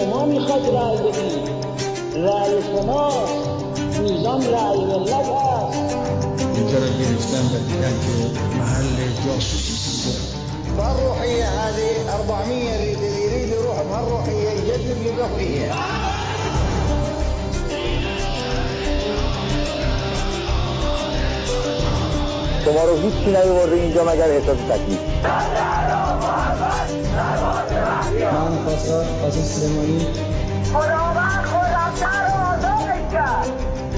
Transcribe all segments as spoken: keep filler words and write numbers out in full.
شما میخواید رأی بدید، رأی شما میزان رأی ملت هست. اینجا را گرفتن و دیدن که محل جاسوسی فالروحية هذه أربعمية اللي يريد يروح بهالروحية يجدد يبقى فيها. شما رو هیچی نیورده اینجا مگر احساس تکلیف. من خواستم قاسم سلیمانی خداوند خرمشهر رو آزادش کرد.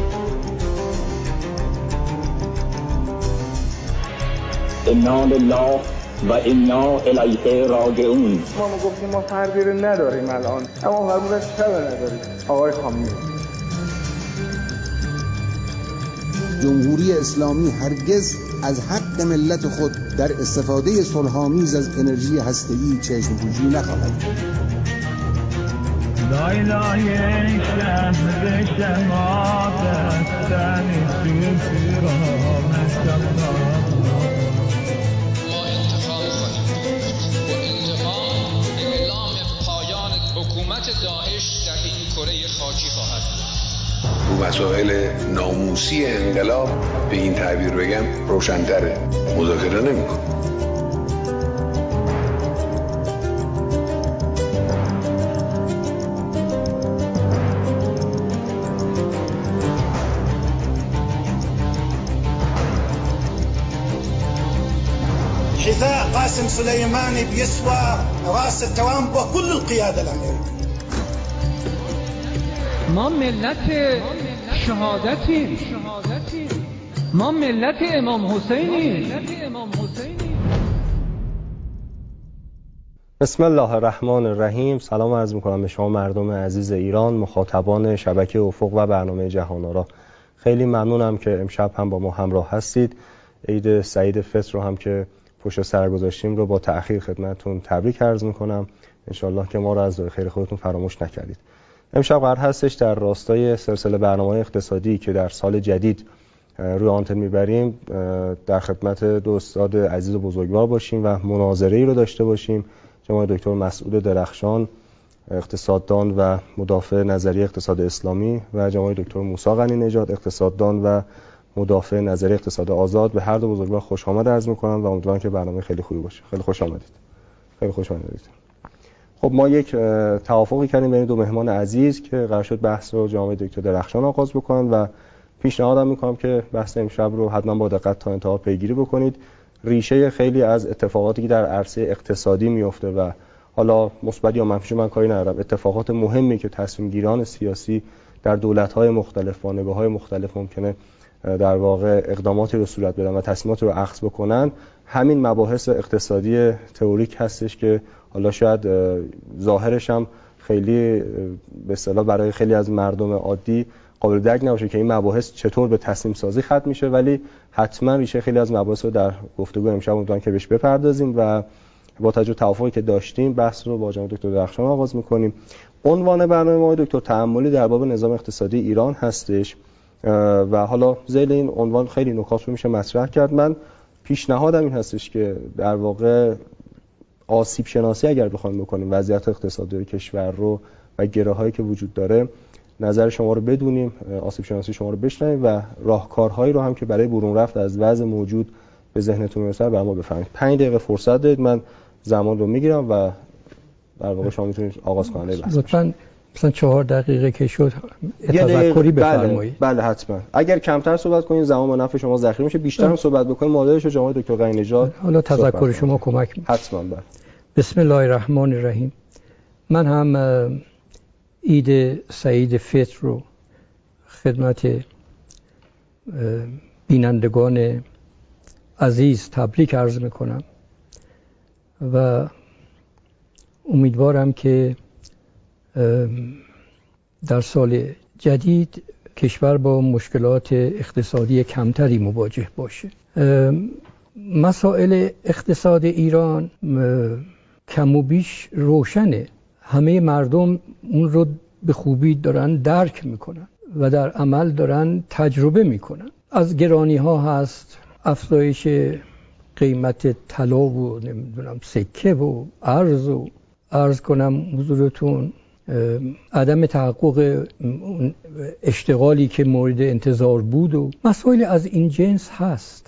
انا لله و انا الیه راجعون. ما گفتیم ما فردی رو نداریم الان، اما فرمودن چرا نداریم؟ آقای خامنه‌ای. جمهوری اسلامی هرگز از حق ملت خود در استفاده صلح‌آمیز از انرژی هسته‌ای چشم‌پوشی نخواهد کرد. لایلای شهر شماعت دنی سوزی را مشتاق. ما انتقام خواهیم و انتقام اعلام پایان حکومت داعش در این کره خاکی خواهد بود. رو مسائل ناموسی انقلاب به این تعبیر بگم روشن‌تره، مذاکره نمی‌کنه. حذاء قاسم سليماني بيسوى راس التوام وكل القيادة الأمريكية. ما ملت شهادتیم، ما ملت امام حسینیم. بسم الله الرحمن الرحیم. سلام عرض میکنم به شما مردم عزیز ایران، مخاطبان شبکه افق و برنامه جهان آرا. خیلی ممنونم که امشب هم با ما همراه هستید. عید سعید فطر رو هم که پشت سر گذاشتیم رو با تأخیر خدمتتون تبریک عرض میکنم. انشالله که ما رو از خیر خودتون فراموش نکردید. امشب قرار هستش در راستای سلسله برنامه اقتصادی که در سال جدید روی آنتن میبریم در خدمت دو استاد عزیز و بزرگوار باشیم و مناظره‌ای رو داشته باشیم. جناب دکتر مسعود درخشان، اقتصاددان و مدافع نظریه اقتصاد اسلامی، و جناب دکتر موسی غنی نژاد، اقتصاددان و مدافع نظریه اقتصاد آزاد. به هر دو بزرگوار خوش آمد عرض می‌کنم و امیدوارم که برنامه خیلی خوبی باشه. خیلی خوش آمدید. خیلی خوش آمدید. خب ما یک توافقی کردیم بین دو مهمان عزیز که قرار شد بحث رو جناب دکتر درخشان آغاز بکنن و پیشنهادم می‌کنم که بحث امشب رو حتما با دقت تا انتها پیگیری بکنید. ریشه خیلی از اتفاقاتی که در عرصه اقتصادی میفته و حالا مثبت یا منفی من کاری ندارم، اتفاقات مهمی که تصمیم گیران سیاسی در دولت‌های مختلف و نگاه‌های مختلف ممکنه در واقع اقداماتی رو صورت بدن و تصمیماتی رو اخذ بکنن، همین مباحث اقتصادی تئوریک هستش که حالا شاید ظاهرش هم خیلی به اصطلاح برای خیلی از مردم عادی قابل درک نباشه که این مباحث چطور به تصمیم سازی ختم میشه، ولی حتما ریشه خیلی از مباحث رو در گفتگو امشب امیدوارم که بهش بپردازیم و با توجه به توافقی که داشتیم بحث رو با جناب دکتر درخشان آغاز می‌کنیم. عنوان برنامه ما دکتر تأملی در باب نظام اقتصادی ایران هستش و حالا ذیل این عنوان خیلی نکات رو میشه مطرح کرد. من پیشنهادم این هستش که در واقع آسیب شناسی اگر بخوایم بکنیم وضعیت اقتصادی کشور رو و گره‌هایی که وجود داره، نظر شما رو بدونیم، آسیب شناسی شما رو بشنویم و راهکارهایی رو هم که برای برون رفت از وضع موجود به ذهنتون میرسه برام بفرمایید. پنج دقیقه فرصت دارید، من زمان رو میگیرم و در واقع شما میتونید آغاز کنید. لطفاً مثلا چهار دقیقه که شد تذکری بفرمایید. بله بله حتما. اگر کمتر صحبت کنین زمان با نفع شما ذخیره میشه، بیشتر هم صحبت بکنین مادرش جناب دکتر غنی نژاد حالا تذکر شما کمک می‌کنه. حتما. بله. بسم الله الرحمن الرحیم. من هم عید سعید فطر رو خدمت بینندگان عزیز تبریک عرض میکنم و امیدوارم که در سال جدید کشور با مشکلات اقتصادی کمتری مواجه باشه. مسائل اقتصاد ایران کم و بیش روشنه، همه مردم اون رو به خوبی دارن درک میکنن و در عمل دارن تجربه میکنن. از گرانی ها هست، افزایش قیمت طلا و نمیدونم سکه و ارز و عرض کنم حضورتون عدم تحقق اشتغالی که مورد انتظار بود و مسائل از این جنس هست.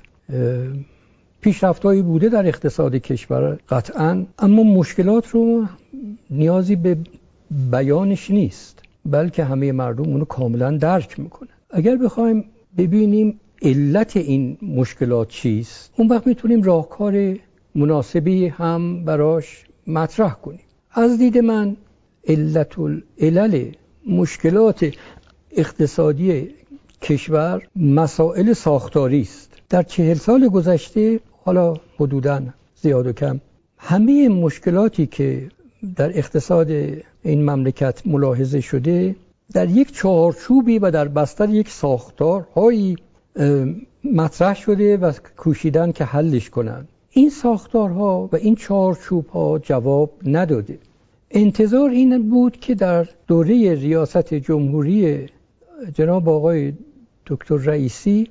پیشرفت‌هایی بوده در اقتصاد کشور قطعاً، اما مشکلات رو نیازی به بیانش نیست، بلکه همه مردم اونو کاملاً درک میکنن. اگر بخوایم ببینیم علت این مشکلات چیست، اون وقت میتونیم راهکار مناسبی هم براش مطرح کنیم. از دید من علت العلل مشکلات اقتصادی کشور مسائل ساختاری است. در چهل سال گذشته، حالا حدوداً زیاد و کم، همه مشکلاتی که در اقتصاد این مملکت ملاحظه شده در یک چهارچوبی و در بستر یک ساختارهایی مطرح شده و کوشیدن که حلش کنن. این ساختارها و این چهارچوبها جواب نداده. انتظار این بود که در دوره ریاست جمهوری جناب آقای دکتر رئیسی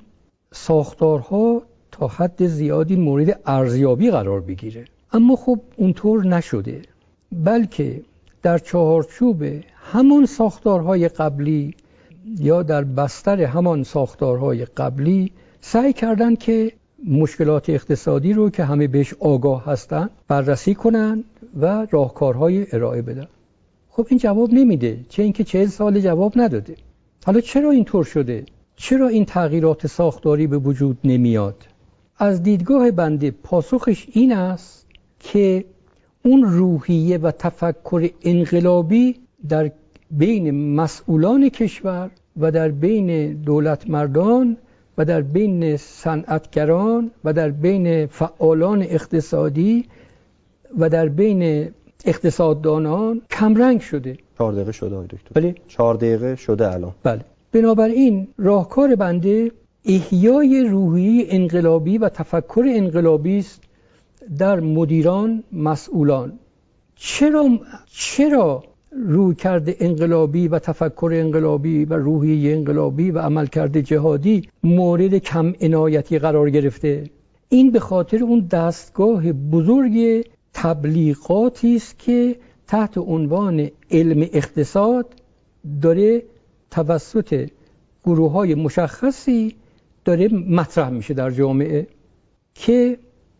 ساختارها تا حد زیادی مورد ارزیابی قرار بگیره، اما خب اونطور نشده، بلکه در چهارچوب همان ساختارهای قبلی یا در بستر همان ساختارهای قبلی سعی کردن که مشکلات اقتصادی رو که همه بهش آگاه هستن بررسی کنن و راهکارهای ارائه بدن. خب این جواب نمیده، چه اینکه چهل سال جواب نداده. حالا چرا اینطور شده؟ چرا این تغییرات ساختاری به وجود نمیاد؟ از دیدگاه بنده پاسخش این است که اون روحیه و تفکر انقلابی در بین مسئولان کشور و در بین دولت مردان و در بین صنعتگران و در بین فعالان اقتصادی و در بین اقتصاددانان کمرنگ شده. چهار دقیقه شده آقای دکتر. بله. چهار دقیقه شده الان. بله. بنابراین راهکار بنده احیای روحیه انقلابی و تفکر انقلابی است در مدیران، مسئولان. چرا چرا رویکرد انقلابی و تفکر انقلابی و روحیه انقلابی و عملکرد جهادی مورد کم عنایتی قرار گرفته؟ این به خاطر اون دستگاه بزرگ تبلیغاتی است که تحت عنوان علم اقتصاد داره توسط گروه‌های مشخصی داره مطرح میشه در جامعه، که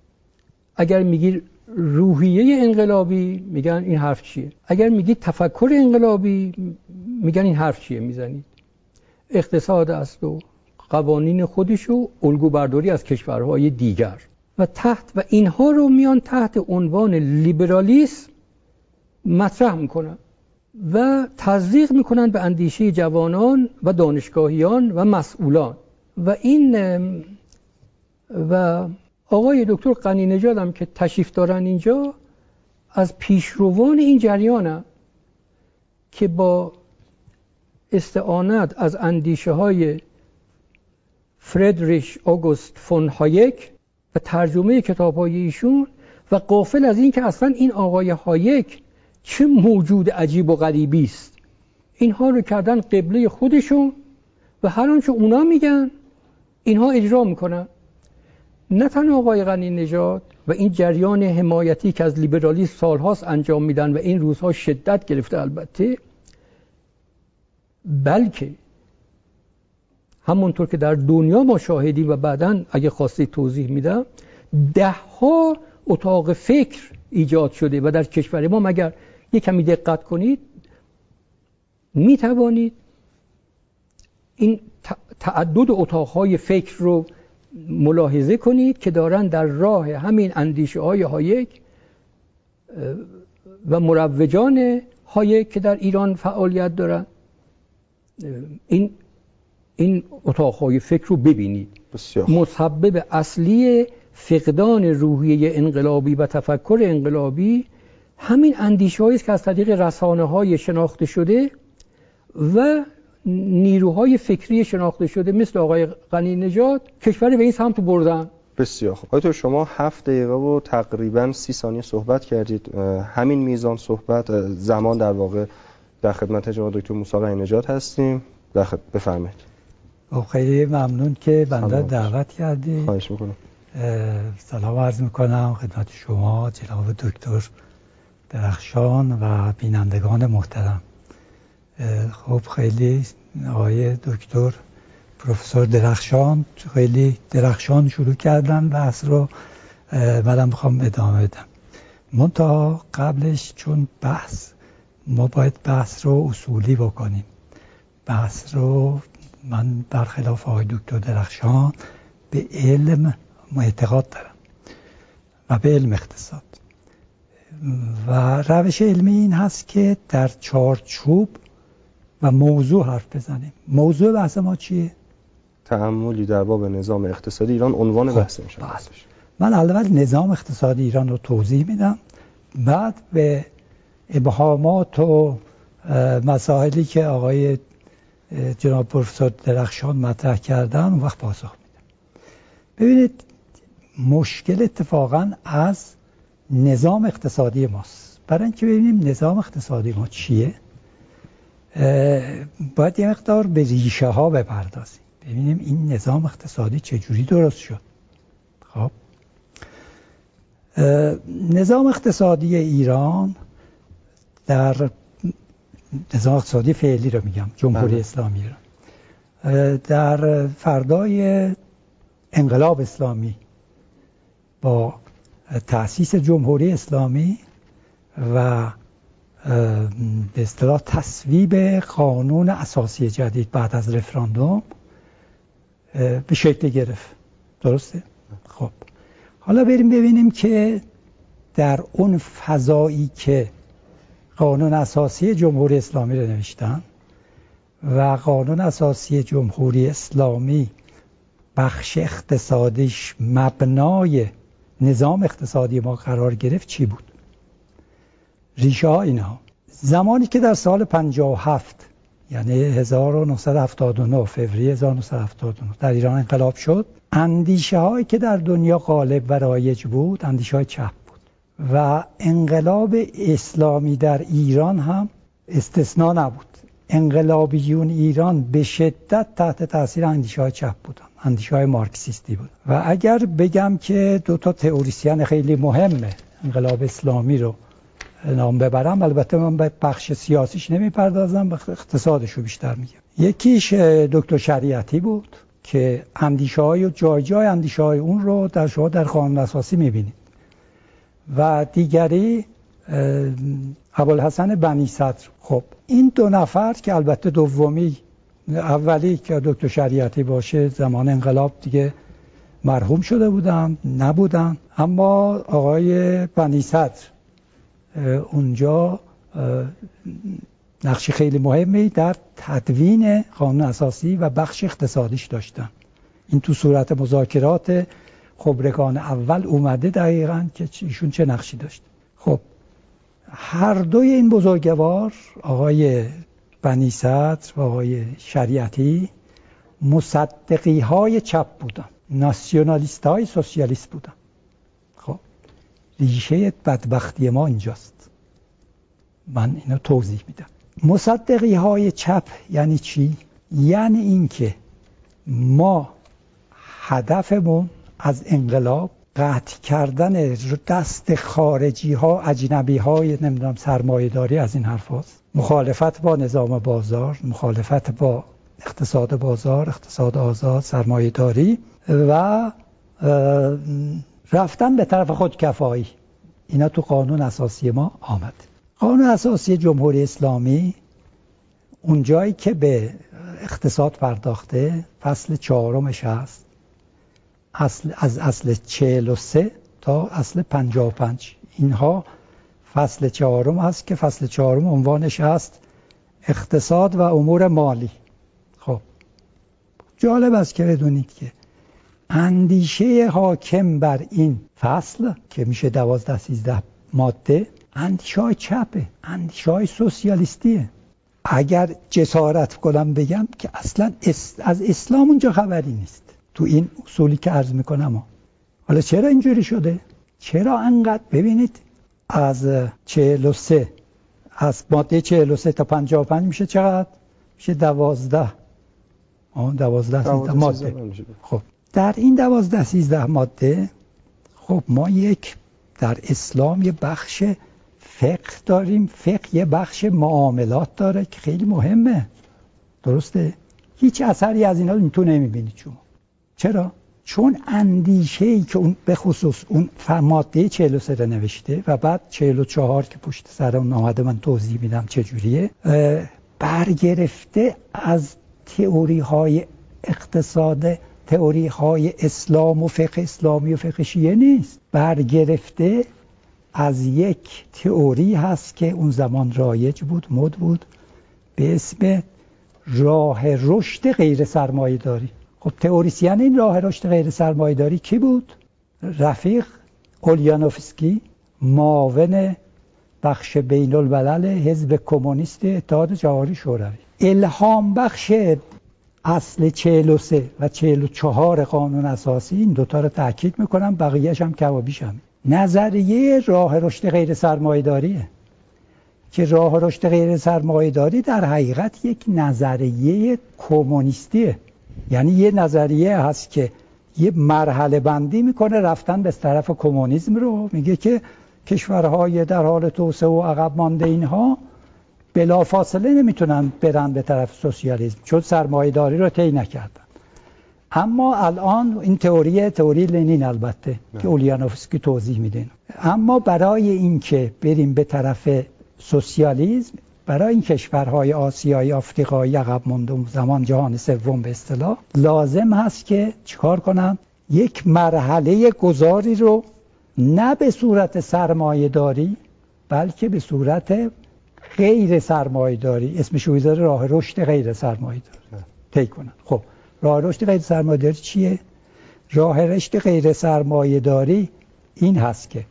اگر میگی روحیه انقلابی میگن این حرف چیه، اگر میگی تفکر انقلابی میگن این حرف چیه میزنید. اقتصاد است و قوانین خودش و الگو برداری از کشورهای دیگر و تحت و اینها رو میان تحت عنوان لیبرالیسم مطرح میکنن و تزریق میکنن به اندیشه جوانان و دانشگاهیان و مسئولان. و این و آقای دکتر غنی نژاد هم که تشریف دارن اینجا از پیشروان این جریانن که با استعانت از اندیشه های فردریش آگوست فون هایک و ترجمه کتاب های ایشون و غافل از این که اصلا این آقای هایک چه موجود عجیب و غریبی است، اینها رو کردن قبله خودشون و هر آنچه اونا میگن اینها اجرا میکنن. نه تنها آقای غنی نژاد و این جریان حمایتی که از لیبرالیسم سالهاست انجام میدن و این روزها شدت گرفته البته، بلکه همونطور که در دنیا ما شاهدیم و بعداً اگه خواستی توضیح میدم، ده ها اتاق فکر ایجاد شده و در کشور ما مگر یک کمی دقت کنید میتوانید این تعدد اتاقهای فکر رو ملاحظه کنید که دارن در راه همین اندیشه های هایک و مروجان هایک که در ایران فعالیت دارن این این اتاقهای فکر رو ببینید. بسیار. مسبب اصلی فقدان روحیه انقلابی و تفکر انقلابی همین اندیشه هایی است که از طریق رسانه های شناخته شده و نیروهای فکری شناخته شده مثل آقای غنی نژاد کشور به این سمت بردن. بسیار خوب. آقای شما هفت دقیقه و تقریبا سی ثانیه صحبت کردید. همین میزان صحبت زمان در واقع در خدمت جناب دکتر موسی غنی نژاد هستیم. در خدمت بفرمایید. خیلی ممنون که بنده دعوت کردید. خواهش میکنم. سلام عرض میکنم خدمت شما جناب دکتر درخشان و بینندگان محترم. خب خیلی آقای دکتر پروفسور درخشان خیلی درخشان شروع کردن بحث رو، منم میخوام ادامه بدم. منتها قبلش چون بحث ما باید بحث رو اصولی بکنیم، بحث رو من برخلاف آقای دکتر درخشان به علم اعتقاد دارم و به علم اقتصاد و روش علمی این هست که در چارچوب و موضوع حرف بزنیم. موضوع بحث ما چیه؟ تأملی در باب نظام اقتصادی ایران عنوان بحث میشه. من اول نظام اقتصادی ایران رو توضیح میدم، بعد به ابهامات و مسائلی که آقای جناب پروفسور درخشان مطرح کردن اون وقت پاسخ میدم. ببینید مشکل اتفاقا از نظام اقتصادی ماست. برای اینکه ببینیم نظام اقتصادی ما چیه باید یه مقدار به ریشه ها بپردازیم، ببینیم این نظام اقتصادی چجوری درست شد. خب نظام اقتصادی ایران در نظام اقتصادی فعلی رو میگم، جمهوری اسلامی رو، در فردای انقلاب اسلامی با تأسیس جمهوری اسلامی و به اصطلاح تصویب قانون اساسی جدید بعد از رفراندوم به شکل گرفت. درسته؟ خب حالا بریم ببینیم که در اون فضایی که قانون اساسی جمهوری اسلامی رو نوشتن و قانون اساسی جمهوری اسلامی بخش اقتصادیش مبنای نظام اقتصادی ما قرار گرفت چی بود؟ ریشه ها اینها. زمانی که در سال پنجاه و هفت یعنی هزار و نهصد و هفتاد و نه فوریه هزار و نهصد و هفتاد و نه در ایران انقلاب شد، اندیشه هایی که در دنیا غالب و رایج بود اندیشه های چپ بود و انقلاب اسلامی در ایران هم استثناء نبود. انقلابیون ایران به شدت تحت تاثیر اندیشه های چپ بودن، اندیشه های مارکسیستی بود. و اگر بگم که دو تا تئوریسین خیلی مهمه انقلاب اسلامی رو نام ببرم، البته من به بخش سیاسیش نمیپردازم، به اقتصادش رو بیشتر میگم. یکیش دکتر شریعتی بود که اندیشه های و جای جای اندیشه های اون رو در شما در قانون اساسی میبینید و دیگری ابوالحسن بنی صدر. خب این دو نفر که البته دومی اولی که دکتر شریعتی باشه زمان انقلاب دیگه مرحوم شده بودن نبودن، اما آقای بنی صدر اونجا نقش خیلی مهمی در تدوین قانون اساسی و بخش اقتصادیش داشتن. این تو صورت مذاکرات خبرگان اول اومده دقیقاً که ایشون چه نقشی داشت. خب هر دوی این بزرگوار آقای بنی صدر و آقای شریعتی مصدقی های چپ بودن، ناسیونالیست های سوسیالیست بودن. خب ریشه بدبختی ما اینجاست، من اینو توضیح میدم. مصدقی های چپ یعنی چی؟ یعنی اینکه ما هدفمون از انقلاب قطع کردن دست خارجی ها، اجنبی های نمیدونم سرمایه داری از این حرف هست. مخالفت با نظام بازار، مخالفت با اقتصاد بازار، اقتصاد آزاد، سرمایه داری و رفتن به طرف خودکفایی. اینا تو قانون اساسی ما آمد. قانون اساسی جمهوری اسلامی اون جایی که به اقتصاد پرداخته فصل چهارمش هست، اصل از اصل چهل و سه تا اصل پنجاه و پنج. اینها فصل چهارم هست که فصل چهارم عنوانش هست اقتصاد و امور مالی. خب جالب است که بدونید که اندیشه حاکم بر این فصل که میشه دوازده سیزده ماده اندیشه های چپه، اندیشه های سوسیالیستیه. اگر جسارت کنم بگم که اصلا از اسلام اونجا خبری نیست تو این اصولی که عرض میکنم. حالا چرا اینجوری شده؟ چرا انقدر؟ ببینید از چهل و سه از ماده چهل و سه تا پنجاه و پنج میشه چقدر؟ میشه دوازده آن دوازده سیزده ماده. خب در این دوازده سیزده ماده خب ما یک در اسلام یه بخش فقه داریم. فقه یه بخش معاملات داره که خیلی مهمه. درسته؟ هیچ اثری از اینا تو نمیبینید شما. چرا؟ چون اندیشه‌ای که اون به خصوص اون ماده چهل و سه رو نوشته و بعد چهل و چهار که پشت سر اون آمده، من توضیح میدم چجوریه، برگرفته از تئوری های اقتصاد، تئوری های اسلام و فقه اسلامی و فقه شیعه نیست، برگرفته از یک تئوری هست که اون زمان رایج بود، مد بود، به اسم راه رشد غیر سرمایه داری. خب تئوریسین این راه رشد غیر سرمایه داری کی بود؟ رفیق اولیانوفسکی، معاون بخش بین الملل حزب کمونیست اتحاد جماهیر شوروی. الهام بخش اصل چهل و سه و چهل و چهار قانون اساسی، این دوتا رو تاکید میکنم، بقیه‌اش هم کمابیش هم. نظریه راه رشد غیر سرمایه داریه که راه رشد غیر سرمایه داری در حقیقت یک نظریه کمونیستیه. یعنی یه نظریه هست که یه مرحله بندی میکنه رفتن به طرف کمونیسم رو، میگه که کشورهای در حال توسعه و عقب مانده اینها بلافاصله نمیتونن برن به طرف سوسیالیسم چون سرمایه‌داری رو طی نکردن. اما الان این تئوری تئوری لنین البته نه. که اولیانوفسکی توضیح میده. اما برای اینکه بریم به طرف سوسیالیسم، برای این کشورهای آسیایی، آفریقایی عقب مانده زمان جهان سوم به اصطلاح، لازم هست که چیکار کنن؟ یک مرحله گذاری رو نه به صورت سرمایه داری بلکه به صورت غیر سرمایه داری، اسمش رو میذاره راه رشد غیر سرمایه داری طی کنن. خب راه رشد غیر سرمایه داری چیه؟ راه رشد غیر سرمایه داری این هست که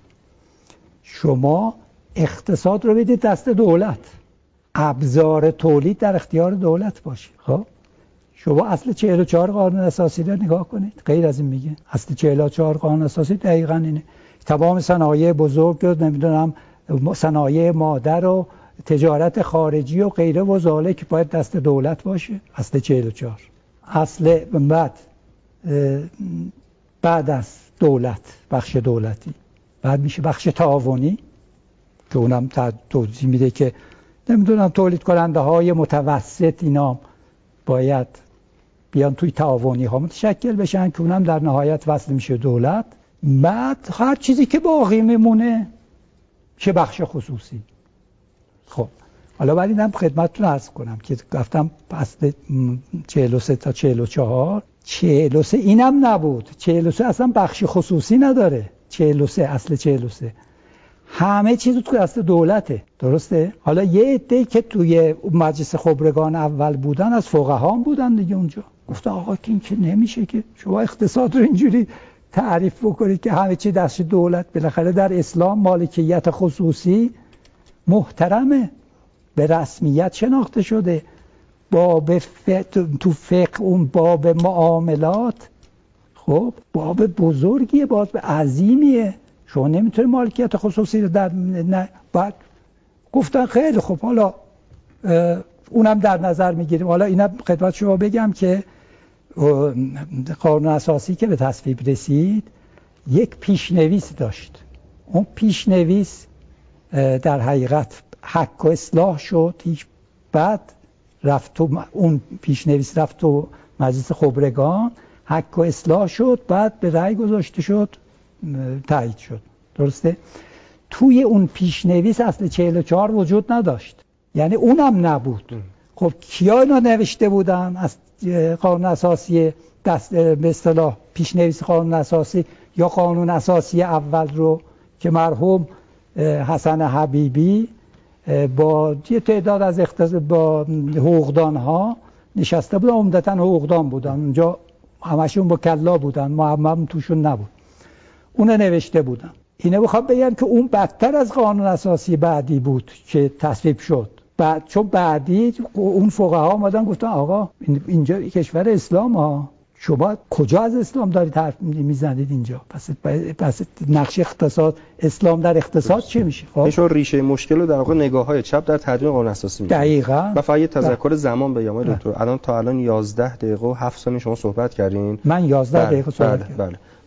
شما اقتصاد رو بدید دست دولت، ابزار تولید در اختیار دولت باشه. خب شما اصل چهل و چهار قانون اساسی رو نگاه کنید، غیر از این میگه. اصل چهل و چهار قانون اساسی دقیقاً اینه. تمام صنایع بزرگ رو نمیدونم صنایع مادر و تجارت خارجی و غیره و ذالک که باید دست دولت باشه. اصل چهل و چهار. اصل بعد بعد از دولت بخش دولتی بعد میشه بخش تعاونی که اونم توضیح میده که نمیدونم تولید کننده های متوسط اینا باید بیان توی تعاونی ها متشکل بشن که اونم در نهایت وصل میشه دولت. بعد هر چیزی که باقی میمونه چه بخش خصوصی. خب حالا بعد اینم خدمتتون عرض کنم که گفتم اصل چهل و سه تا چهل و چهار، چهل و سه اینم نبود. چهل و سه اصلا بخش خصوصی نداره. چهل و سه اصل چهل و سه همه چیز تو دست دولته. درسته؟ حالا یه عده‌ای که توی مجلس خبرگان اول بودن از فقها بودن دیگه اونجا گفتن آقا که این که نمیشه که شما اقتصاد رو اینجوری تعریف بکنید که همه چی دست دولت. بالاخره در اسلام مالکیت خصوصی محترمه، به رسمیت شناخته شده. باب ف... تو فقه اون باب معاملات خب باب بزرگیه، باب عظیمیه. شما نمیتونی مالکیت خصوصی رو در نه. بعد گفتن خیلی خب حالا اونم در نظر میگیریم. حالا اینا خدمت شما بگم که قانون اساسی که به تصویب رسید یک پیشنویس داشت. اون پیشنویس در حقیقت حق و اصلاح شد. هیچ بعد رفت تو اون پیشنویس رفت تو مجلس خبرگان، حق و اصلاح شد، بعد به رأی گذاشته شد، تایید شد. درسته؟ توی اون پیشنویس اصل چهل و چهار وجود نداشت، یعنی اونم نبود. خب کیا اینا نوشته بودن از قانون اساسی دست به اصطلاح پیشنویس قانون اساسی یا قانون اساسی اول رو که مرحوم حسن حبیبی با یه تعداد از اختصاص با حقوقدان ها نشسته بودن، عمدتاً حقوقدان بودن اونجا، همشون با کلا بودن، محمد توشون نبود. اونو نوشته بودن. اینه بخوام بگم که اون بدتر از قانون اساسی بعدی بود که تصویب شد. بعد چون بعدی اون فقها اومدن گفتن آقا اینجا کشور اسلام ها، شما کجا از اسلام دارید حرف میزنید اینجا؟ پس پس نقش اقتصاد اسلام در اقتصاد چه میشه؟ خب میشه ریشه مشکل رو در واقع نگاه‌های چپ در تدوین قانون اساسی میگه. دقیقاً. و فقط تذکر زمان بگم دکتر، الان تا الان یازده دقیقه و هفت ثانیه شما صحبت کردین. من یازده دقیقه صحبت بله کردم. بله.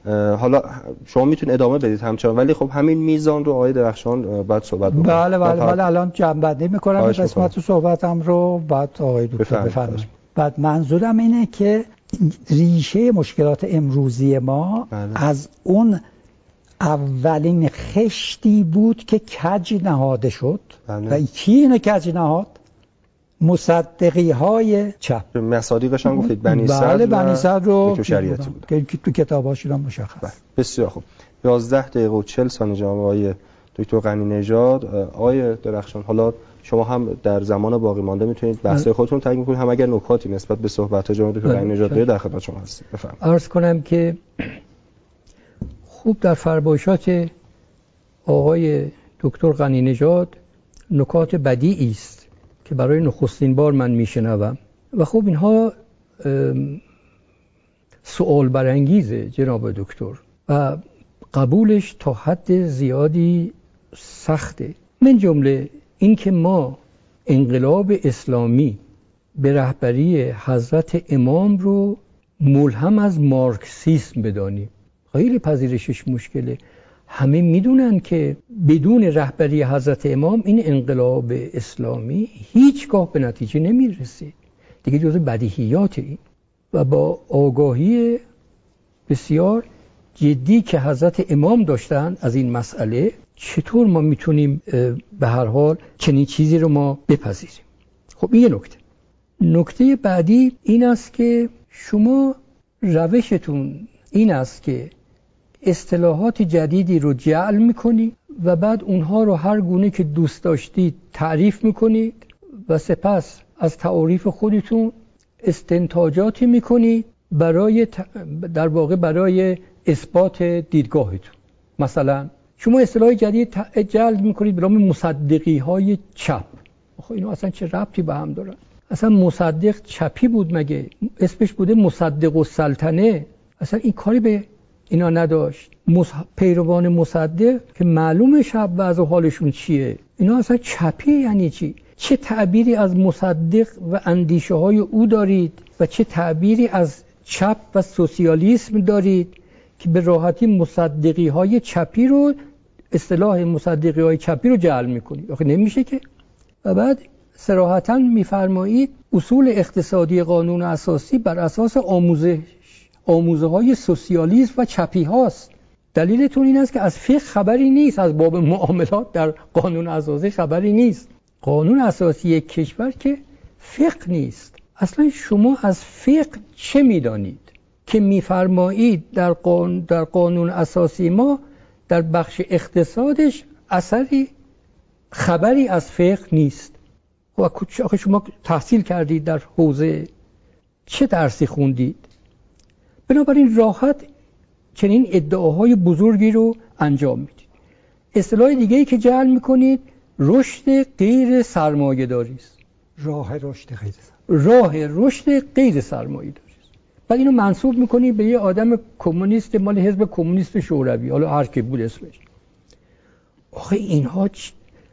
حالا شما میتونید ادامه بدید همچنان، ولی خب همین میزان رو آقای درخشان بعد صحبت بکنید. بله بله بله الان جمع‌بندی میکنم این قسمت صحبتم رو، بعد آقای دکتر بفرمایید. بعد منظورم اینه که ریشه مشکلات امروزی ما بله. از اون اولین خشتی بود که کج نهاده شد بله. و کی اینو کج نهاد؟ مصدقی های چپ. مصادیقش هم گفتید بنی صدر بله بنی صدر رو شریعتی بود که تو کتاباشون هم مشخص. بله. بسیار خوب. یازده دقیقه و چهل ثانیه جناب آقای دکتر غنی نژاد. آقای درخشان حالا شما هم در زمان باقی مانده میتونید بحث خودتون تعیین کنید، هم اگر نکاتی نسبت به صحبت جناب دکتر غنی نژاد دارید در خدمت شما هستیم. بفرمایید. عرض کنم که خوب در فرمایشات آقای دکتر غنی نژاد نکات بدیعی است که برای نخستین بار من میشنوم و خب اینها سوال برانگیزه جناب دکتر و قبولش تا حد زیادی سخته. من جمله این که ما انقلاب اسلامی به رهبری حضرت امام رو ملهم از مارکسیسم بدانیم خیلی پذیرشش مشکله. همه میدونن که بدون رهبری حضرت امام این انقلاب اسلامی هیچگاه به نتیجه نمیرسه، دیگه جزء بدیهیات این و با آگاهی بسیار جدی که حضرت امام داشتن از این مسئله چطور ما میتونیم به هر حال چنین چیزی رو ما بپذیریم. خب این یه نکته. نکته بعدی این است که شما روشتون این است که اصطلاحات جدیدی رو جعل میکنید و بعد اونها رو هر گونه که دوست داشتید تعریف میکنید و سپس از تعریف خودتون استنتاجاتی میکنید برای در واقع برای اثبات دیدگاهتون. مثلا شما اصطلاح جدید جعل میکنید به نام مصدقی های چپ. آخه اینا اصلا چه ربطی به هم دارن؟ اصلا مصدق چپی بود مگه؟ اسمش بوده مصدق السلطنه. اصلا این کاری به اینا نداشت. پیروان مصدق که معلومه شب وضع حالشون چیه، اینا اصلا چپی یعنی چی؟ چه تعبیری از مصدق و اندیشه های او دارید و چه تعبیری از چپ و سوسیالیسم دارید که به راحتی مصدقی های چپی رو اصطلاح مصدقی های چپی رو جعل میکنید؟ آخه نمیشه که. و بعد صراحتاً میفرمایید اصول اقتصادی قانون اساسی بر اساس آموزش آموزه های سوسیالیسم و چپی هاست. دلیلتون این است که از فقه خبری نیست، از باب معاملات در قانون اساسی خبری نیست. قانون اساسی یک کشور که فقه نیست. اصلا شما از فقه چه میدانید که میفرمایید در قانون, در قانون اساسی ما در بخش اقتصادش اثری خبری از فقه نیست؟ و آخه شما تحصیل کردید در حوزه چه درسی خوندید؟ بنابراین راحت چنین ادعاهای بزرگی رو انجام میدید. اصطلاح دیگه‌ای که جعل میکنید رشد غیر سرمایه‌داری است. راه رشد غیر راه رشد غیر سرمایه‌داری است. بعد اینو منسوب میکنید به یه آدم کمونیست مال حزب کمونیست شوروی، حالا هر کی بود اسمش. آخه اینها چ...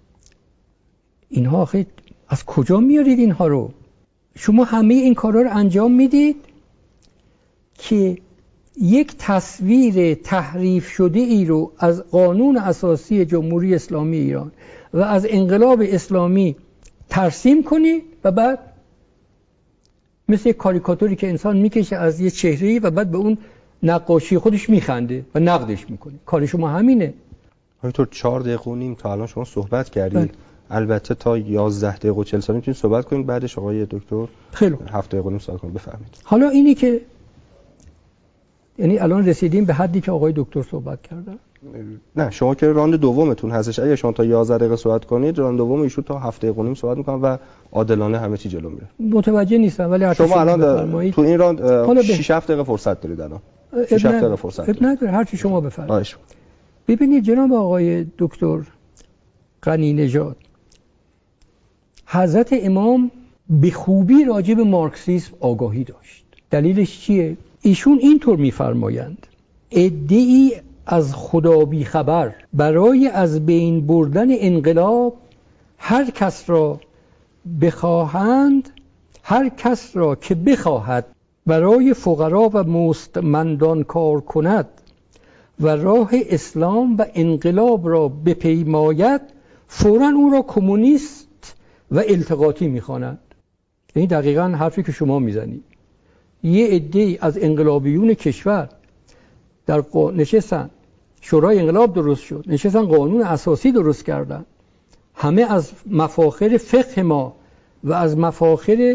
اینها آخه از کجا میارید اینها رو؟ شما همه این کارا رو انجام میدید که یک تصویر تحریف شده ای رو از قانون اساسی جمهوری اسلامی ایران و از انقلاب اسلامی ترسیم کنی و بعد مثل یک کاریکاتوری که انسان میکشه از یه چهره‌ای و بعد به اون نقاشی خودش میخنده و نقدش میکنه. کار شما همینه. همینطور چهار دقیقه و نیم تا الان شما صحبت کردید. بله. البته تا یازده دقیقه و چهل ثانیه میتونید صحبت کنید، بعدش آقای دکتر خیلی هفت دقیقه و نیم صحبت کنید. بفرمایید. حالا اینی که یعنی الان رسیدیم به حدی که آقای دکتر صحبت کردن؟ نه شما که راند دومتون هستش، اگه شما تا یازده دقیقه صحبت کنید راند دوم ایشون تا هفت دقیقه و نیم صحبت میکنن و عادلانه همه چی جلو میره. متوجه نیستم ولی شما الان تو این راند شش هفت دقیقه فرصت دارید. الان شش هفت دقیقه فرصت دارید. نداره هر چی شما بفرمایید. ببینید جناب آقای دکتر غنی نژاد، حضرت امام به خوبی راجع به مارکسیسم آگاهی داشت. دلیلش چیه؟ ایشون اینطور می‌فرمایند عده‌ای از خدا بی خبر برای از بین بردن انقلاب هر کس را بخواهند هر کس را که بخواهد برای فقرا و مستمندان کار کند و راه اسلام و انقلاب را بپیماید فوراً او را کمونیست و التقاطی می‌خوانند. این دقیقاً حرفی که شما میزنید. یه عده از انقلابیون کشور در قا... نشستن، شورای انقلاب درست شد، نشستن قانون اساسی درست کردن، همه از مفاخر فقه ما و از مفاخر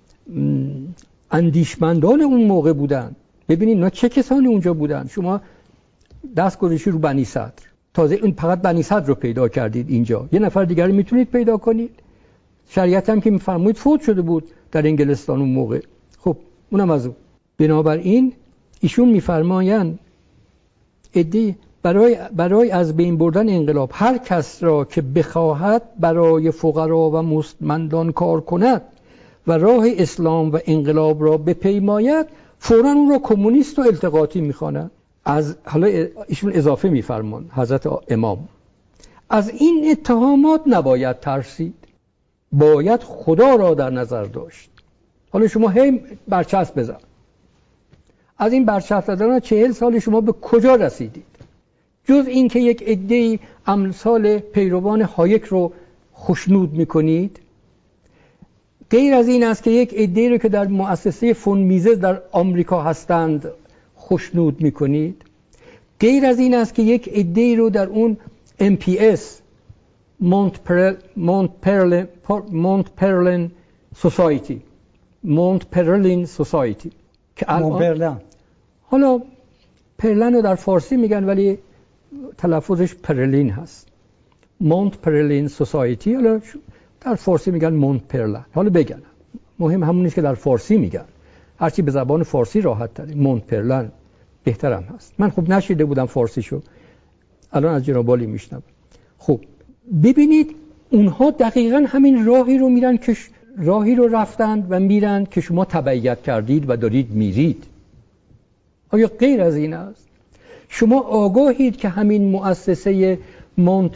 اندیشمندان اون موقع بودن. ببینید اینا چه کسانی اونجا بودن. شما دست گذاشتی رو بنی صدر، تازه این فقط بنی صدر رو پیدا کردید اینجا، یه نفر دیگر میتونید پیدا کنید. شریعت هم که میفرمایید فوت شده بود در انگلستان اون موقع. خب اونم از اون. بنابراین ایشون میفرمایند ادی برای برای از بین بردن انقلاب هر کس را که بخواهد برای فقرا و مستمندان کار کند و راه اسلام و انقلاب را بپیماید فوراً اون را کمونیست و التقاطی میخوانند. از حالا ایشون اضافه میفرمان حضرت امام، از این اتهامات نباید ترسید، باید خدا را در نظر داشت. حالا شما هی برچسب بزن. از این برچسب زدن چهل سال شما به کجا رسیدید؟ جز این که یک عده امثال پیروان هایک رو خوشنود میکنید. غیر از این است که یک عده رو که در مؤسسه فون میزز در آمریکا هستند خوشنود میکنید. غیر از این است که یک عده رو در اون ام پی اس مونت پرلین مونت پرلین سوسایتی مونت پرلین سوسایتی که الان حالا پرلین رو در فارسی میگن ولی تلفظش پرلین هست. مونت پرلین سوسایتی، حالا در فارسی میگن مونت پرلین. حالا بگن مهم همون نیست که در فارسی میگن، هرچی به زبان فارسی راحت تره. مونت پرلین بهترم هست. من خب نشیده بودم فارسیشو، الان از جناب عالی میشنم. خب ببینید اونها دقیقاً همین راهی رو میرن که راهی رو رفتند و میرن که شما تبعیت کردید و دارید میرید. آیا غیر از این است؟ شما آگاهید که همین مؤسسه مونت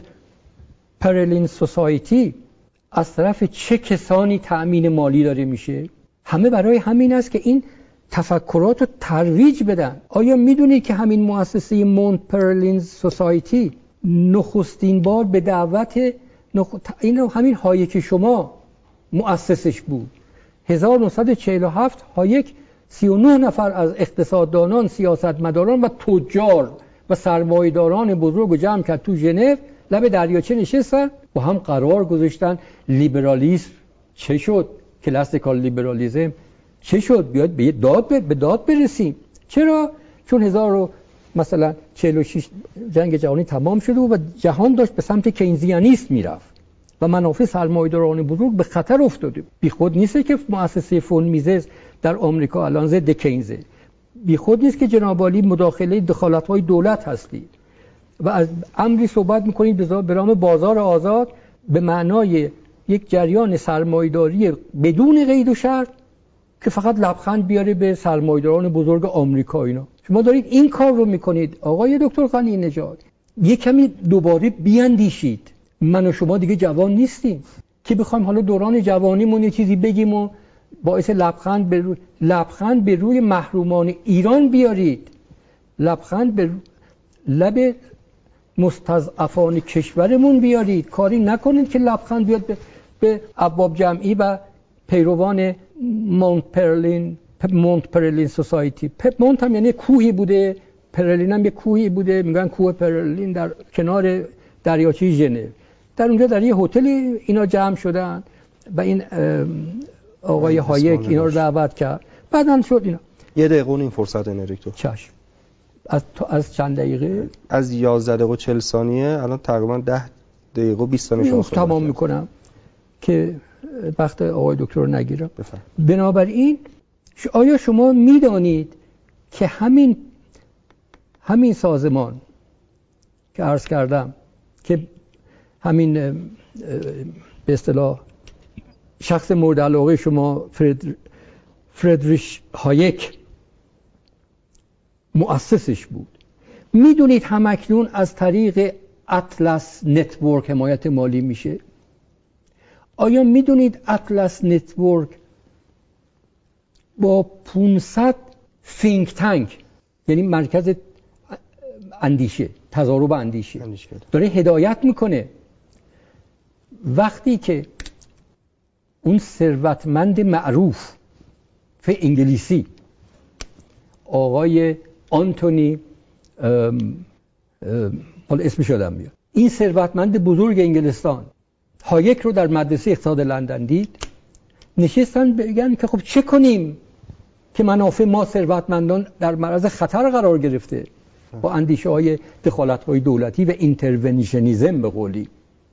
پرلین سوسایتی از طرف چه کسانی تأمین مالی داره میشه؟ همه برای همین است که این تفکرات رو ترویج بدن. آیا میدونید که همین مؤسسه مونت پرلین سوسایتی نخستین بار به دعوت نخ... این همین هایک شما مؤسسش بود. هزار و نهصد و چهل و هفت هایک سی و نه نفر از اقتصاددانان، سیاستمداران و تجار و سرمایه‌داران بزرگ رو جمع کرد تو ژنو، لب دریاچه نشستن، با هم قرار گذاشتن لیبرالیسم چه شد، کلاسیکال لیبرالیسم چه شد، بیاد به داد به داد برسیم. چرا؟ چون هزار و مثلا چهل و شش جنگ جهانی تمام شده و جهان داشت به سمت کینزیانیسم میرفت و منافع سرمایه‌داران بزرگ به خطر افتاده. بی خود نیست که مؤسسه فون میزز در آمریکا الان ضد کینزه. بی خود نیست که جناب عالی مداخله دخالت‌های دولت هستید و از امری صحبت می‌کنید به نام بازار آزاد به معنای یک جریان سرمایه‌داری بدون قید و شرط که فقط لبخند بیاره به سرمایه‌داران بزرگ آمریکا. اینا شما دارید این کار رو می‌کنید. آقای دکتر غنی نژاد، یک کمی دوباره بیاندیشید. من و شما دیگه جوان نیستیم که بخوایم حالا دوران جوانیمون یه چیزی بگیم و باعث لبخند به روی لبخند به روی محرومان ایران بیارید، لبخند به لب مستضعفان کشورمون بیارید. کاری نکنید که لبخند بیاد به, به ابواب جمعی و پیروان مونت پرلین مونت پرلین سوسایتی. مونت هم یعنی کوهی بوده، پرلین هم یه کوهی بوده، میگن کوه پرلین در کنار دریاچه ژنو. در اونجا در یه هتل اینا جمع شدن و این آقای هایک اینا رو دعوت کرد. بعدن شد اینا. یه دقیقه این فرصت انریکتو. چشم. از از چند دقیقه؟ از یازده دقیقه و چهل ثانیه الان تقریبا ده دقیقه و بیست ثانیه شما تمام میکنم که وقت آقای دکتر رو نگیرم. بنابراین آیا شما میدانید که همین همین سازمان که عرض کردم که همین به اصطلاح شخص مورد علاقه شما فرد فردریش هایک مؤسسش بود، میدونید همکنون از طریق اطلس نتورک حمایت مالی میشه؟ آیا میدونید اطلس نتورک با پانصد think tank یعنی مرکز اندیشه، تضارب اندیشه، داره هدایت میکنه. وقتی که اون ثروتمند معروف به انگلیسی آقای آنتونی حالا اسمش یادم میاد، این ثروتمند بزرگ انگلستان هایک رو در مدرسه اقتصاد لندن دید، نشستن بگن که خب چه کنیم که منافع ما ثروتمندان در معرض خطر قرار گرفته با اندیشه های دخالت های دولتی و اینترونشنیزم به قولی.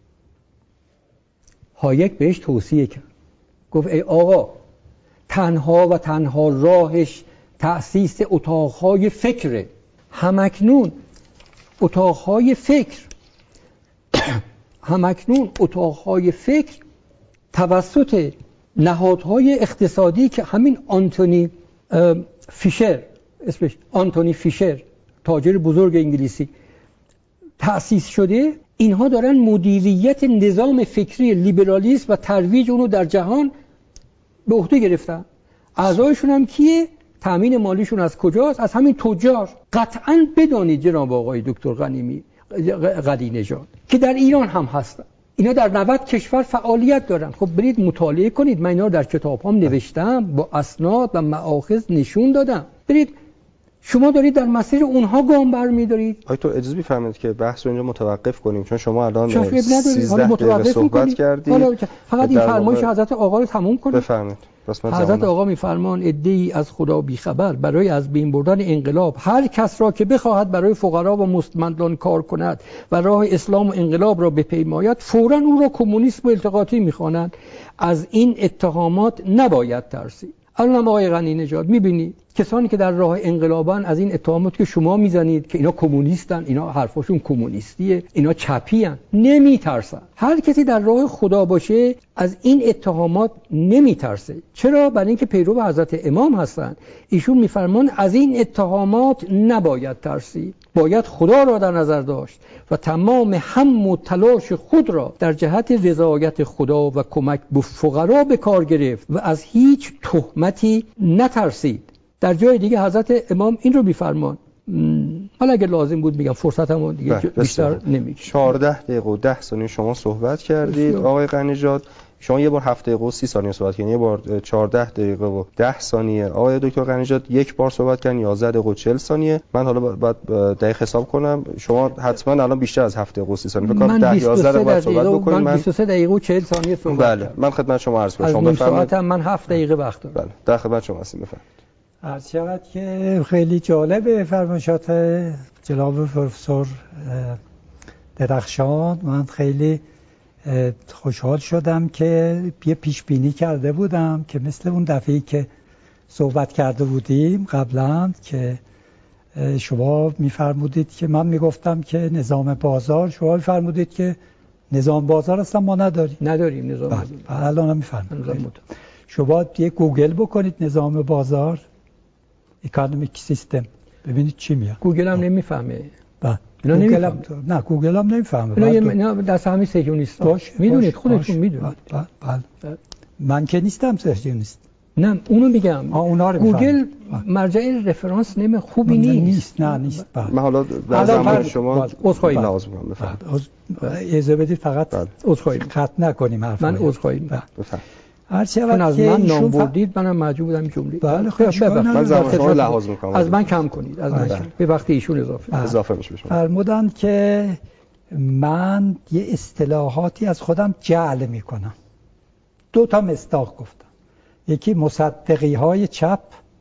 هایک بهش توصیه کرد، گفت ای آقا، تنها و تنها راهش تأسیس اتاقهای فکره. همکنون اتاقهای فکر همکنون اتاقهای فکر توسط نهادهای اقتصادی که همین آنتونی فیشر، اسمش آنتونی فیشر، تاجر بزرگ انگلیسی، تأسیس شده، اینها دارن مدیریت نظام فکری لیبرالیسم و ترویج اونو در جهان به عهده گرفتن. اعضایشون هم کیه؟ تامین مالیشون از کجاست؟ از همین تجار. قطعاً بدانید جناب آقای دکتر غنیمی قدی نژاد که در ایران هم هستن، اینا در نود کشور فعالیت دارن. خب برید مطالعه کنید، من اینا رو در کتابام نوشتم، با اسناد و مآخذ نشون دادم. برید، شما دارید در مسیر اونها گام برمی‌دارید. آیتو اجازه بفرمایید که بحث رو اینجا متوقف کنیم، چون شما الان سیزده دقیقه صحبت کردید. حالا فقط این فرمایش حضرت آقا رو تموم کنید. بفرمایید. حضرت آقا میفرمان عده‌ای از خدا بیخبر برای از بین بردن انقلاب هر کس را که بخواهد برای فقرا و مستمندان کار کند و راه اسلام و انقلاب را بپیماید فوراً او را کمونیسم و التقاطی می‌خوانند. از این اتهامات نباید ترسید. الان آقای غنی نژاد می‌بینید کسانی که در راه انقلابن از این اتهامات که شما میزنید که اینا کمونیستن، اینا حرفاشون کمونیستیه، اینا چپیان، نمیترسن. هر کسی در راه خدا باشه از این اتهامات نمیترسه. چرا؟ برای اینکه پیرو حضرت امام هستن. ایشون میفرمان از این اتهامات نباید ترسید، باید خدا را در نظر داشت و تمام هم و تلاش خود را در جهت رضایت خدا و کمک به فقرا به کار گرفت و از هیچ تهمتی نترسید. در جای دیگه حضرت امام این رو میفرمان، حالا اگه لازم بود میگم، فرصتمون دیگه بیشتر نمیشه. چهارده دقیقه و ده ثانیه شما صحبت کردید آقای غنی نژاد. شما یه بار هفت دقیقه و سی ثانیه صحبت کردین، یه بار چهارده دقیقه و ده ثانیه. آقای دکتر غنی نژاد یک بار صحبت کردن یازده دقیقه و چهل ثانیه. من حالا بعد دقیق حساب کنم، شما حتما الان بیشتر از هفت دقیقه و سی ثانیه فکر کنم ده یازده دقیقه صحبت بکنید. من بیست و سه دقیقه و چهل ثانیه صحبت بله کردم. من خدمت شما عرض کنم، شما بفرمایید. من هفت دقیقه وقت دارم. بله در خدمت شما هستم، بفرمایید. عرض شود که خیلی جالب فرمایشات جناب پروفسور درخشان. من خیلی خوشحال شدم که یه پیش بینی کرده بودم که مثل اون دفعه‌ای که صحبت کرده بودیم قبلا که شما میفرمودید که من میگفتم که نظام بازار، شما میفرمودید که نظام بازار اصلا ما نداریم نداریم نظام بازار. الان هم میفرمایید شما یه گوگل بکنید نظام بازار، اکانومیک سیستم، ببینید چی میاد. گوگل هم نمیفهمه. بله گوگل هم نه گوگل هم نمیفهمه. اینا دست همین صهیونیست باش میدونید، خودتون میدونید. بله من که نیستم صهیونیست. نه اونو میگم. اونا رو گوگل مرجع رفرانس نمی خوبی نیست. نیست نه نیست. من حالا در زمان شما عذرخواهی لازم میکنم. بفرمایید. اجازه بدید فقط عذرخواهی خط نکنیم حرف. من عذرخواهی میکنم. هر چه وقت از من نام بردید منم مجبور بودم جمله. بله خواهش می‌کنم. من زمان شما لحاظ میکنم. از من کم کنید. از من به وقت ایشون اضافه. اضافه میشه به شما. فرمودن که من یه اصطلاحاتی از خودم جعل میکنم. دو تا مصداق گفتم. یکی مصدقی های چپ،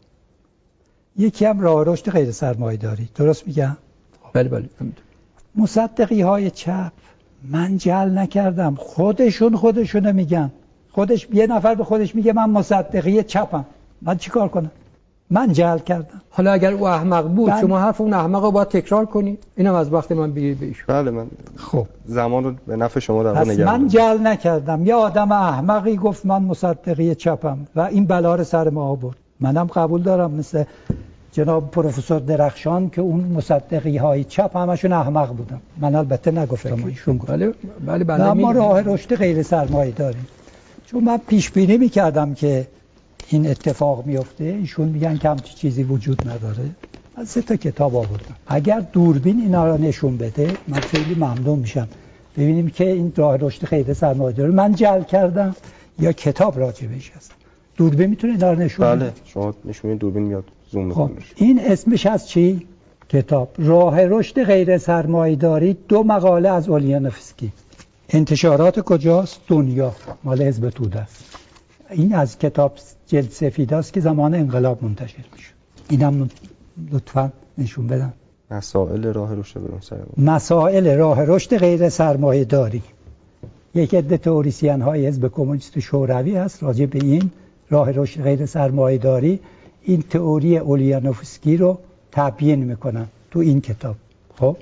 یکی هم راه رشد غیر سرمایه‌داری. درست میگم؟ بله بله. مصدقی های چپ من جعل نکردم، خودشون خودشونو میگن. خودش یه نفر به خودش میگه من مصدقی چپم، من چیکار کنم؟ من جعل کردم. حالا اگر او احمق بود بله. شما حرف اون احمق رو باید تکرار کنید. اینم از وقت من بگیرید بهش. بله من خب زمان رو به نفع شما در واقع نگردم. من جعل نکردم. یه آدم احمقی گفت من مصدقی چپم و این بلا رو سر ما آورد. منم قبول دارم مثل جناب پروفسور درخشان که اون مصدقی های چپ همشون احمق بودن. من البته نگفتم ایشون گفت. بله بله بله. ما راه رشد غیر سرمایه داریم. چون من پیش بینی می‌کردم که این اتفاق میفته. ایشون میگن که همچین چیزی وجود نداره. سه تا کتاب آوردم. اگر دوربین اینا رو نشون بده من خیلی ممنون میشم. ببینیم که این راه رشد غیر سرمایه‌داری من جعل کردم یا کتاب راجبش هست. دوربین میتونه اینا رو نشون بده؟ بله، شما نشون دوربین میاد زوم خب میکنه. این اسمش از چی؟ کتاب راه رشد غیر سرمایه‌داری، دو مقاله از اولیانوفسکی. انتشارات کجاست؟ دنیا، مال حزب توده است. این از کتاب جلد سفیداست که زمان انقلاب منتشر میشه. اینم لطفاً نشون بدن. مسائل راه رشد غیر سرمایه‌داری. مسائل راه رشد غیر سرمایه‌داری. یک عده تئوریسین های حزب کمونیست شوروی هست راجع به این راه رشد غیر سرمایه‌داری این تئوری اولیانوفسکی رو تبیین میکنن تو این کتاب. خب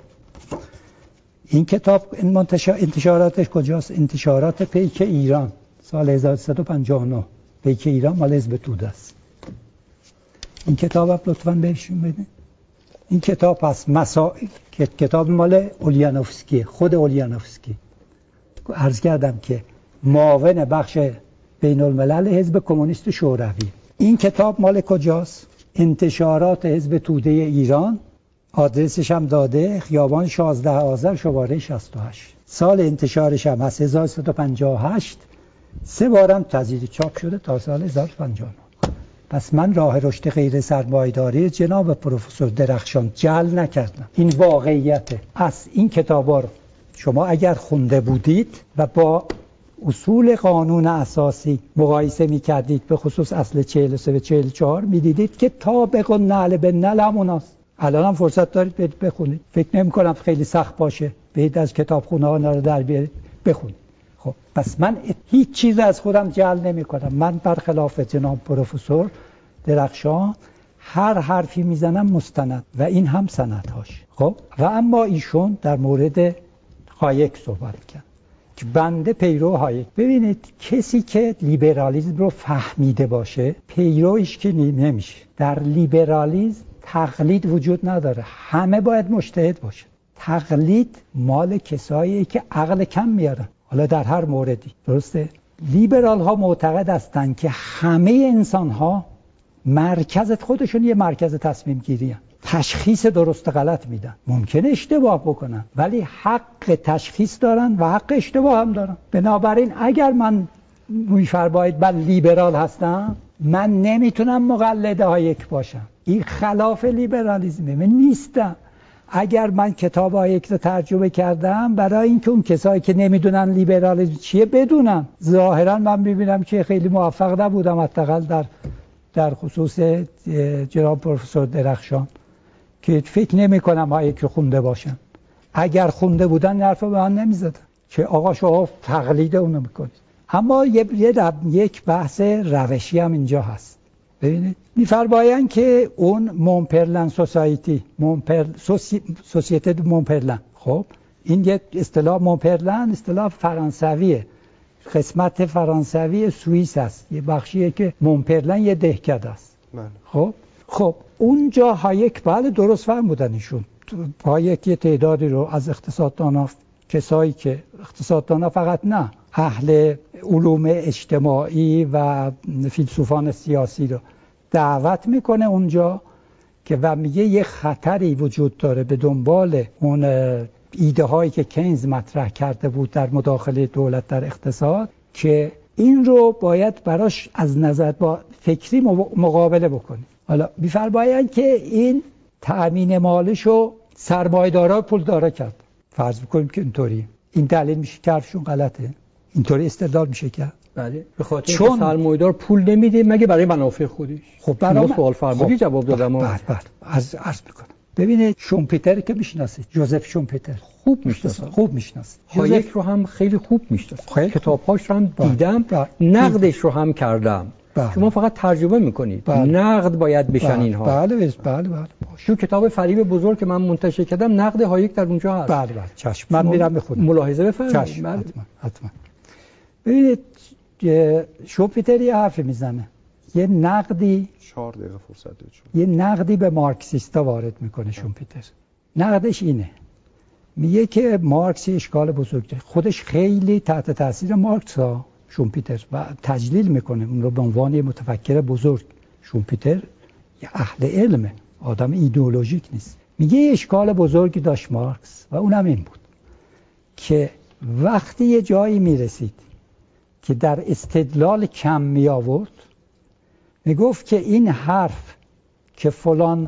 این کتاب این انتشاراتش کجاست؟ انتشارات پیک ایران سال هزار و سیصد و پنجاه و نه. پیک ایران مال حزب توده است. این کتاب هم لطفاً بهشون بدین. این کتاب پس مسائل کتاب مال اولیانوفسکی، خود اولیانوفسکی. عرض کردم که معاون بخش بین الملل حزب کمونیست شوروی. این کتاب مال کجاست؟ انتشارات حزب توده ایران. آدرسش هم داده، خیابان شانزده آذر شماره شصت و هشت. سال انتشارش هم هست هزار و سیصد و پنجاه و هشت. سه بارم تجدید چاپ شده تا سال هزار و سیصد و پنجاه و نه. پس من راه رشد غیر سرمایه‌داری جناب پروفسور درخشان جعل نکردم. این واقعیته. از این کتابا رو شما اگر خونده بودید و با اصول قانون اساسی مقایسه می‌کردید، به خصوص اصل چهل و سه و چهل و چهار، می‌دیدید که طابق النعل بالنعل هموناست. الان هم فرصت دارید برید بخونید. فکر نمی‌کنم خیلی سخت باشه. برید از کتابخونه‌ها رو در بیارید بخونید. خب پس من هیچ چیز از خودم جعل نمی‌کنم. من برخلاف جناب پروفسور درخشان هر حرفی میزنم مستند و این هم سندهاش. خب و اما ایشون در مورد هایک صحبت کرد که بنده پیرو هایک. ببینید کسی که لیبرالیسم رو فهمیده باشه پیروش که نمیشه. در لیبرالیسم تقلید وجود نداره، همه باید مجتهد باشه. تقلید مال کسایی که عقل کم میارن، حالا در هر موردی. درسته؟ لیبرال ها معتقد هستند که همه انسان ها مرکز خودشون یه مرکز تصمیم گیری هست. تشخیص درست غلط میدن. ممکنه اشتباه بکنن ولی حق تشخیص دارن و حق اشتباه هم دارن. بنابراین اگر من میفرمایید من لیبرال هستم، من نمیتونم مقلد هایک باشم. این خلاف لیبرالیسمه. من نیستم. اگر من کتاب هایک رو ترجمه کردم برای اینکه اون کسایی که نمیدونن لیبرالیسم چیه بدونن. ظاهرا من میبینم که خیلی موفق نبودم حداقل در در خصوص جناب پروفسور درخشان که فکر نمی کنم هایک رو خونده باشن. اگر خونده بودن حرف به من نمیزدن که آقا شما تقلید اونو میکنید. اما یه یک بحث روشی هم اینجا هست. ببینید میفرمایند که اون مونپرلن سوسایتی مونپر سوسی... سوسیته مونپرلن، خب این یک اصطلاح مونپرلن اصطلاح فرانسویه، قسمت فرانسوی سوئیس است. یه بخشیه که مونپرلن یه دهکده است. خب خب اونجا هایک بله درست فهم بودن ایشون. هایک یه تعدادی رو از اقتصاددانا، کسایی که اقتصاددانا فقط نه، اهل علوم اجتماعی و فیلسوفان سیاسی رو دعوت میکنه اونجا که و میگه یه خطری وجود داره به دنبال اون ایده هایی که کینز مطرح کرده بود در مداخله دولت در اقتصاد، که این رو باید براش از نظر با فکری مقابله بکنی. حالا می‌فرمایند که این تأمین مالشو سرمایه‌دارا پولدارا کرد. فرض بکنیم که اینطوری، این دلیل میشه که حرفشون غلطه. اینطوری استدلال میشه کرد. بله، به خاطر چون سرمایه‌دار پول نمیده مگه برای منافع خودش. خب برای سوال فرمودی جواب دادم. بله بله از عرض میکنم. ببینید شومپتر که میشناسید، جوزف شومپتر خوب میشناسید. خوب میشناسید. هایک رو هم خیلی خوب میشناسم. کتاب‌هاش رو هم دیدم، نقدش رو هم کردم. بله. شما فقط ترجمه میکنید. بله. نقد باید بشن بله. اینها. بله بله بله بله. تو کتاب فریب بزرگ که من منتشر کردم نقد هایک در اونجا هست. بله بله چشم. من میرم میخونم. ملاحظه بفرمایید. چشم. بله. حتما حتما. ببینید شومپتر یه حرفی میزنه. یه نقدی چهار دقیقه فرصت داد. یه نقدی به مارکسیستا وارد میکنه شومپتر. نقدش اینه. میگه که مارکس اشکال بزرگ داره. خودش خیلی تحت تاثیر مارکس ها شومپتر و تجلیل میکنه اون رو به عنوان یه متفکر بزرگ. شومپتر یه اهل علمه، آدم ایدئولوژیک نیست. میگه یه اشکال بزرگی داشت مارکس و اونم این بود که وقتی یه جایی میرسید که در استدلال کم می آورد، میگفت که این حرف که فلان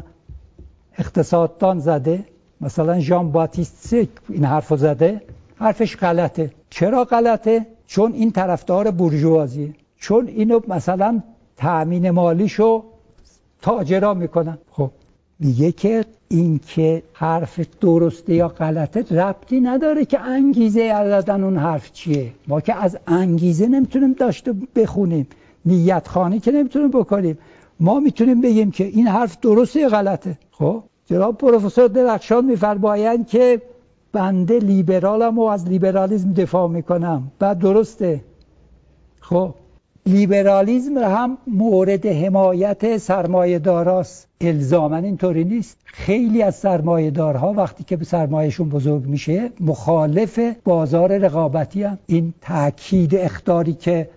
اقتصاددان زده، مثلا ژان باتیست سیک این حرفو زده، حرفش غلطه. چرا غلطه؟ چون این طرفدار بورژوازیه، چون اینو مثلا تأمین مالیشو تاجرا میکنن. خب میگه که این که حرف درسته یا غلطه ربطی نداره که انگیزه زدن اون حرف چیه. ما که از انگیزه نمیتونیم داشته بخونیم، نیت خانی که نمیتونیم بکنیم. ما میتونیم بگیم که این حرف درسته یا غلطه. خب جناب پروفسور درخشان میفرمایند که بنده لیبرالم و از لیبرالیسم دفاع میکنم، بعد درسته. خب لیبرالیسم هم مورد حمایت سرمایه‌داراست، الزاماً اینطوری نیست. خیلی از سرمایه‌دارها وقتی که به سرمایه‌شون بزرگ میشه مخالف بازار رقابتی هم. این تأکید اخطاری که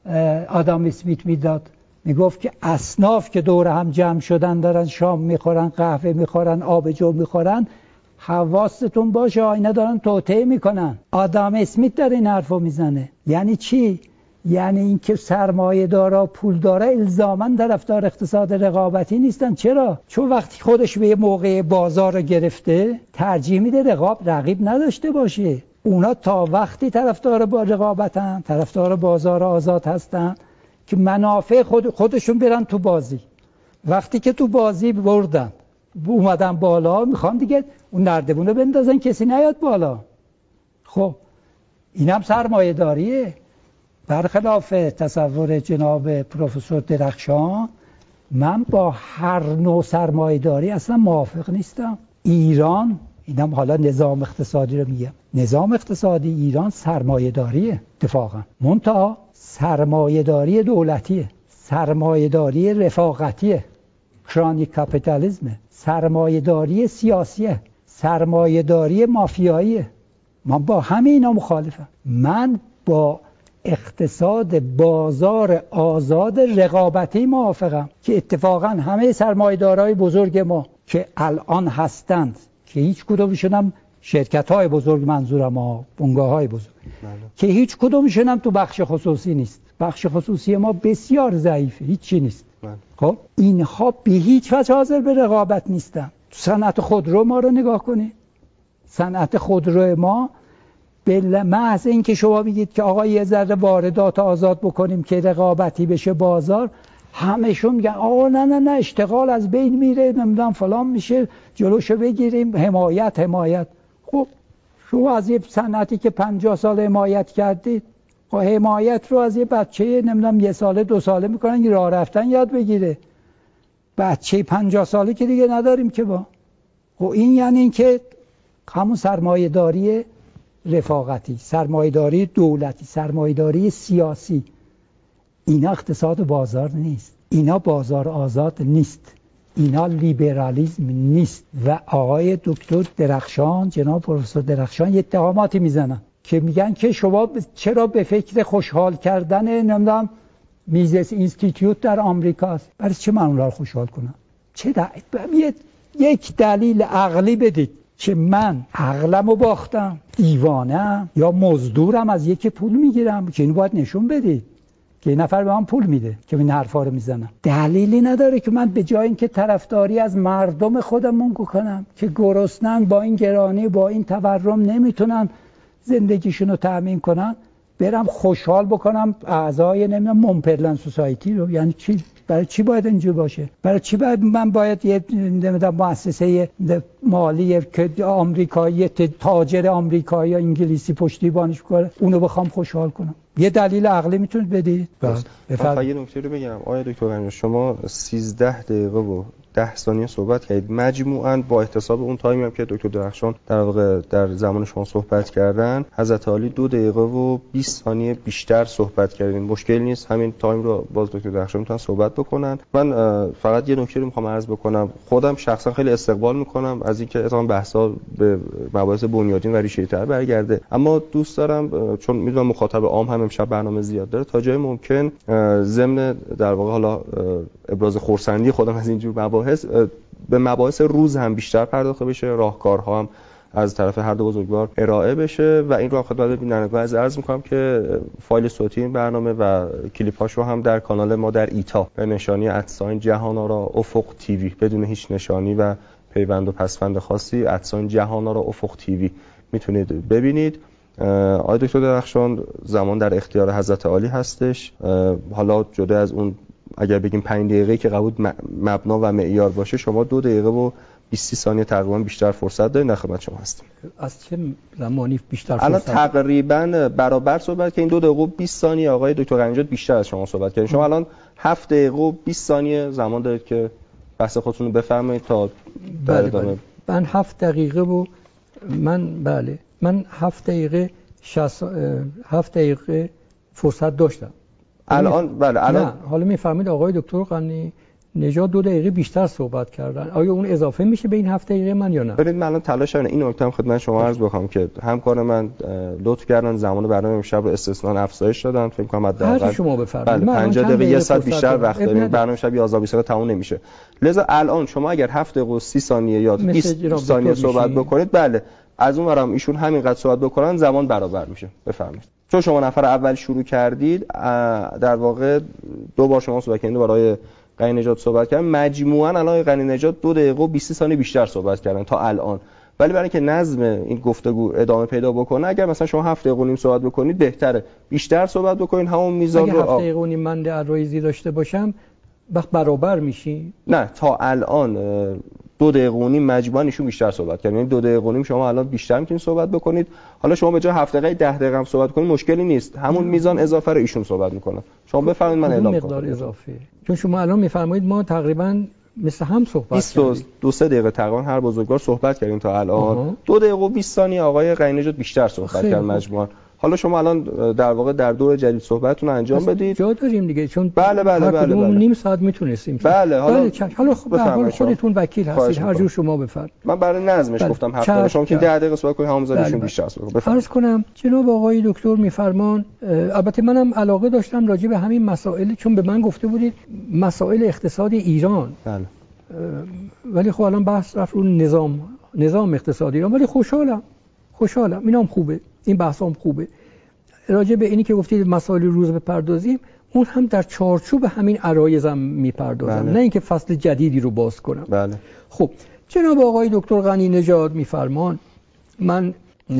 آدم اسمیت میداد، میگفت که اصناف که دور هم جمع شدن دارن شام میخورن، قهوه میخورن، آبجو میخورن، حواستون باشه اینا دارن توطئه میکنن. آدم اسمیت داره این حرفو میزنه. یعنی چی؟ یعنی اینکه سرمایه‌دارا پولدارا الزاماً طرفدار اقتصاد رقابتی نیستن. چرا؟ چون وقتی خودش به موقع بازار رو گرفته ترجیح میده رقاب رقیب نداشته باشه. اونا تا وقتی طرفدار با رقابتن، طرفدار بازار آزاد هستن که منافع خود خودشون برن تو بازی. وقتی که تو بازی بردن اومدن بالا، میخوان دیگه اون نردبونو بندازن کسی نیاد بالا. خب این هم سرمایه داریه. برخلاف تصور جناب پروفسور درخشان، من با هر نوع سرمایه داری اصلا موافق نیستم. ایران، اینم حالا نظام اقتصادی رو میگم، نظام اقتصادی ایران سرمایه داریه اتفاقا، منتها سرمایه داری دولتیه، سرمایه داری رفاقتیه، کرانی کپیتالیزمه، سرمایه داری سیاسیه، سرمایه داری مافیاییه. من با همه اینا مخالفم. من با اقتصاد بازار آزاد رقابتی موافقم که اتفاقا همه سرمایه‌دارای بزرگ ما که الان هستند که هیچ کدومشون هم شرکت‌های بزرگ، منظورم ها بنگاه‌های بزرگ بله. که هیچ کدومشون هم تو بخش خصوصی نیست. بخش خصوصی ما بسیار ضعیفه، هیچی نیست بله. خب اینها به هیچ وجه حاضر به رقابت نیستن. تو صنعت خودرو ما رو نگاه کنید. صنعت خودرو ما به محض اینکه شما میگید که آقا یه ذره واردات آزاد بکنیم که رقابتی بشه بازار، همشون میگن آقا نه نه نه اشتغال از بین میره، نمیدونم فلان میشه، جلوشو بگیریم، حمایت حمایت. خب شما از یه صنعتی که پنجاه سال حمایت کردید، خب حمایت رو از یه بچه نمیدونم یه ساله دو ساله میکنن که راه رفتن یاد بگیره. بچه پنجاه ساله که دیگه نداریم که با. خب این یعنی این که همون سرمایه داری رفاقتی، سرمایه‌داری دولتی، سرمایه‌داری سیاسی، اینا اقتصاد بازار نیست، اینا بازار آزاد نیست، اینا لیبرالیسم نیست. و آقای دکتر درخشان، جناب پروفسور درخشان، یه اتهاماتی میزنن که میگن که شما چرا به فکر خوشحال کردن نمیدونم میزس اینستیتیوت در آمریکاست. برای چه من اونها رو خوشحال کنم؟ چه دل... یک دلیل عقلی بدید که من عقلمو باختم، دیوانه‌ام یا مزدورم، از یکی پول میگیرم، که اینو باید نشون بدید که این نفر به من پول میده که این حرفا رو میزنم. دلیلی نداره که من به جای اینکه طرفداری از مردم خودمون کنم که گرسنن، با این گرانی با این تورم نمیتونن زندگیشون رو تأمین کنن، برم خوشحال بکنم اعضای نمیدونم مونپرلن سوسایتی رو. یعنی چی؟ برای چی باید اینجور باشه؟ برای چی باید من باید یه نمیدونم مؤسسه مالی که آمریکایی، تاجر آمریکایی یا انگلیسی پشتیبانش کنه، اونو بخوام خوشحال کنم؟ یه دلیل عقلی میتونید بدید؟ بفرمایید. یه نکته رو بگم آقای دکتر غنی، شما سیزده دقیقه و ده ثانیه صحبت کردید، مجموعاً با احتساب اون تایمی هم که دکتر درخشان در واقع در زمان شما صحبت کردن، حضرت عالی دو دقیقه و بیست ثانیه بیشتر صحبت کردین. مشکل نیست، همین تایم رو باز دکتر درخشان میتونن صحبت بکنن. من فقط یه نکته رو میخوام عرض بکنم. خودم شخصا خیلی استقبال میکنم از اینکه اصلا بحثا به مباحث بنیادین و ریشه‌ای‌تر برگرده، اما دوست دارم چون میدونم مخاطب عام هم امشب برنامه زیاد داره، تا جای ممکن ضمن در واقع حالا ابراز خرسندی خودم از اینجور مباحث به مباحث روز هم بیشتر پرداخته بشه، راهکارها هم از طرف هر دو بزرگوار ارائه بشه و این رو خدمت بینندگان عرض می‌کنم که فایل صوتی این برنامه و کلیپ‌هاش رو هم در کانال ما در ایتا به نشانی ادساین جهان‌آرا افق تیوی بدون هیچ نشانی و پیوند و پسوند خاصی ادساین جهان‌آرا افق تیوی میتونید ببینید. آقای دکتر درخشان زمان در اختیار حضرت عالی هستش. حالا جدا از اون اگر بگیم پنج دقیقه‌ای که قبول مبنا و معیار باشه، شما دو دقیقه و بیست ثانیه تقریبا بیشتر فرصت دارید. در خدمت شما هستیم. از چه زمانی بیشتر فرصت؟ الان تقریبا برابر صحبت که این دو دقیقه و بیست ثانیه آقای دکتر غنی‌نژاد بیشتر از شما صحبت کردن. شما الان هفت دقیقه و بیست ثانیه زمان دارید که بحث خودتون رو بفرمایید تا بله بله. من هفت دقیقه و من بله من هفت دقیقه شصت هفت دقیقه فرصت داشتم الان. بله الان نه حالا میفهمید آقای دکتر غنی نژاد دو دقیقه بیشتر صحبت کردن، آیا اون اضافه میشه به این هفت دقیقه من یا نه؟ ببینید من الان تلاش کردم این نکته هم خدمت شما عرض بکنم که همکار من لطف کردن زمان برنامه امشب رو استثناء افزایش دادن. فکر کنم حداقل هر شما بفرمایید. بله پنجاه دقیقه یه ساعت بیشتر وقت داریم. برنامه شب یازده بیست دقیقه تموم نمیشه. لذا الان شما اگر هفت دقیقه و سی ثانیه یا بیست ثانیه صحبت بکنید، بله از اون ورم ایشون همینقدر صحبت بکنن زمان برابر میشه. بفرمایید. چون شما نفر اول شروع کردید، در واقع دو بار شما صحبت کردید، برای غنی‌نژاد صحبت کردن، مجموعاً الان غنی‌نژاد دو دقیقه و بیست ثانیه بیشتر صحبت کردن تا الان. ولی برای اینکه نظم این گفتگو ادامه پیدا بکنه، اگر مثلا شما هفت دقیقه و نیم صحبت بکنید بهتره بیشتر صحبت بکنید، همون میزان رو. اگه هفت دقیقه و نیم من عرایزی داشته باشم وقت برابر میشی؟ نه تا الان دو دقیقه و نیم مجموعاً ایشون بیشتر صحبت کردن. یعنی دو دقیقه و نیم شما الان بیشتر میتونید صحبت بکنید. حالا شما به جای هفت دقیقه ده دقیقه هم صحبت کنید مشکلی نیست، همون میزان اضافه رو ایشون صحبت میکنه. شما بفرمایید من اعلام کنم. مقدار اضافه. چون شما الان میفرمایید ما تقریبا مثل هم صحبت کردیم. دو سه دقیقه تقریبا هر بزرگوار صحبت کردیم تا الان. آه. دو دقیقه و بیست ثانیه آقای غنی‌نژاد بیشتر صحبت کرد مجموعاً. حالا شما الان در واقع در دور جدید صحبتتون انجام بدید. جا داریم دیگه، چون بله بله بله, بله. نیم ساعت میتونستیم. بله حالا بله حالا خب خودتون وکیل هستید، هر جور شما بفرمایید. من برای نظمش بله. گفتم هفت دقیقه، شما که ده دقیقه صحبت کنید همون زادشون بله. بیشتر صحبت کنید. عرض کنم جناب آقای دکتر میفرمان، البته منم علاقه داشتم راجع به همین مسائل، چون به من گفته بودید مسائل اقتصادی ایران. بله. ولی خب الان بحث رفت رو نظام نظام اقتصادی ایران، ولی خوشحالم خوشحالم اینام خوبه، این بحثام خوبه. راجع به اینی که گفتید مسائل روز بپردازیم، اون هم در چارچوب همین عرایزم میپردازم. بله. نه اینکه فصل جدیدی رو باز کنم. بله. خب جناب آقای دکتر غنی‌نژاد میفرمان، من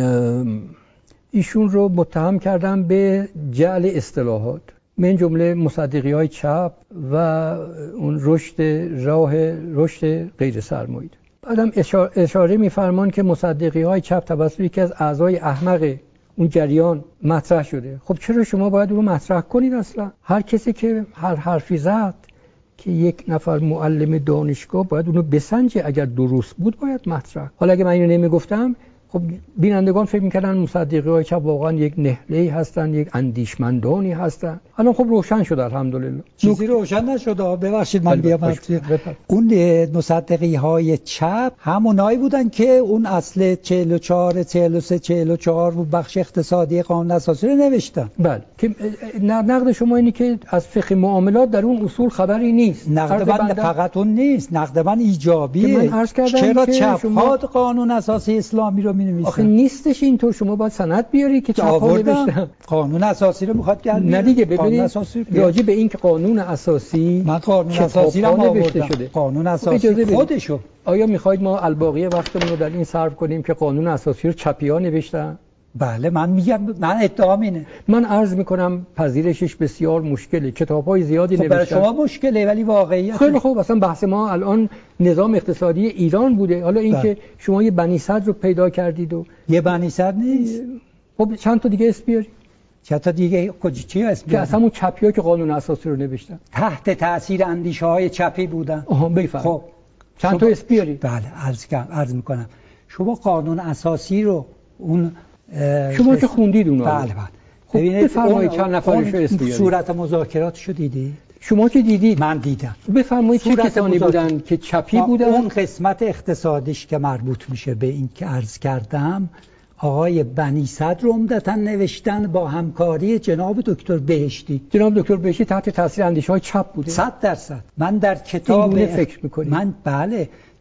ایشون رو متهم کردم به جعل اصطلاحات، من جمله مصدقی‌های چپ و اون رشد راه رشد غیر سرمایه‌ای. بعدم اشاره, اشاره میفرمان که مصدقی‌های چپ توسط یکی از اعضای احمق اون جریان مطرح شده. خب چرا شما باید اون رو مطرح کنید؟ اصلا هر کسی که هر حرفی زد که یک نفر معلم دانشگاه باید اون رو بسنجه، اگر درست بود باید مطرح. حالا اگه من اینو نمیگفتم، خب بینندگان فکر می‌کردن مصدقی‌های چپ واقعا یک نهله‌ای هستن، یک اندیشمندانی هستن. الان خب روشن شد الحمدلله. چیزی روشن نشد. ببخشید من بیام. اون مصدقی‌های چپ همونایی بودن که اون اصل چهل و چهار چهل و سه چهل و چهار و بخش اقتصادی قانون اساسی رو نوشتن. بله که نقد شما اینه که از فقه معاملات در اون اصول خبری نیست. نقد من فقط اون نیست، نقد من ایجابیه. من عرض کردم چرا که چپ‌ها قانون اساسی اسلامی رو می‌نویسن؟ آخه نیستش اینطور. شما باید سند بیاری که چپ‌ها نوشتن. قانون اساسی رو می‌خواد گرد. نه دیگه ببینید راجع به این که قانون اساسی من قانون اساسی رو آوردم. قانون اساسی خودشو. آیا می‌خواید ما الباقی وقتمون رو در این صرف کنیم که قانون اساسی رو چپی‌ها نوشتن؟ بله من میگم، من ادعام اینه. من عرض میکنم پذیرشش بسیار مشکله. کتاب‌های زیادی خب نوشتن. برای شما مشکله ولی واقعیت. خیلی خوب، اصلا بحث ما الان نظام اقتصادی ایران بوده. حالا اینکه شما یه بنی صدر رو پیدا کردید و یه بنی صدر نیست. خب چند تا دیگه اسم بیاری. چند تا دیگه چی اسم که اصلا اون چپی‌ها که قانون اساسی رو نوشتن تحت تاثیر اندیشه‌های چپی بودن. آها بفرمایید. خب چند تا اسم بیاری. بله عرض کنم عرض میکنم. شما قانون اساسی رو اون شما که خوندید اونها. بله بله. خب بفرمایید چند نفرشو اسم بیارید. صورت مذاکراتشو دیدید؟ شما که دیدید. من دیدم. بفرمایید چه کسانی بودن که چپی بودن؟ اون قسمت اقتصادیش که مربوط میشه به این که عرض کردم، آقای بنی صدر رو عمدتاً نوشتن با همکاری جناب دکتر بهشتی. جناب دکتر بهشتی تحت تاثیر اندیشه‌های چپ بوده. صد درصد. من در کتاب فکر می‌کنید. من بله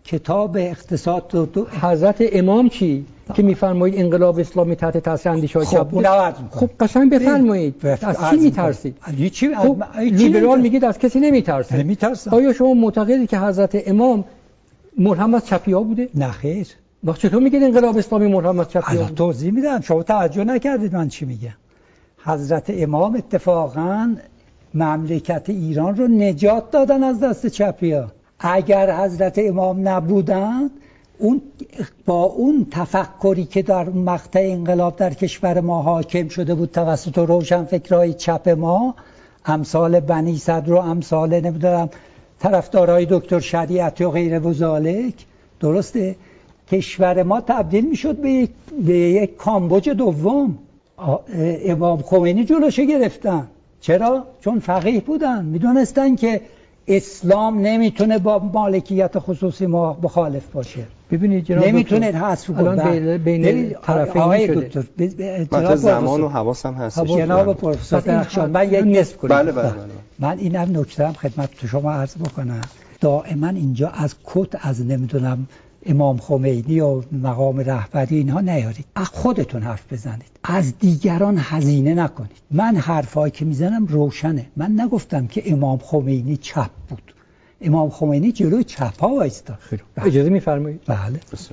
کتاب اقتصاد دو دو حضرت امام چی که میفرمایید انقلاب اسلامی تحت تاثیر اندیشه‌های چپ بود؟ خب قشنگ بفرمایید از چی میترسید؟ چی خب لیبرال میگید از کسی نمیترسه. نمیترسم. آیا شما معتقدید که حضرت امام ملهم از چپی‌ها بوده؟ نه خیر. وقت چطور میگید انقلاب اسلامی ملهم از چپی‌ها بوده؟ توضیح میدم، شما توجه نکردید من چی میگم. حضرت امام اتفاقاً مملکت ایران رو نجات دادن از دست چپی‌ها. اگر حضرت امام نبودند اون با اون تفکری که در مقطع انقلاب در کشور ما حاکم شده بود توسط روشنفکرای چپ ما، امثال بنی صدر و امثال نمیدونم طرفدارای دکتر شریعتی و غیره و ذالک، درسته کشور ما تبدیل میشد به یک به یک کامبوج دوم. امام خمینی جلوشو گرفتن. چرا؟ چون فقیه بودن، میدونستن که اسلام نمیتونه با مالکیت خصوصی ما مخالف باشه. ببینید جناب نمیتونه حذف کنه. الان بین طرفین شده. مثلا زمان و حواسم هست. جناب پروفسور درخشان من یک نصف کنم. بله بله. من اینم نکته‌ام خدمت شما عرض بکنم. دائما اینجا از کت از نمیدونم امام خمینی و مقام رهبری اینها نیارید. از خودتون حرف بزنید. از دیگران هزینه نکنید. من حرفایی که میزنم روشنه. من نگفتم که امام خمینی چپ بود. امام خمینی جلوی چپ‌ها وایستاد. اجازه می‌فرمایید؟ بله.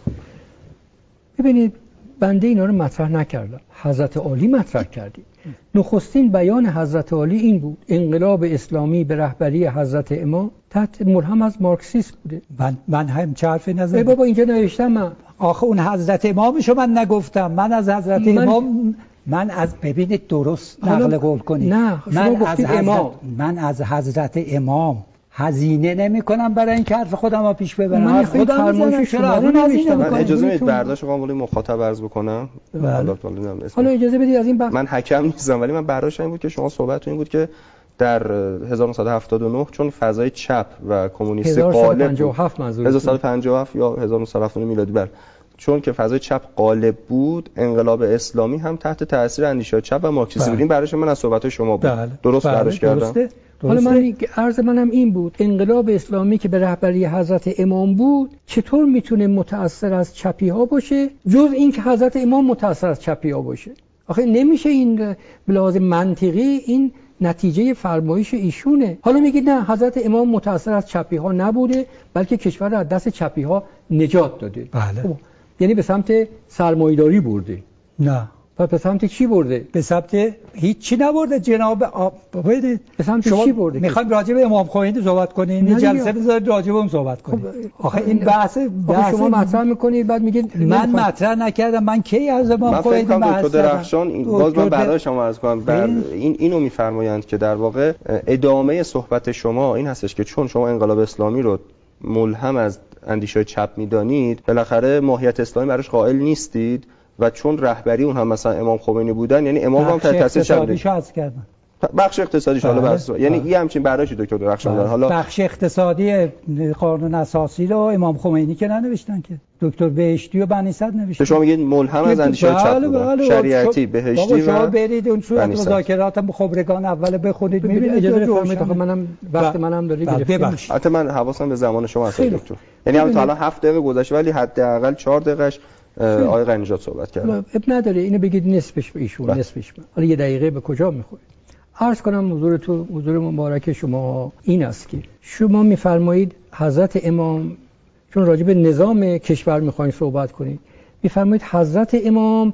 ببینید بنده اینا رو مطرح نکردم. حضرت عالی مطرح کردید. نخستین بیان حضرت عالی این بود: انقلاب اسلامی به رهبری حضرت امام تحت ملهم از مارکسیسم بوده. من من هم چه حرفی نزدم. ای بابا اینجا نوشتم من. آخه اون حضرت امامشو من نگفتم. من از حضرت من... امام من از ببینید درست نقل قول کنید. نه من از حضرت... امام من از حضرت امام هزینه نمی کنم برای این حرف خودم رو پیش ببرم. من خودم فرمایش شما رو نوشتم. من اجازه بدید برداشت قانونی مخاطب عرض بکنم. حالا حالا اجازه بدید از این بحث. من حکم نیستم ولی من برداشت این بود که شما صحبت این بود که در هزار و نهصد و هفتاد و نه چون فضای چپ و کمونیستی غالب بود، هزار و نهصد و پنجاه و هفت یا هزار و نهصد و هفتاد و نه میلادی بر چون که فضای چپ غالب بود، انقلاب اسلامی هم تحت تاثیر اندیشه چپ و مارکسیسم بود. این برداشت من از صحبت شما بود. بله. درست بله. برداشت کردم. درسته. حالا من عرض منم این بود: انقلاب اسلامی که به رهبری حضرت امام بود چطور میتونه متأثر از چپی ها باشه جز این که حضرت امام متأثر از چپی ها باشه؟ آخه نمیشه. این به لحاظ منطقی این نتیجه فرمایش ایشونه. حالا میگید نه حضرت امام متأثر از چپی ها نبوده بلکه کشور رو از دست چپی ها نجات داده. بله. خب. یعنی به سمت سرمایه‌داری برده. نه. پس به سمت چی برده؟ به سمت هیچ چی نبرده جناب. ببینید به سمت چی برده؟ میخوایم راجع به امام خمینی صحبت کنیم. این جلسه بذارید راجع به اون صحبت کنیم. خب آخه این بحث بحث شما مطرح میکنید بعد میگید من مطرح نکردم. من کی از امام خمینی من فکر کنم دکتر درخشان باز من برای شما عرض کنم بر این اینو میفرمایند که در واقع ادامه صحبت شما این هستش که چون شما انقلاب اسلامی رو ملهم از اندیشه چپ میدانید بالاخره ماهیت اسلامی براش قائل نیستید و چون رهبری اون هم مثلا امام خمینی بودن یعنی امام هم تحت تاثیر چپ بخش اقتصادیش حالا بحث یعنی یه همچین برداشتی دکتر درخشان دارن. حالا بخش اقتصادی قانون اساسی رو امام خمینی که ننوشتن که دکتر بهشتی و بنی صدر نوشتن. شما میگید ملهم از اندیشه چپ بودن. شریعتی بهشتی و شما برید اون صورت مذاکرات خبرگان اول بخونید میبینید. اجازه بفرمایید آخه منم وقت منم داره گرفته. البته من حواسم به زمان شما هست دکتر. یعنی الان تا الان هفت دقیقه گذشته ولی حداقل چهار دقیقش آقای غنی‌نژاد صحبت کرد. اب نداره اینو بگید نصفش به ایشون نصفش من. حالا یه دقیقه به کجا میخوره؟ عرض کنم حضور تو حضور مبارک شما این است که شما میفرمایید حضرت امام چون راجع به نظام کشور میخواین صحبت کنید میفرمایید حضرت امام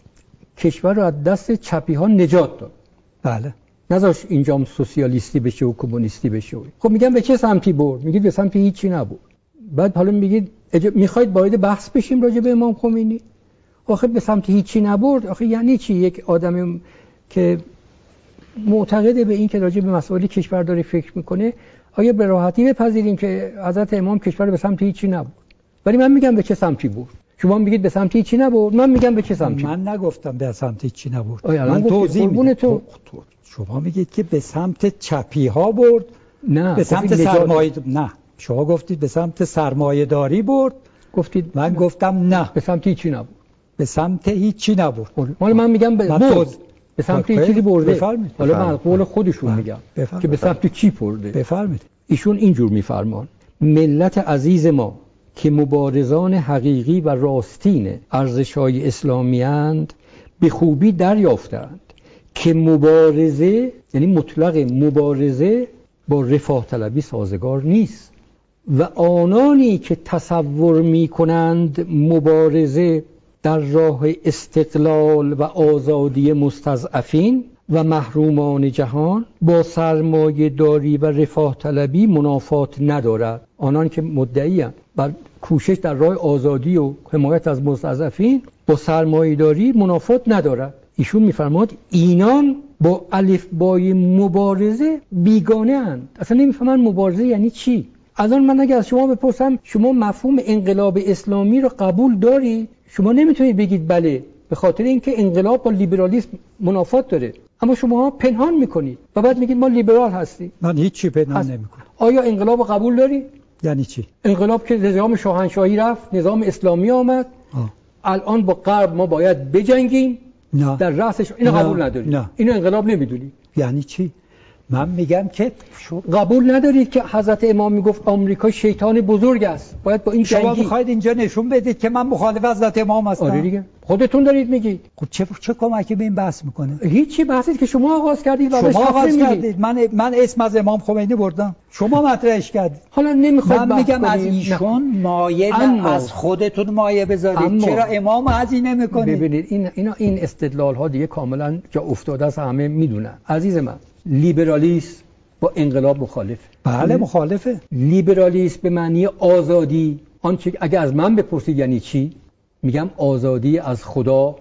کشور رو از دست چپی ها نجات داد. بله. نذاش اینجام سوسیالیستی بشه و کمونیستی بشه. خب میگم به چه سمتی برد؟ میگید به سمت هیچی نبود. بعد حالا میگید اج... میخواید وارد بحث بشیم راجع به امام خمینی؟ آخه به سمت هیچی نبرد. آخه یعنی چی یک آدم که معتقد به این که راجع به مسائل کشور داره فکر میکنه آیا به راحتی بپذیریم که حضرت امام کشور به سمت هیچی نبرد؟ ولی من میگم به چه سمتی برد. شما میگید به سمت هیچی نبرد، من میگم به چه سمتی. من نگفتم به سمت هیچی نبرد. من توضیح میدم. تو شما میگید که به سمت چپی ها برد. نه به سمت سرمایه نه شما گفتید به سمت سرمایه داری برد. گفتید من گفتم نه به سمت هیچی نبرد. به سمت هیچی نبرد. مال من میگم به برد. به سمت هیچ چیزی برده. بفرمید. حالا من قول خودشون میگم که به سمت چی برده. بفرمایید. ایشون اینجور میفرمان: ملت عزیز ما که مبارزان حقیقی و راستین ارزش‌های اسلامی اند به خوبی دریافتند که مبارزه، یعنی مطلق مبارزه، با رفاه طلبی سازگار نیست و آنانی که تصور می کنند مبارزه در راه استقلال و آزادی مستضعفین و محرومان جهان با سرمایه داری و رفاه طلبی منافات ندارد. آنان که مدعی اند بر کوشش در راه آزادی و حمایت از مستضعفین با سرمایه داری منافات ندارد. ایشون میفرماد اینان با الفبای مبارزه بیگانه اند، اصلا نمیفهمن مبارزه یعنی چی. الان من اگه از شما بپرسم شما مفهوم انقلاب اسلامی رو قبول داری، شما نمیتونید بگید بله، به خاطر اینکه انقلاب با لیبرالیسم منافات داره، اما شما پنهان میکنید و بعد میگید ما لیبرال هستیم. من هیچ چی پنهان نمیکنم. آیا انقلاب رو قبول داری؟ یعنی چی؟ انقلاب که نظام شاهنشاهی رفت، نظام اسلامی آمد، آه. الان با غرب ما باید بجنگیم، نه. در رأسش اینو قبول نداری. نه. اینو انقلاب نمیدونی. یعنی چی؟ من میگم که شو... قبول ندارید که حضرت امام میگفت آمریکا شیطان بزرگ است، باید با این جنگی. شما میخواید اینجا نشون بدید که من مخالف حضرت امام هستم؟ آره دیگه، خودتون دارید میگید. خب چه چه کمکی به این بحث میکنه؟ هیچی، بحثی که شما آغاز کردید و شما آغاز کردید. من من اسم از امام خمینی بردم، شما مطرحش کردید. حالا نمیخواد من میگم از ایشون مایه از خودتون مایه بذارید. اما... چرا امام از این نمیکنید؟ ببینید این اینا این استدلال ها دیگه کاملا جا افتاده است، همه میدونن. عزیز من، لیبرالیسم با انقلاب مخالفه. بله مخالفه. لیبرالیسم به معنی آزادی، آنچه اگه از من بپرسید یعنی چی، میگم آزادی از خدا،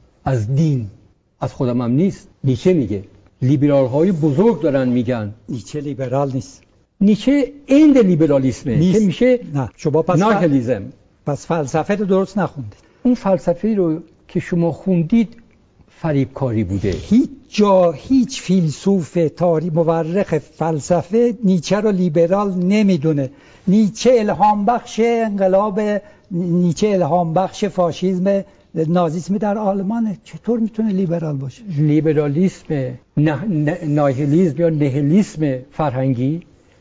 از دین. از خودم هم نیست. نیچه میگه، لیبرال های بزرگ دارن میگن. نیچه لیبرال نیست. نیچه اند لیبرالیسمه نیست. که میشه نه شما پس ناهیلیسم. پس فلسفه رو درست نخوندید. اون فلسفه رو که شما خوندید فریبکاری بوده. هیچ جا هیچ فیلسوف تاریخ مورخ فلسفه نیچه رو لیبرال نمیدونه. نیچه الهام بخش انقلاب، نیچه الهام بخش فاشیسم نازیسم در آلمانه. چطور میتونه لیبرال باشه؟ لیبرالیسم نه، نه، ناهیلیسم یا نهلیسم فرهنگی،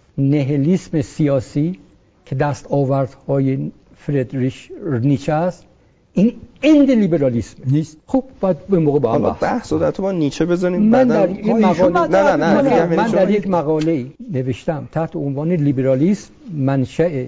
نهلیسم سیاسی که دست آوردهای فریدریش نیچه است، این اند لیبرالیسم نیست. خب بعد به موقع با هم بحث رو در تو با نیچه بزنیم. من در این مقاله نه نه نه من در یک مقاله نوشتم تحت عنوان لیبرالیسم منشأ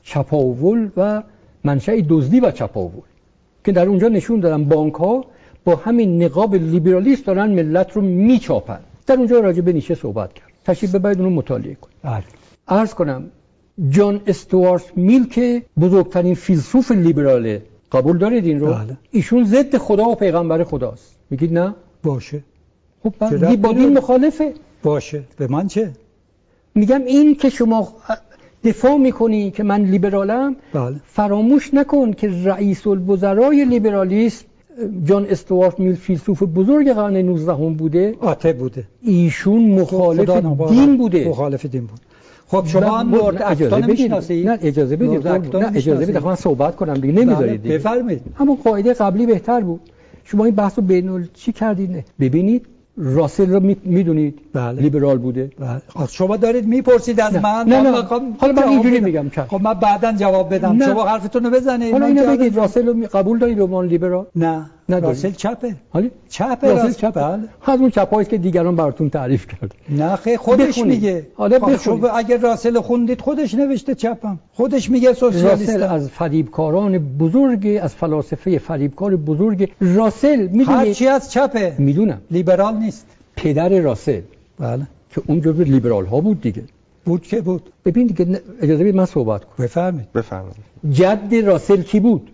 چپاول و منشأ دزدی و چپاول، که در اونجا نشون دادم بانک ها با همین نقاب لیبرالیسم دارن ملت رو میچاپن. در اونجا راجع به نیچه صحبت کرد. تشریف ببرید اونو مطالعه کنید. عرض کنم جان استوارت میل که بزرگترین فیلسوف لیبراله، قبول دارید این رو؟ بله. ایشون ضد خدا و پیغمبر خداست. میگید نه؟ باشه. خب بعد با دین مخالفه. باشه. به من چه؟ میگم این که شما دفاع میکنی که من لیبرالم، بله. فراموش نکن که رئیس الوزرای لیبرالیسم جان استوارت میل فیلسوف بزرگ قرن نوزدهم بوده. آته بوده. ایشون مخالف دین بوده. مخالف دین بود. خب شما هم لرد اکتون میشناسید؟ نه اجازه بدید. نه اجازه بدید من صحبت کنم دیگه، نمیذارید دیگه. بفرمایید. همون قاعده قبلی بهتر بود. شما این بحثو بینال چی کردید؟ ببینید راسل رو میدونید؟ بله. لیبرال بوده. بله. شما دارید میپرسید از نه. من. نه نه. حالا من اینجوری میگم. خب من بعداً جواب بدم. نه. شما حرفتون رو بزنید. حالا اینو بگید راسل رو قبول دارید به عنوان لیبرال؟ نه. راسل چپه. حالا چپه. راسل چپه. بله. از اون چپایی که دیگران براتون تعریف کرد. نه خیلی خودش بخونید. میگه. حالا بخونید. اگر راسل خوندید خودش نوشته چپم. خودش میگه سوسیالیست. راسل از فریبکاران بزرگ، از فلاسفه فریبکار بزرگ. راسل میدونید هر چی از چپه. میدونم. لیبرال نیست. پدر راسل بله که اون جزو لیبرال ها بود دیگه. بود که بود. ببین دیگه اجازه بدید من صحبت کنم. بفرمایید. بفرمایید. جد راسل کی بود؟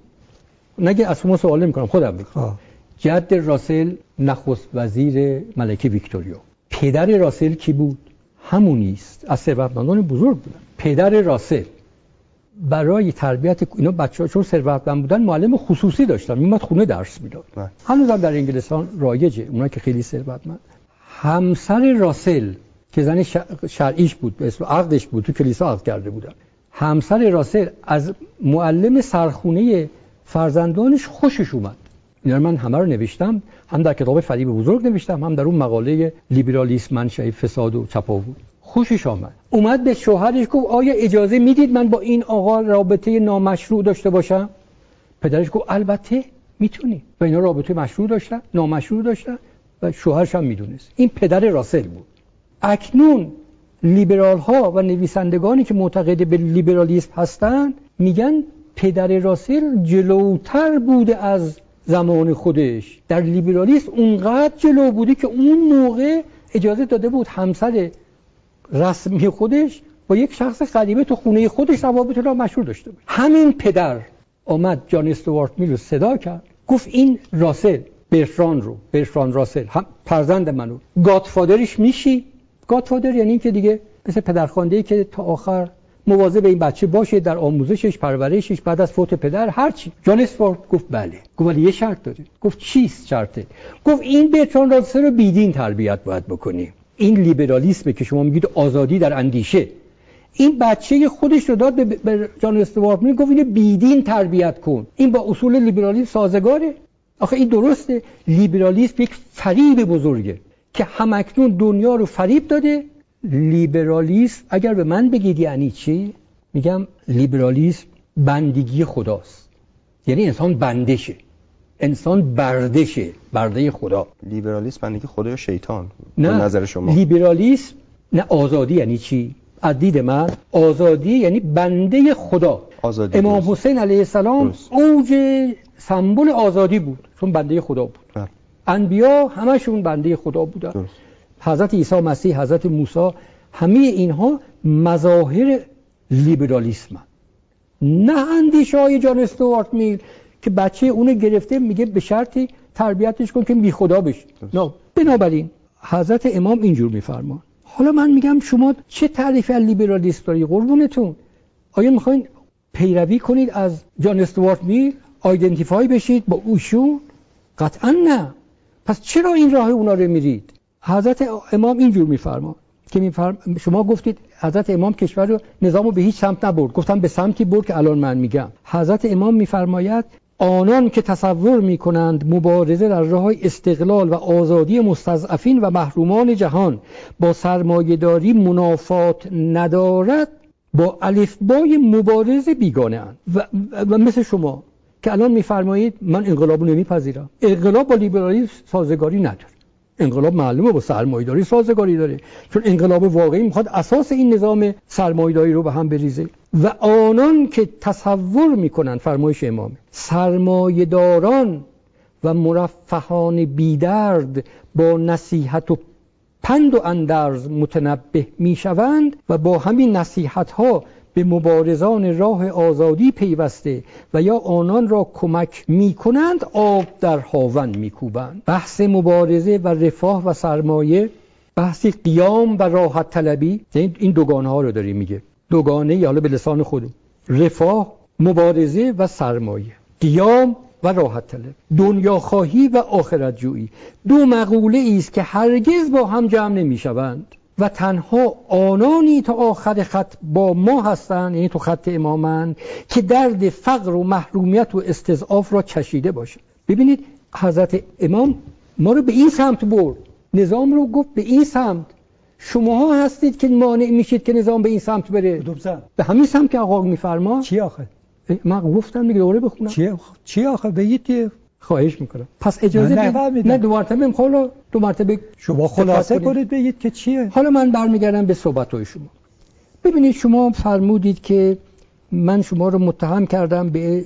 نگه از شما سوال نمی‌کنم، خودم میگم. جد راسل نخست وزیر ملکه ویکتوریا. پدر راسل کی بود؟ همونی است، از ثروتمندان بزرگ بودن. پدر راسل برای تربیت اینا بچه‌ها چون ثروتمند بودن معلم خصوصی داشتن، میومد خونه درس میداد. هنوزم در انگلستان رایجه، اونها که خیلی ثروتمند. همسر راسل که زن شرعیش بود، به اسم عقدش بود، تو کلیسا عقد کرده بودن. همسر راسل از معلم سرخونه فرزندانش خوشش اومد. اینا من همه رو نوشتم، هم در کتاب فریب بزرگ نوشتم، هم در اون مقاله لیبرالیسم منشأ فساد و چپاول. خوشش آمد، اومد به شوهرش گفت آیا اجازه میدید من با این آقا رابطه نامشروع داشته باشم؟ پدرش گفت البته میتونی. و اینا رابطه مشروع داشتن، نامشروع داشتن و شوهرش هم میدونست. این پدر راسل بود. اکنون لیبرال ها و نویسندگانی که معتقد به لیبرالیسم هستند میگن پدر راسل جلوتر بوده از زمان خودش. در لیبرالیسم اونقدر جلو بوده که اون موقع اجازه داده بود همسر رسمی خودش با یک شخص غریبه تو خونه خودش روابط نامشروع داشته باشه. همین پدر آمد جان استوارت میل رو صدا کرد، گفت این راسل، برتران رو، برتران راسل، هم فرزند منو، گادفادرش میشی؟ گادفادر یعنی این که دیگه مثل پدرخوانده‌ای که تا آخر مواظب این بچه باشه در آموزشش، پرورشش بعد از فوت پدر، هر چی. جان استوارت گفت بله. گفت ولی یه شرط داره. گفت چیست شرطه؟ گفت این برتران راسل رو بیدین تربیت باید بکنی. این لیبرالیسمه که شما میگید آزادی در اندیشه. این بچه خودش رو داد به, به جان استوارت میل، گفت اینو بیدین تربیت کن. این با اصول لیبرالیسم سازگاره؟ آخه این درسته. لیبرالیسم یک فریب بزرگه که همکنون دنیا رو فریب داده. لیبرالیسم اگر به من بگید یعنی چی؟ میگم لیبرالیسم بندگی خداست. یعنی انسان بندشه، انسان بردشه، برده خدا. لیبرالیسم بندگی خدا یا شیطان؟ نه، نظر شما لیبرالیسم نه. آزادی یعنی چی؟ از دید من آزادی یعنی بنده خدا. آزادی امام درست. حسین علیه السلام درست. اوج سمبل آزادی بود، چون بنده خدا بود. نه. انبیا همشون بنده خدا بودن. درست. حضرت عیسی مسیح، حضرت موسی، همه اینها مظاهر لیبرالیسم هست. نه اندیشه های جان استوارت میل که بچه اونو گرفته میگه به شرطی تربیتش کن که بی خدا بشه. نه. بنابراین حضرت امام اینجور میفرمان. حالا من میگم شما چه تعریف از لیبرالیسم داری قربونتون؟ آیا میخواین پیروی کنید از جان استوارت میل، آیدنتیفای بشید با اوشون؟ قطعا نه. پس چرا این راه اونا رو میرید؟ حضرت امام اینجور میفرما که میفرم شما گفتید حضرت امام کشور رو نظامو به هیچ سمت نبرد. گفتم به سمتی برد که الان من میگم. حضرت امام میفرماید آنان که تصور میکنند مبارزه در راه استقلال و آزادی مستضعفین و محرومان جهان با سرمایه‌داری منافات ندارد، با الفبای مبارزه بیگانه اند. و, و مثل شما که الان میفرمایید من انقلابو نمیپذیرم. انقلاب با لیبرالیسم سازگاری نداره. انقلاب معلومه با سرمایه‌داری سازگاری داره، چون انقلاب واقعی میخواد اساس این نظام سرمایه‌داری رو به هم بریزه. و آنان که تصور میکنن، فرمایش امام، سرمایه‌داران و مرفهان بیدرد با نصیحت و پند و اندرز متنبه میشوند و با همین نصیحت‌ها به مبارزان راه آزادی پیوسته و یا آنان را کمک میکنند، آب در هاون میکوبند. بحث مبارزه و رفاه و سرمایه، بحث قیام و راحت طلبی، این دوگانه ها رو داری میگه. دوگانه ای حالا به لسان خودم، رفاه، مبارزه و سرمایه، قیام و راحت طلب، دنیا خواهی و آخرت جویی، دو مقوله است که هرگز با هم جمع نمیشوند و تنها آنانی تا آخر خط با ما هستند، یعنی تو خط امامن، که درد فقر و محرومیت و استضعاف را چشیده باشند. ببینید حضرت امام ما رو به این سمت برد، نظام رو گفت به این سمت. شماها هستید که مانع میشید که نظام به این سمت بره. به همین سمت که آقا میفرما. چی آخه؟ من گفتم دیگه دوره بخونم. چی چی آخه بگید؟ خواهش میکنم. پس اجازه بدید. نه دو مرتبه میخوام دو مرتبه شما خلاصه کنید بگید که چیه. حالا من برمیگردم به صحبت‌های شما. ببینید شما فرمودید که من شما رو متهم کردم به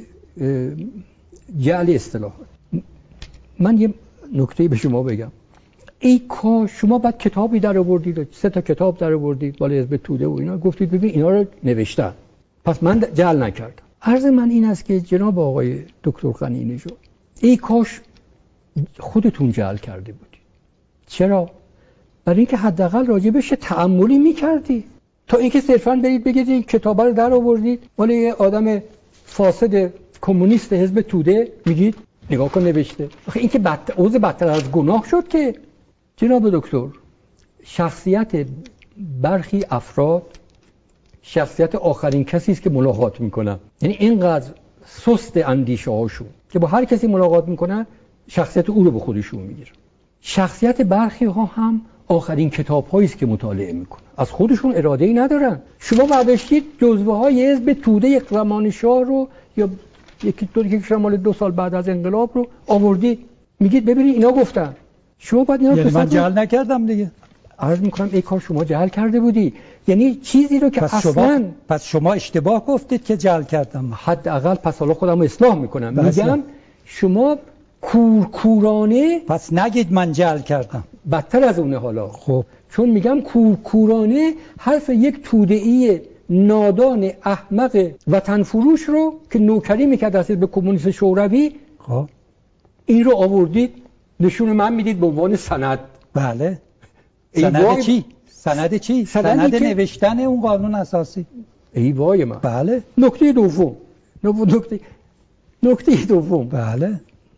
جعل اصطلاحات. من یه نکته به شما بگم. ای کاش شما بعد کتابی در آوردید، سه تا کتاب در آوردید بالای حزب توده و اینا، گفتید ببین اینا رو نوشتن، پس من جعل نکردم. عرض من این است که جناب آقای دکتر غنی نژاد، ای کاش خودتون جعل کرده بودید. چرا؟ برای اینکه حداقل راجبش تأملی می‌کردی، تا اینکه صرفاً برید بگید این کتابا رو در آوردید ولی یه آدم فاسد کمونیست حزب توده میگید نگاه کن نوشته. آخه این که بدتر اوضاع بدتر از گناه شد که. جناب دکتر، شخصیت برخی افراد شخصیت آخرین کسی است که ملاقات میکنن، یعنی اینقدر سست اندیشه هاشون که با هر کسی ملاقات میکنن شخصیت او رو به خودشون میگیرن. شخصیت برخی ها هم آخرین کتاب‌هایی است که مطالعه میکنن، از خودشون اراده‌ای ندارن. شما برداشتید جزوه‌های حزب توده زمانشاه رو یا یکی دو یک شمال دو سال بعد از انقلاب رو آوردید میگید ببینید اینا گفتن، شما باید اینا یعنی تو من جهل نکردم دیگه. عرض میکنم ای کار شما جهل کرده بودی، یعنی چیزی رو که پس اصلا شما پس شما اشتباه گفتید که جهل کردم. حداقل پس حالا خودم رو اصلاح میکنم، میگم شما کورکورانه، پس نگید من جهل کردم، بدتر از اونه. حالا خب چون میگم کورکورانه حرف یک توده‌ای نادان احمق وطن فروش رو که نوکری میکرد از به کمونیست شوروی، خب این رو آوردید نشون من میدید به عنوان سند. بله سند چی؟ سند چی؟ سند که... نوشتن اون قانون اساسی. ای وای من. بله. نکته دوم نکته نکته دوم بله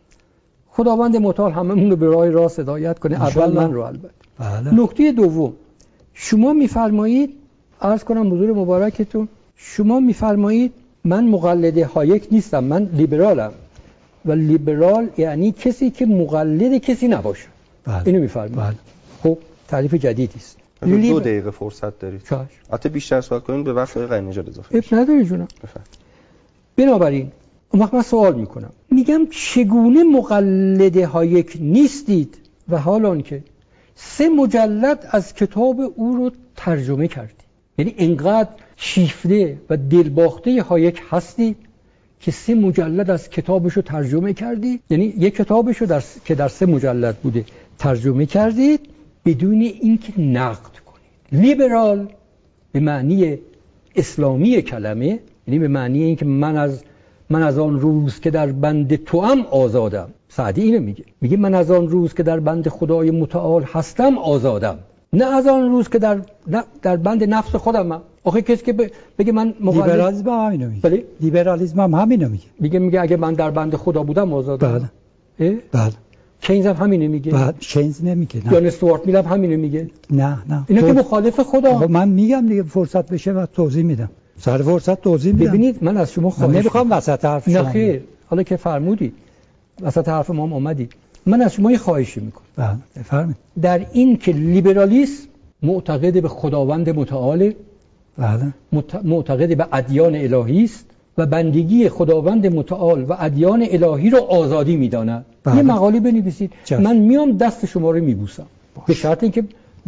خداوند متعال هممون رو به راه راست هدایت کنه، اول من رو البته. بله. نکته دوم شما میفرمایید، عرض کنم حضور مبارکتون، شما میفرمایید من مقلد هایک نیستم، من لیبرالم و لیبرال یعنی کسی که مقلد کسی نباشه. بله. اینو میفرمایید. بله. خب تعریف جدیدی است. دو لیب... دقیقه فرصت دارید. چاش. البته بیشتر صحبت کنید به وقت آقای غنی‌نژاد اضافه اب نداری جونم. بنابراین اون وقت من سوال میکنم، میگم چگونه مقلد هایک نیستید و حالان که سه مجلد از کتاب او رو ترجمه کردید، یعنی اینقدر شیفته و دلباخته هایک هستید که سه مجلد از کتابش رو ترجمه کردید، یعنی یک کتابش رو در س... که در سه مجلد بوده ترجمه کردید بدون اینکه نقد کنید. لیبرال به معنی اسلامی کلمه، یعنی به معنی اینکه من از من از آن روز که در بند توام آزادم. سعدی اینو میگه، میگه من از آن روز که در بند خدای متعال هستم آزادم، نه از آن روز که در در بند نفس خودمم. آخه کسی که بگه من مقلد، لیبرالیسم هم همینو میگه. بله لیبرالیسم هم همینو میگه. میگه میگه اگه من در بند خدا بودم آزادم. بله بله. کینز هم همینو میگه. بله کینز نمیگه. جان استوارت میل هم همینو میگه. نه نه اینا که مخالف خدا. آقا من میگم دیگه فرصت بشه و توضیح میدم. سر فرصت توضیح میدم. ببینید من از شما خواهش نمیخوام وسط حرف شما. نه خیر، حالا که فرمودید وسط حرف ما هم اومدید، من از شما یه خواهشی میکنم. بله بفرمایید. در این که لیبرالیسم معتقد به خداوند متعال، بله، معتقد به ادیان الهی است و بندگی خداوند متعال و ادیان الهی رو آزادی میداند. بله. یه مقاله بنویسید، من میام دست شما رو میبوسم به شرط اینکه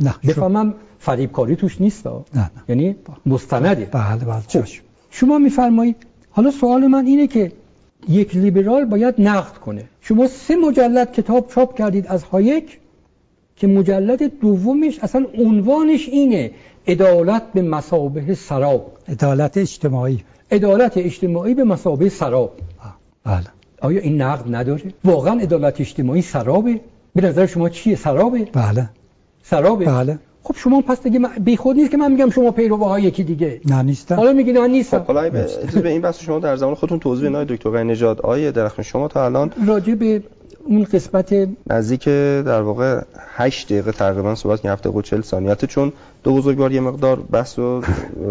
بفهمم فریبکاری توش نیست. نه نه. یعنی مستنده. بله بله. خب. شما میفرمایید حالا سوال من اینه که یک لیبرال باید نقد کنه. شما سه مجلد کتاب چاپ کردید از هایک که مجلد دومش اصلا عنوانش اینه عدالت به مثابه سراب، عدالت اجتماعی، عدالت اجتماعی به مثابه سراب. بله. آیا این نقد نداره؟ واقعا عدالت اجتماعی سرابه؟ به نظر شما چیه سرابه؟ بله. سرابه؟ بله. خب شما پس دیگه بی خود نیست که من میگم شما پیروهای یکی دیگه. نه نیستم. حالا میگی نه نیستم. خب حالا به, به این بحث شما در زمان خودتون توضیح بدید دکتر غنی‌نژاد. آیه درخشان شما تا الان راجع به اون قسمت نزدیک در واقع هشت دقیقه تقریبا صحبت کردن، هفت دقیقه و چهل ثانیه، چون دو بزرگوار یه مقدار بحث و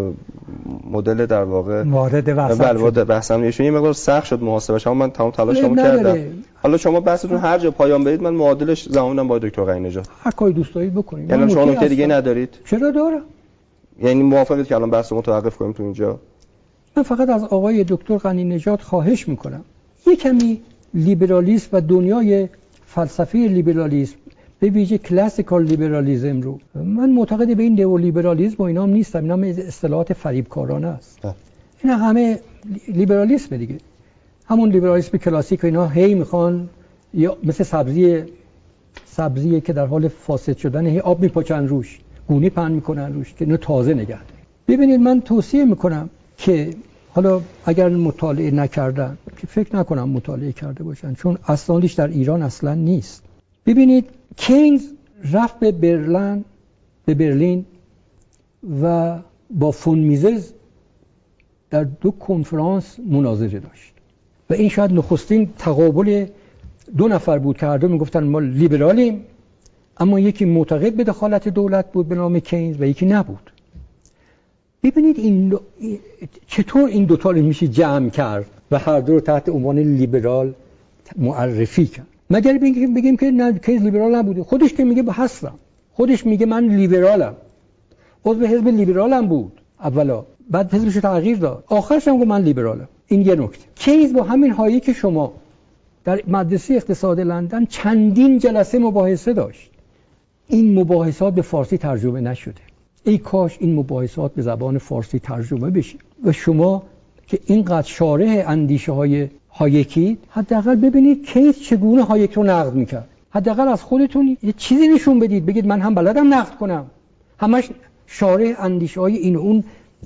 مدل در واقع وارد وسط وارد بحثم ایشون یه مقدار سخت شد محاسبهش، اما من تمام تلاشمو کردم. حالا شما بحثتون هر جا پایان بدید من معادلش زمانم با دکتر غنی‌نژاد. هر کاری دوست دارید بکنید. یعنی شما نکته دیگه ندارید؟ چرا دارم؟ یعنی موافقید که الان بحث رو متوقف کنیم تو اینجا؟ من فقط از آقای دکتر غنی‌نژاد خواهش میکنم یه کمی لیبرالیسم و دنیای فلسفه لیبرالیسم به ویژه کلاسیکال لیبرالیسم رو، من معتقد به این نئو لیبرالیسم و اینا هم نیستم، اینا هم اصطلاحات فریبکارانه است. اینا همه لیبرالیسم دیگه، همون لیبرالیسم کلاسیک و اینا هی میخوان یا مثل سبزی سبزیه که در حال فاسد شدن هی آب میپاچن روش، گونی پهن میکنن روش که اینو تازه نگه دارن. ببینید من توصیه میکنم که حالا اگر مطالعه نکردن که فکر نکنم مطالعه کرده باشن، چون اسنادش در ایران اصلا نیست. ببینید کینز رفت به برلین به برلین و با فون میزز در دو کنفرانس مناظره داشت و این شاید نخستین تقابل دو نفر بود که هر دو میگفتن ما لیبرالیم، اما یکی معتقد به دخالت دولت بود به نام کینز و یکی نبود. ببینید این دو... چطور این دوتا رو میشه جمع کرد و هر دو رو تحت عنوان لیبرال معرفی کرد. مگر بگیم بگیم که نه کینز لیبرال نبوده، خودش که میگه هستم، خودش میگه من لیبرالم، عضو حزب لیبرالم بود اولا، بعد حزبش رو تغییر داد، آخرش هم گفت من لیبرالم. این یه نکته. کیز با همین هایی که شما در مدرسه اقتصاد لندن چندین جلسه مباحثه داشت، این مباحثات به فارسی ترجمه نشده. ای کاش این مباحثات به زبان فارسی ترجمه بشه و شما که اینقدر شارح اندیشه های هایکی، حداقل ببینید کیس چگونه هایک رو نقد میکرد. حداقل از خودتون یه چیزی نشون بدید، بگید من هم بلدم نقد کنم. همش شارح اندیشه های این و اون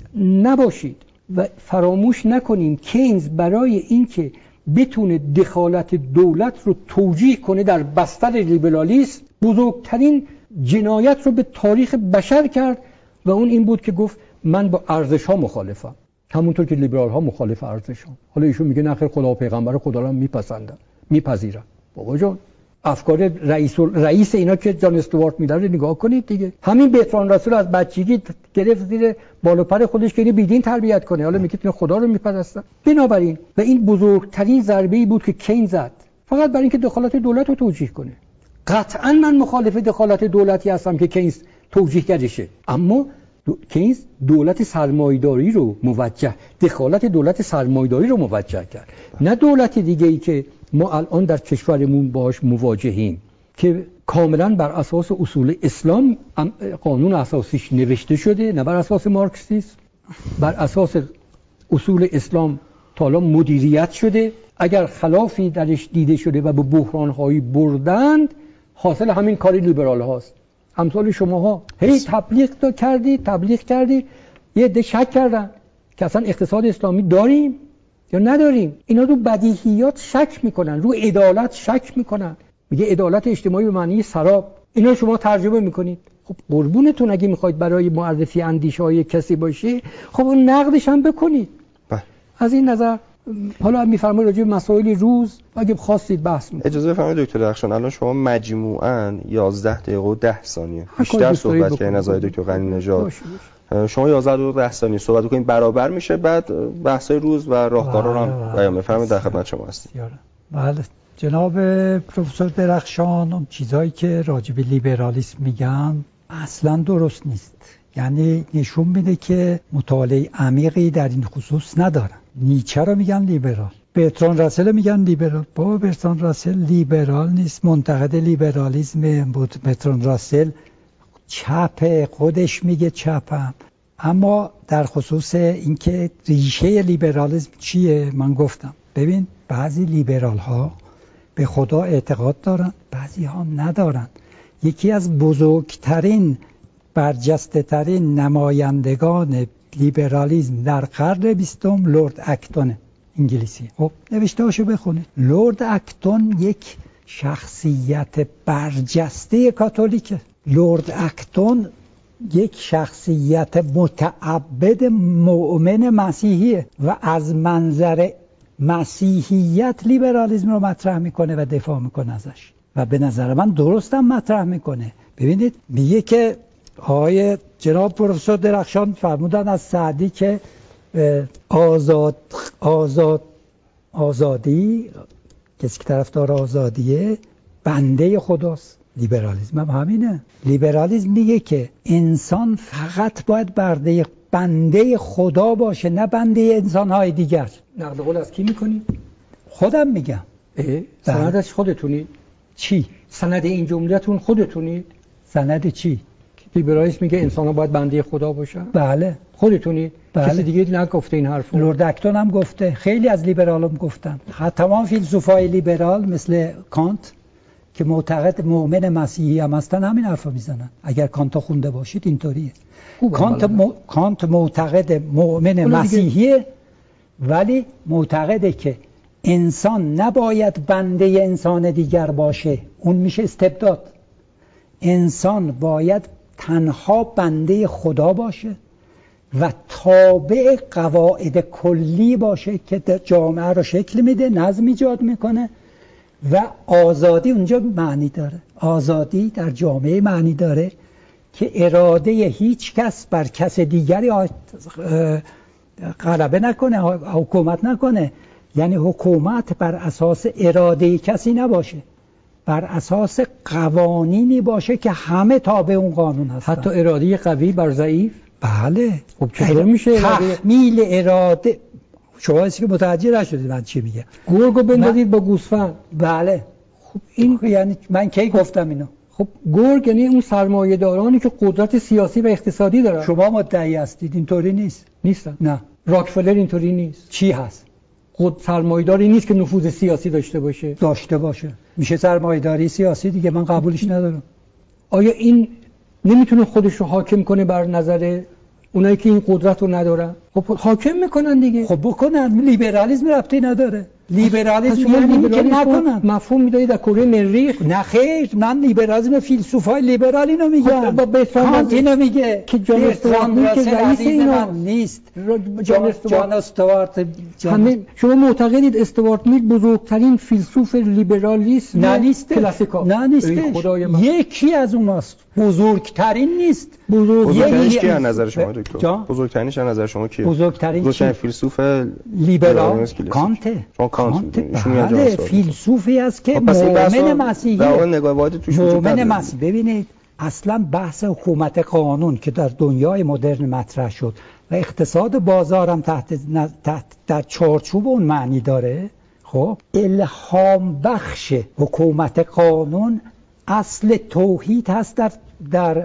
نباشید. و فراموش نکنیم کینز برای اینکه بتونه دخالت دولت رو توجیه کنه در بستر لیبرالیسم، بزرگترین جنایت رو به تاریخ بشر کرد و اون این بود که گفت من با ارزش ها مخالفم، همونطور که لیبرال ها مخالف ارزش ها. حالا ایشون میگه نه خیر، خدا و پیغمبر خدا رو میپسندن میپذیرن. بابا جان، افکار رئیس رئیس اینا که جان استوارت میلر رو نگاه کنید دیگه. همین برتراند راسل از بچگی گرفت زیر بالا پر خودش که بیدین تربیت کنه، حالا میگه خدا رو میپرستن. بنابراین و این بزرگترین ضربه‌ای بود که کین زد، فقط برای اینکه دخالت دولت رو توجیه کنه. قطعا من مخالف دخالت دولتی هستم که کینز توجیهگرشه، اما کینز دولت سرمایه‌داری رو موجه دخالت دولت سرمایه‌داری رو موجه کرد، نه دولت دیگه‌ای که ما الان در کشورمون باهاش مواجهیم که کاملا بر اساس اصول اسلام قانون اساسیش نوشته شده، نه بر اساس مارکسیسم، بر اساس اصول اسلام تا الان مدیریت شده. اگر خلافی درش دیده شده و به بحران‌هایی بردند، حاصل همین کاری لیبرال هاست. امثال شماها هی تبلیغ تا کردی تبلیغ کردی یه عده شک کردن که اصلا اقتصاد اسلامی داریم یا نداریم. اینا رو بدیهیات شک میکنن، رو عدالت شک میکنن. میگه عدالت اجتماعی به معنی سراب. اینا شما ترجمه میکنید. خب قربونتون، اگه میخواید برای معرفی اندیشه‌های کسی باشه، خب اون نقدش هم بکنید. بله. از این نظر حالا میفرمایید راجع به مسائل روز اگه خواستید بحث می‌کنید. اجازه بفرمایید دکتر درخشان، الان شما مجموعاً یازده دقیقه و ده ثانیه بیشتر صحبت کردین از آقای دکتر غنی نژاد. شما یازده دقیقه و ده ثانیه صحبت کنید برابر میشه، بعد بحث‌های روز و راهکارا رو هم بیان بفرمایید. در خدمت شما هستیم. بله جناب پروفسور درخشان، اون چیزایی که راجع به لیبرالیسم میگن اصلا درست نیست. یعنی نشون میده که مطالعه عمیقی در این خصوص ندارن. نیچه رو میگن لیبرال، برتراند راسل میگن لیبرال. بابا برتراند راسل لیبرال نیست، منتقد لیبرالیسم بود. برتراند راسل چپه، خودش میگه چپم. اما در خصوص اینکه ریشه لیبرالیسم چیه، من گفتم ببین بعضی لیبرال ها به خدا اعتقاد دارن، بعضی ها ندارن. یکی از بزرگترین برجسته ترین نمایندگان لیبرالیسم در قرن بیستم لورد اکتون انگلیسی. خب نوشته هاشو بخونید. لورد اکتون یک شخصیت برجسته کاتولیکه. لورد اکتون یک شخصیت متعبد مؤمن مسیحیه و از منظر مسیحیت لیبرالیسم رو مطرح میکنه و دفاع میکنه ازش و به نظر من درستم مطرح میکنه. ببینید میگه که آقای جناب پروفسور درخشان فرمودن از سعدی که آزاد آزاد آزادی، کسی که طرفدار آزادیه بنده خداست. لیبرالیسم هم همینه. لیبرالیسم میگه که انسان فقط باید بنده بنده خدا باشه، نه بنده انسان‌های دیگر. نقل قول از کی میکنی؟ خودم میگم. سندش خودتونی؟ چی؟ سند این جمله‌تون خودتونی؟ سند چی؟ لیبرالیسم میگه انسان‌ها باید بنده خدا باشن؟ بله. خودتونی؟ بله. کسی دیگه نگفته این حرفو؟ لورد اکتون هم گفته، خیلی از لیبرالام گفتن. تمام فیلسوفای لیبرال مثل کانت که معتقد مؤمن مسیحی هم هستن همین حرفو میزنن. اگر کانتو خونده باشید اینطوریه. کانت م... کانت معتقد مؤمن مسیحیه، ولی معتقده که انسان نباید بنده انسان دیگر باشه، اون میشه استبداد. انسان باید تنها بنده خدا باشه و تابع قواعد کلی باشه که جامعه رو شکل میده، نظم ایجاد میکنه و آزادی اونجا معنی داره. آزادی در جامعه معنی داره که اراده هیچ کس بر کس دیگری غلبه نکنه، حکومت نکنه. یعنی حکومت بر اساس اراده کسی نباشه، بر اساس قوانینی باشه که همه تابع اون قانون هستن. حتی اراده قوی بر ضعیف. بله. خب چطور میشه تحمیل اراده؟ شما هستی که متوجه نشدید من چی میگم. گرگو بندازید با گوسفند. بله. خب این یعنی من کی گفتم اینو؟ خب گرگ یعنی اون سرمایه‌دارانی که قدرت سیاسی و اقتصادی دارن. شما مدعی هستید اینطوری نیست. نیستن. نه. راکفلر اینطوری نیست. چی هست؟ خود سرمایه‌داری نیست که نفوذ سیاسی داشته باشه. داشته باشه. میشه سرمایه‌داری سیاسی دیگه، من قبولش ندارم. آیا این نمیتونه خودش رو حاکم کنه بر نظر اونایی که این قدرت رو ندارن؟ خب حاکم میکنن دیگه. خب بکنن. لیبرالیسم ربطی نداره. لیبرالیسم یعنی که نکنن. مفهوم میدونید در کره مریخ؟ نه خیر، من لیبرالیسم فیلسوفای لیبرال اینو میگم. خب کانت اینو میگه که جان استوارت که رئیس اینا نیست. جان استوارت همه شما معتقدید استوارت میل بزرگترین فیلسوف لیبرالیسم نه نیست؟ کلاسیکا نه نیست. یکی از اوناست. بزرگترین نیست. بزرگترینش کی از نظر شما دکتر؟ بزرگترینش از نظر شما کیه؟ بزرگترین بزرگترین فیلسوف لیبرال کانت. کانت بله فیلسوفی است که مؤمن مسیحیه. مؤمن مسیحی. ببینید اصلا بحث حکومت قانون که در دنیای مدرن مطرح شد و اقتصاد بازارم تحت, تحت در چارچوب اون معنی داره، خب الهام بخش حکومت قانون اصل توحید هست در در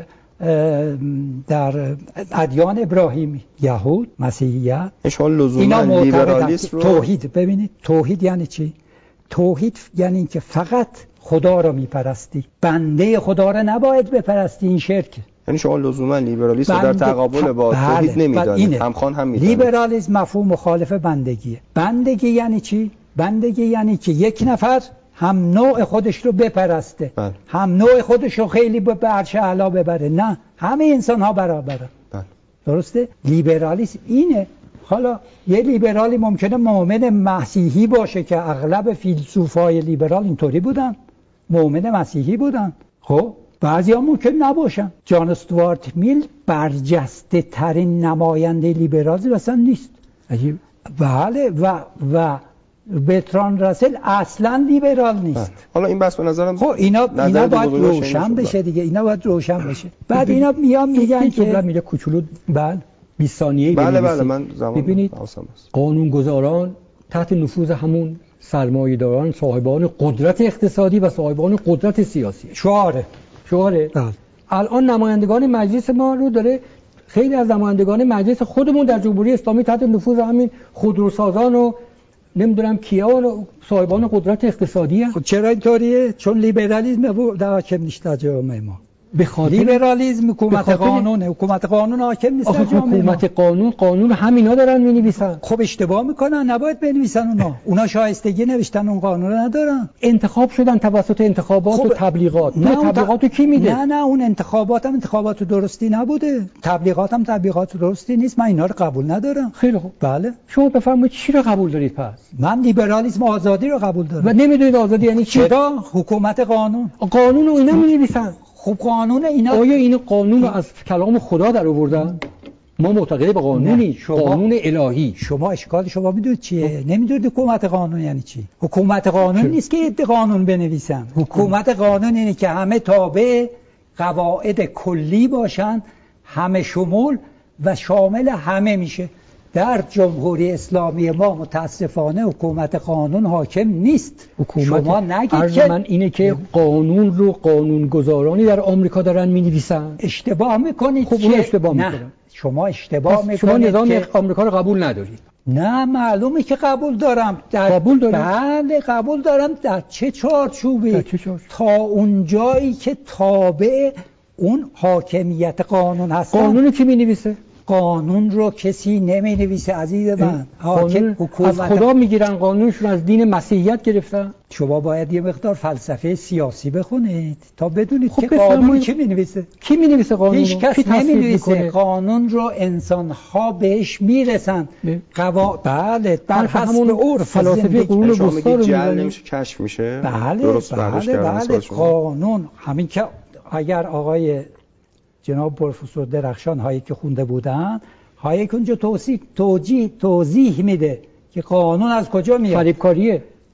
در ادیان ابراهیمی، یهود، مسیحیت. اینا لیبرالیسم رو توحید. ببینید توحید یعنی چی؟ توحید یعنی اینکه فقط خدا رو میپرستی، بنده خدا رو نباید بپرستی. این شرک. یعنی شما لزوما لیبرالیسم رو در تقابل با توحید نمیدانید. همخوان هم میدانید. لیبرالیسم مفهوم مخالف بندگیه. بندگی یعنی چی؟ بندگی یعنی که یک نفر هم نوع خودش رو بپرسته، بله. هم نوع خودش رو خیلی به عرش اعلی ببره. نه، همه انسان ها برابرن. بله. درسته؟ لیبرالیسم اینه. حالا یه لیبرالی ممکنه مؤمن مسیحی باشه که اغلب فیلسوفای لیبرال اینطوری بودن، مؤمن مسیحی بودن. خب بعضیا ممکن نباشن. جان استوارت میل برجسته ترین نماینده لیبرالیسم اصلا نیست. عجیب. بله و و برتراند راسل اصلا لیبرال نیست. بله. حالا این بحث به نظرم خب اینا اینا باید روشن بشه دیگه. اینا باید روشن بشه. بعد اینا میان میگن که میگه کوچولو بله بیست ثانیه‌ای بله بله من زمان ببینید قانونگذاران تحت نفوذ همون سرمایه‌داران، صاحبان قدرت اقتصادی و صاحبان قدرت سیاسی. شعاره شعاره بله. الان نمایندگان مجلس ما رو داره، خیلی از نمایندگان مجلس خودمون در جمهوری اسلامی تحت نفوذ همین خودروسازان و نمیدونم کیا و صاحبان قدرت اقتصادی هست. خب چرا اینطوریه؟ چون لیبرالیسم بود در حاکم نیست در جامعه ما. به خاطر لیبرالیسم حکومت خاطر... قانون حکومت قانون حاکم نیست در جامعه حکومت ما. قانون قانون همینا دارن می‌نویسن. خب اشتباه میکنن، نباید بنویسن اونا. اونا شایستگی نوشتن اون قانون رو ندارن. انتخاب شدن توسط انتخابات خب... و تبلیغات. نه تبلیغات رو کی میده؟ نه نه اون انتخابات هم انتخابات درستی نبوده. تبلیغات هم تبلیغات درستی نیست. من اینا رو قبول ندارم. خیلی خوب. بله. شما بفرمایید چی رو قبول دارید پس؟ من لیبرالیسم آزادی رو قبول دارم. و نمیدونید آزادی یعنی چی؟ چرا؟ حکومت قانون. قانون رو اینا می‌نویسن. خب قانون اینا آیا این قانون رو از کلام خدا در آوردن؟ ما معتقد به قانونی، شما... قانون الهی. شما اشکال شما میدونید چیه؟ نمیدونید حکومت قانون یعنی چی؟ حکومت قانون چه؟ نیست که یه قانون بنویسن. حکومت قانون اینه که همه تابع قواعد کلی باشن، همه شمول و شامل همه میشه. در جمهوری اسلامی ما متاسفانه حکومت قانون حاکم نیست. حکومت شما نگید که من اینه که قانون رو قانونگذارانی در آمریکا دارن می‌نویسن. اشتباه میکنید. خب که اشتباه نه. میکنن. شما اشتباه میکنید. شما نظام که آمریکا رو قبول ندارید. نه معلومه که قبول دارم. در قبول دارم. بله قبول دارم. در چه چارچوبی؟ در چه چارچوب؟ تا اون جایی که تابع اون حاکمیت قانون هستن. قانون کی می‌نویسه؟ قانون رو کسی نمی‌نویسه عزیز من. حاکم حکومت از خدا میگیرن، قانونشون از دین مسیحیت گرفتن. شما باید یه مقدار فلسفه سیاسی بخونید تا بدونید خب که قانون کی می‌نویسه. کی می‌نویسه قانون؟ هیچ کس نمی‌نویسه. قانون رو انسان‌ها بهش میرسن. قوا بله بر حسب عرف فلاسفه قرون وسطا رو جعل نمیشه کشف میشه. بله درست بله بله قانون همین که اگر آقای جناب پروفسور درخشان هایی که خونده بودن، هایی که اونجا توضیح توجیه توضیح میده که قانون از کجا میاد. فریبکاریه.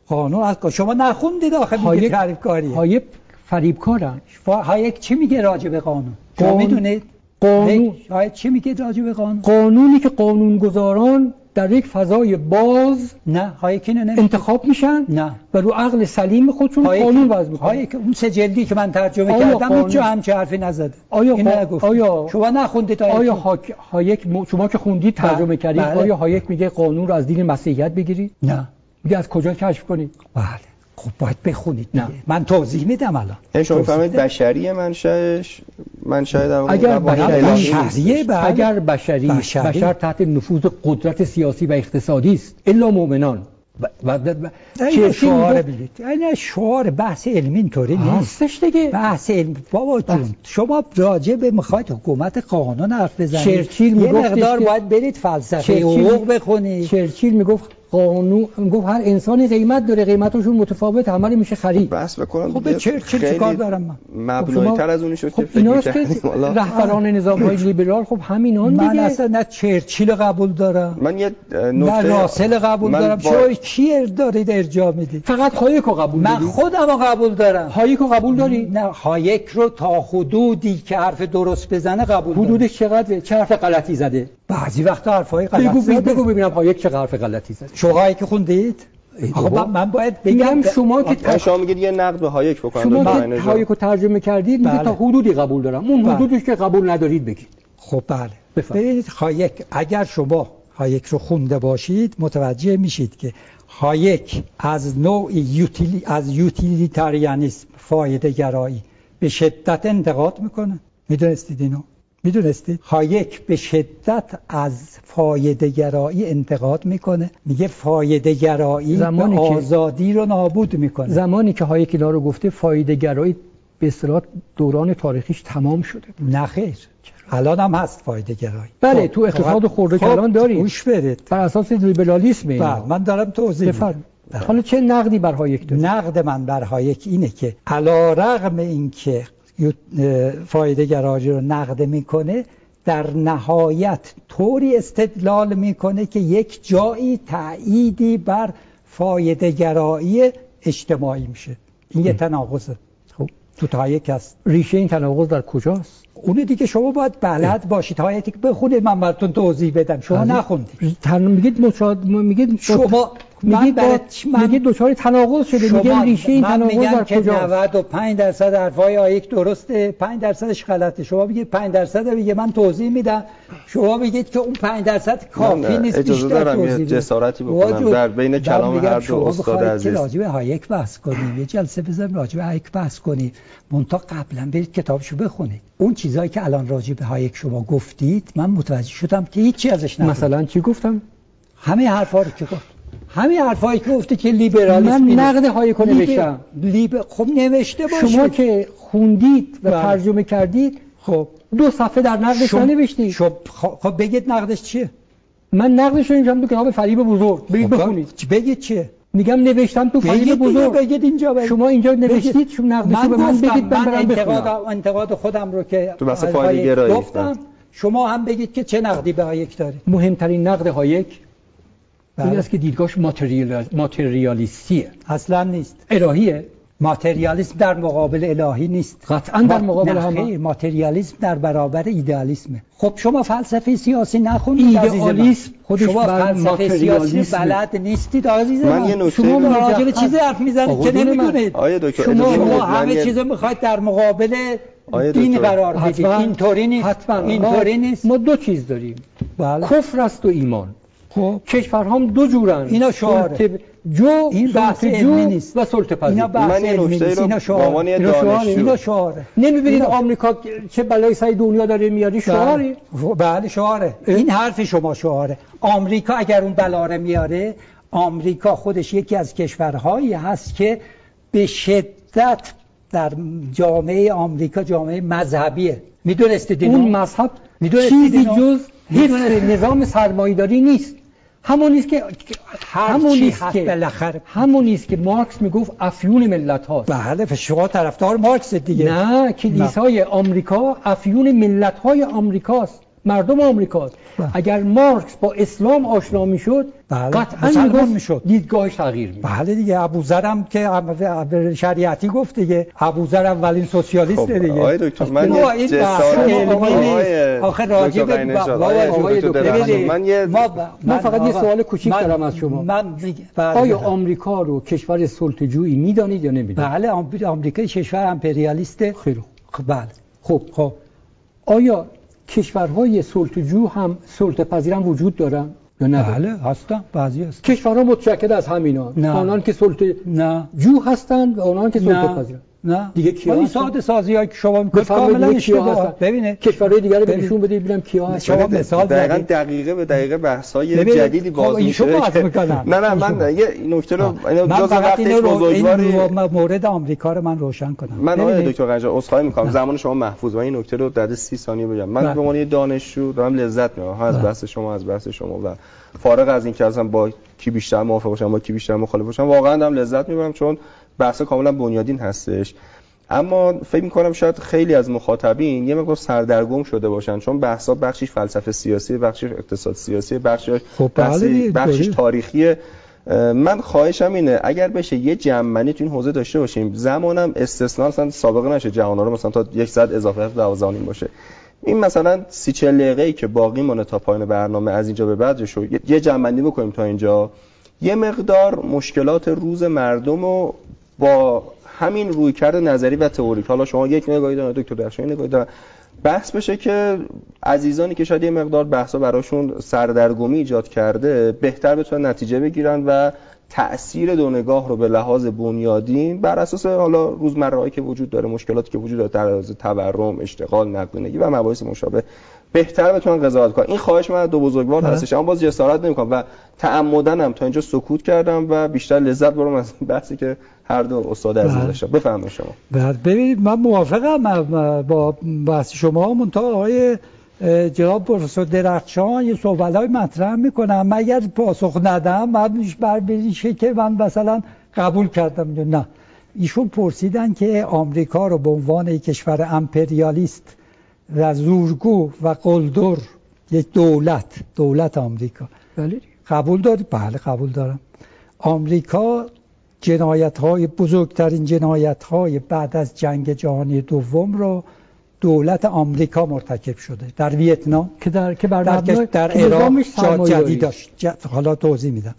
قانون از شما نخوندید آخه میگه تعریف کاریه. هایک فریبکارن. هایک چی میگه راجع به قانون؟ شما میدونید؟ قانون هایک چی میگه راجع به قانون؟ قانونی که قانونگذاران در یک فضای باز نه هایک اینو نمیگه. انتخاب میشن نه و رو عقل سلیم خودشون قانون وضع میکنن. هایک اون سه جلدی که من ترجمه کردم هیچ جا همچین حرفی نزده. آیا این نگفت. آیا شما نخوندید هایک؟ آیا هایک شما که خوندید ترجمه کردید آیا هایک میگه قانون رو از دین مسیحیت بگیرید؟ نه. میگه از کجا کشف کنید؟ بله. خب باید بخونید. نه من توضیح میدم الان. شما میفهمید بشری منشأش منشأ در اگر بشریه بله. اگر بشری بشری بشر تحت نفوذ قدرت سیاسی و اقتصادی است الا مؤمنان و و این شعار بگید. این شعار بحث علمی اینطوری نیستش دیگه. بحث علمی بابا جون شما راجع به میخواید حکومت قانون حرف بزنید. چرچیل یه مقدار باید برید فلسفه حقوق بخونید. چرچیل میگفت قانون گفت هر انسانی قیمت داره، قیمتشون متفاوت، همه میشه خرید. بس بکنم خب چرچیل چیکار دارم من؟ مبنایی‌تر از اونی شد خب که فکر می‌کردیم. رهبران نظام‌های لیبرال خب همینان دیگه. من اصلا نه چرچیل قبول دارم. من یه نکته نه راسل قبول دارم. با... چرا کی دارید ارجاع میدید؟ فقط هایک رو قبول دارید. من خودم رو قبول دارم. هایک رو قبول داری؟ نه هایک رو تا حدودی که حرف درست بزنه قبول دارم. حدودش چقدره؟ چه حرف غلطی زده؟ بعضی وقتا حرفای غلط بگو زده. بگو ببینم هایک چه حرف غلطی زده. شما هایک خوندید؟ آقا من باید بگم شما که شما میگید یه نقد به هایک بکنید. شما که هایک رو ترجمه کردید میگه بله. تا حدودی قبول دارم. اون بله. حدودش که قبول ندارید بگید. خب بله. ببینید هایک اگر شما هایک رو خونده باشید متوجه میشید که هایک از نوع یوتیلی از یوتیلیتاریانیسم فایده گرایی به شدت انتقاد میکنه. میدونستید اینو؟ میدونستید؟ هایک به شدت از فایده گرایی انتقاد میکنه. میگه فایده گرایی زمانی آزادی رو نابود میکنه. زمانی که هایک اینا رو گفته فایده گرایی به اصطلاح دوران تاریخیش تمام شده. نه خیر. الان هم هست فایده گرایی. بله تو اقتصاد خورده کلان داریم. گوش برید. بر اساس لیبرالیسم بله من دارم توضیح میدم. حالا چه نقدی بر هایک دارید؟ نقد من بر هایک اینه که علیرغم اینکه فایده گرایی رو نقد میکنه در نهایت طوری استدلال میکنه که یک جایی تأییدی بر فایده گرایی اجتماعی میشه. این یه تناقضه. خب تو هایک هست. ریشه این تناقض در کجاست؟ اون دیگه شما باید بلد باشید. هایک که بخونید من براتون توضیح بدم. شما نخوندید. میگید مشاهد میگید شما میگید میگید دوچار تناقض شده. میگه ریشه این تناقض در کجاست؟ نود و پنج درصد حرفای هایک درسته، پنج درصدش غلطه. شما میگید پنج درصد میگه من توضیح میدم. شما میگید که اون پنج درصد کافی نیست. اجازه دارم یه جسارتی بکنم در بین کلام هر دو استاد عزیز. راجع به هایک بحث کنیم. یه جلسه بذاریم راجع به هایک بحث کنیم. منتها قبلا برید کتابشو بخونید. اون چیزایی که الان راجع به هایک شما گفتید من متوجه شدم که هیچ چیزی ازش نگفتید. مثلا چی گفتم؟ همه حرفا رو که گفت. همین حرفایی که گفتی که لیبرالیسم من نقد هایک رو نوشتم. لیب... خب نوشته باشید. شما که خوندید و ترجمه کردید خب دو صفحه در نقدش شم... نوشتید. خب خب بگید نقدش چیه؟ من نقدش رو نوشتم تو کتاب فریب بزرگ. بگید خب بخونید. بگید چیه؟ میگم نوشتم تو فریب بزرگ. بگید اینجا بگید. شما اینجا نوشتید شما نقدش رو به من بگید من برام انتقاد انتقاد خودم رو که تو بحث فایده گرایی گفتم شما هم بگید که چه نقدی به هایک دارید. مهمترین نقد هایک این است که دیدگاهش ماتریال ماتریالیستیه. اصلا نیست. الهیه. ماتریالیسم در مقابل الهی نیست. قطعا در مقابل هم. ماتریالیسم در برابر ایدئالیسمه. خب شما فلسفه سیاسی نخوندید عزیز من. ایدئالیسم خودش شما فلسفه سیاسی بلد نیستید عزیز من. من شما راجع به چیزی حرف میزنید که نمیدونید. آیه دکتر شما, شما همه چیز میخواید در مقابل دین قرار بدید. اینطوری نیست. حتما اینطوری نیست. ما دو چیز داریم. بله. کفر است و ایمان. خب کشورها هم دو جورن. اینا شعاره. جو این بحث علمی نیست و سلطه پذیر. اینا بحث علمی نیست. اینا شعاره. اینا شعاره. اینا شعاره. نمیبینید آمریکا چه بلای سر دنیا داره میاره؟ شعاره. بله شعاره. این حرف شما شعاره. آمریکا اگر اون بلا رو میاره، آمریکا خودش یکی از کشورهایی هست که به شدت در جامعه آمریکا جامعه مذهبیه. میدونستید اینو؟ اون مذهب چیزی جز حفظ نظام سرمایه‌داری نیست. همون نیست که همون نیست که بالاخره همون نیست که مارکس میگفت افیون ملت هاست. بله شما طرفدار مارکس دیگه. نه کلیسای آمریکا افیون ملت های آمریکاست. مردم آمریکاست. اگر مارکس با اسلام آشنا میشد قطعا میشد دیدگاهش تغییر می‌کرد. بله دیگه، ابوذرم که شریعتی گفت دیگه، ابوذر اولین سوسیالیست دیگه. آقای دکتر من یه جسارت علمی آخه راجع به آقای دکتر من یه من فقط یه سوال کوچیک دارم از شما. من آیا آمریکا رو کشور سلطه‌جویی میدانید یا نمیدانید؟ بله، آمریکا کشور امپریالیست. خیلی خوب. بله. خب خب آیا کشورهای سلطه‌جو هم سلطه‌پذیر هم وجود دارن یا نه؟ بله هستن، بعضی هستن. کشورها متشکل از همینا، آنان که سلطه‌جو هستند و آنان که سلطه‌پذیرن. نه دیگه کیا این ساده سازی‌هایی که شما میگید کاملا اشتباهه. ببینید کشورهای دیگه رو بهشون بدید ببینم کیا هستن. شما مثال دقیقاً دقیقه به دقیقه بحث‌های جدیدی باز میشه. نه نه من یه نکته رو جز وقت بزرگواری مورد آمریکا رو من روشن کنم. من آقای دکتر قنجر عذرخواهی می‌کنم، زمان شما محفوظ و این نکته رو در سی ثانیه بگم. من به عنوان دانشجو دارم لذت می‌برم از بحث شما از بحث شما و فارغ از این که اصلا با کی بیشتر موافق باشم با کی بیشتر مخالف باشم، واقعا دارم لذت می‌برم چون بحث کاملا بنیادین هستش. اما فکر می‌کنم شاید خیلی از مخاطبین یه مقدار سردرگم شده باشن چون بحثا بخشش فلسفه سیاسی، بخشش اقتصاد سیاسی، بخشش خب بخشش تاریخی. من خواهشم اینه اگر بشه یه جمعنی تو این حوزه داشته باشیم، زمانم استثنا مثلا سابقه نشه جهان‌ها رو مثلا تا یک ساعت اضافه دوازده و نیم باشه. این مثلا سی چهل دقیقه‌ای که باقی مونه تا پایان برنامه از اینجا به بعدش رو یه جمعنی بکنیم تا اینجا، یه مقدار مشکلات روز مردم رو با همین رویکرد نظری و تئوریک، حالا شما یک نگاهی دارید دکتر درخشانی نگاهی دارن، بحث بشه که عزیزانی که شاید یه مقدار بحثا براشون سردرگمی ایجاد کرده بهتر بتونن نتیجه بگیرن و تأثیر دو نگاه رو به لحاظ بنیادین بر اساس حالا روزمره‌ای که وجود داره، مشکلاتی که وجود داره در حوزه تورم، اشتغال، نقدینگی و مباحث مشابه بهتر بتونن قضاوت کنن. این خواهش من دو بزرگوار هستش، اما باز جسارت نمی‌کنم و تعمدن هم تا اینجا سکوت کردم و بیشتر لذت بردم از بحثی که هر دو استاد عزیز داشتن. بفرمایید شما. ببینید من موافقم با بحث شما، منتها آقای جناب پروفسور درخشان یه سوالای مطرح میکنم، مگر پاسخ ندم بعدش بر بریشه که من مثلا قبول کردم. نه، ایشون پرسیدن که آمریکا رو به عنوان یک کشور امپریالیست و زورگو و قلدر یک دولت دولت آمریکا بله قبول دارید؟ بله قبول دارم. آمریکا جنایت‌های بزرگترین جنایت‌های بعد از جنگ جهانی دوم رو دولت آمریکا مرتکب شده در ویتنام که در که بر در, در عراق جا جدید داشت. ج... حالا توضیح میدم.